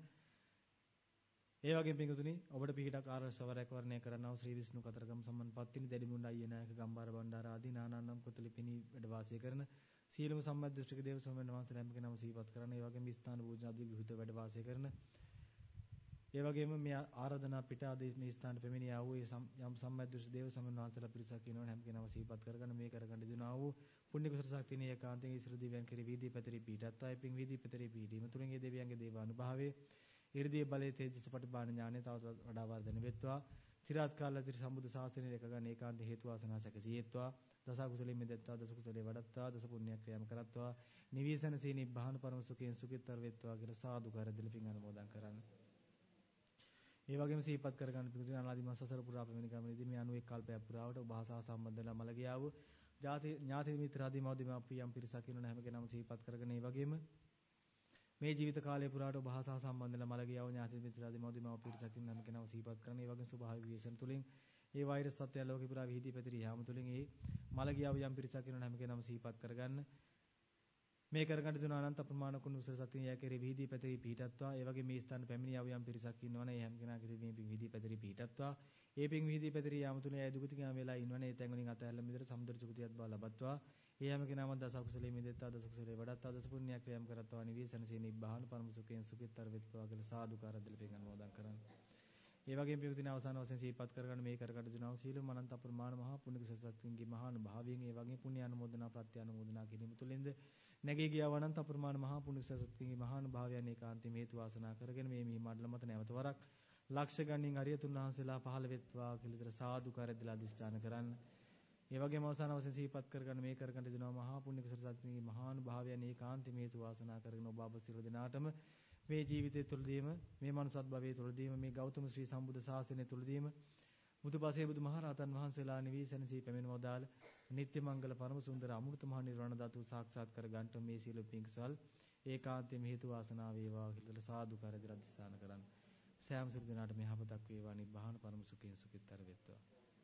ඒ වගේම පිංගුතුනි ඔබට පිහිටක් ආරසවරයක් වර්ණය කරනව ශ්‍රී විෂ්ණු කතරගම සම්මන්පත්තිනි දෙඩිමුණ්ඩ අයියනායක ගම්බාර බණ්ඩාර ආදී නානානම් කුතලිපිනි වැඩ වාසය කරන සීලම සම්මත් දෘෂ්ටික දේව ස්වාමීන් වහන්සේලා හැම කෙනාම සීපත් කරන්න. ඒ වගේම ස්ථාන පූජා ආදී විහිත වැඩ වාසය කරන ඒ වගේම මේ ආරාධනා පිට ආදී මේ ස්ථාන පැමිණියා වූ යම් සම්මත් දෘෂ්ටි දේව ස්වාමීන් වහන්සේලා පිරිසක් ඉන්නවනේ හැම කෙනාම සීපත් කරගන්න. මේ කරගන්න දිනා වූ පුණ්‍ය කුසල ශක්තිය ඒකාන්තයෙන් ඊශ්වර දිව්‍යයන් කෙරෙහි වීදී පැතිරී පිහිටත් ආයි පින් වීදී පැතිරී පිහිටීම තුලින් ඒ දෙවියන්ගේ දේවානුභාවයේ ඉර්ධිය බලයේ තේජස පටිභාන ඥානය තව වඩා වර්ධනය වෙත්වා. চিරාත් කාලයේදී සම්බුද්ධ ශාසනය රැක ගන්න ඒකාන්ත හේතු වාසනා සැකසීත්වා. දස කුසලෙ මෙදෙත්වා දස කුසලේ වඩත්වා දස පුණ්‍ය ක්‍රියාම කරත්වා නිවිසන සීනි බහන පරම සුඛයෙන් සුඛිතර වෙත්වා කියලා සාදු කරදෙල පින් අනුමෝදන් කරන්න. ඒ වගේම සීපත් කරගන්න පිටුදින අනාදි මස්සසර පුරා පැමිණි ගමනේදී මේ 91 කල්පයක් පුරාවට ඔබ හා සම්බන්ධලා මල ගියා වූ ඥාති මිත්‍රාදී මව්දිමාපිය යම් පිරිසක් ඉන්නවනේ හැම කෙනාම සීපත් කරගෙන ඒ වගේම මේ ජීවිත කාලය පුරාට ඔබ හා සම්බන්ධලා මල ගියා වූ ඥාති මිත්‍රාදී මව්දිමාපිය පිරිසක් ඉන්න හැම කෙනාම සීපත් කරන ඒ වගේම ස්වභාවික විශේෂණ තුලින් ඒ වෛරස් සත්‍ය ලෝකේ පුරා විහිදී පැතිරී යාම තුලින් ඒ මල ගියා වූ යම් පිරිසක් ඉන්නවනේ හැම කෙනාම සීපත් කරගන්න. මේ කරගන්න දුන අනන්ත ප්‍රමාණ කුණු උසල සත්‍යය යකේ විහිදී පැතිරී පිහිටත්වා. ඒ වගේ මේ ස්ථාන පැමිණියා වූ යම් පිරිසක් ඉන්නවනේ ඒ හැම කෙනාගේ මේ පින් විහිදී පැතිරී පිහිටත්වා. ඒ පින් විහිදී පැතිරී යාම තුලින් ඒ දුගතිගාම වෙලා ඉන්නවනේ ඒ තැන් වලින් අතහැරලා මිදෙට සමුද්‍ර සුගතියත් බව ලබත්වා. ඒ හැම කෙනාම දස කුසලයේ මිදෙත්තා දස කුසලයේ වඩත්තා දස පුණ්‍ය ක්‍රියාම් කරත්වා නිවේසනසේ නිබ්බාන පරම සුඛයෙන් සුඛිතර වෙත්වා කියලා සාදු කාරදෙල පින් අනුමෝදන් කරන්න. ඒ වගේම පියුදින අවසාන වශයෙන් සිහිපත් කරගන්න මේ කරකට දුනාව සීලම අනන්ත අප්‍රමාණ මහා පුණ්‍ය කුසල සත්‍යංගේ මහාන භාවයෙන් ඒ වගේම පුණ්‍ය අනුමෝදනා ප්‍රත්‍ය අනුමෝදනා කිරීම තුළින්ද නැගී ගියා වනන්ත අප්‍රමාණ මහා පුණ්‍ය කුසල සත්‍යංගේ මහාන භාවයන් ඒකාන්තයෙන් හේතු වාසනා කරගෙන මේ මණ්ඩල මත නැවත වරක් ලක්ෂ ගණනින් අරියතුන් වහන්සේලා පහළ වෙත්වා කියලා ඉතර සාදු කරදලා අධිෂ්ඨාන කරන්න. ඒ වගේම අවසාන වශයෙන් සිහිපත් කරගන්න මේ කරකට දුනාව මහා පුණ්‍ය කුසල සත්‍යංගේ මහාන භාවයන් ඒකාන්තයෙන් හේතු වාසනා කරගෙන ඔබ අප සියලු දෙනාටම මේ ජීවිතය තුළදීම මේ මනුසත් භවයේ තුළදීම මේ ගෞතම ශ්‍රී සම්බුද්ධ ශාසනය තුළදීම බුදුපසේ බුදුමහරහතන් වහන්සේලා නිවිසනසී පැමිණවදාල නිත්‍ය මංගල පරම සුන්දර අමෘත මහ නිර්වාණ ධාතු සාක්ෂාත් කර ගන්නට මේ සීල පිංසල් ඒකාන්තයෙන් හේතු වාසනා වේවා කියලා සාදු කරදලා අධිස්ථාන කරන්න. සෑම සිර දිනාට මේ හපතක් වේවා නිබ්බාන පරම සුඛයෙන් සුඛිතර වෙත්වා.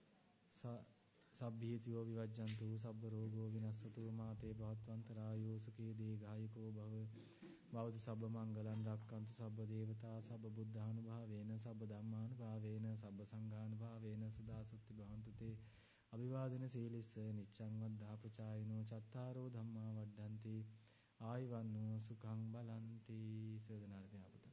සබ්බීතියෝ විවජ්ජන්තු සබ්බ රෝගෝ විනස්සතු මාතේ භවත්වන්තරායෝ සුඛී දීඝායකෝ භව බෞද්ධ සබ්බ මංගලං රක්칸තු සබ්බ දේවතා සබ්බ බුද්ධානුභාවේන සබ්බ ධම්මානුභාවේන සබ්බ සංඝානුභාවේන සදා සුත්ති භවන්තු තේ අභිවාදන සීලිස්ස නිච්ඡං වද්ධාපචායිනෝ චත්තාරෝ ධම්මා වඩ්ඩಂತಿ ආයුවන්නෝ සුඛං බලಂತಿ සදනාරේ අපත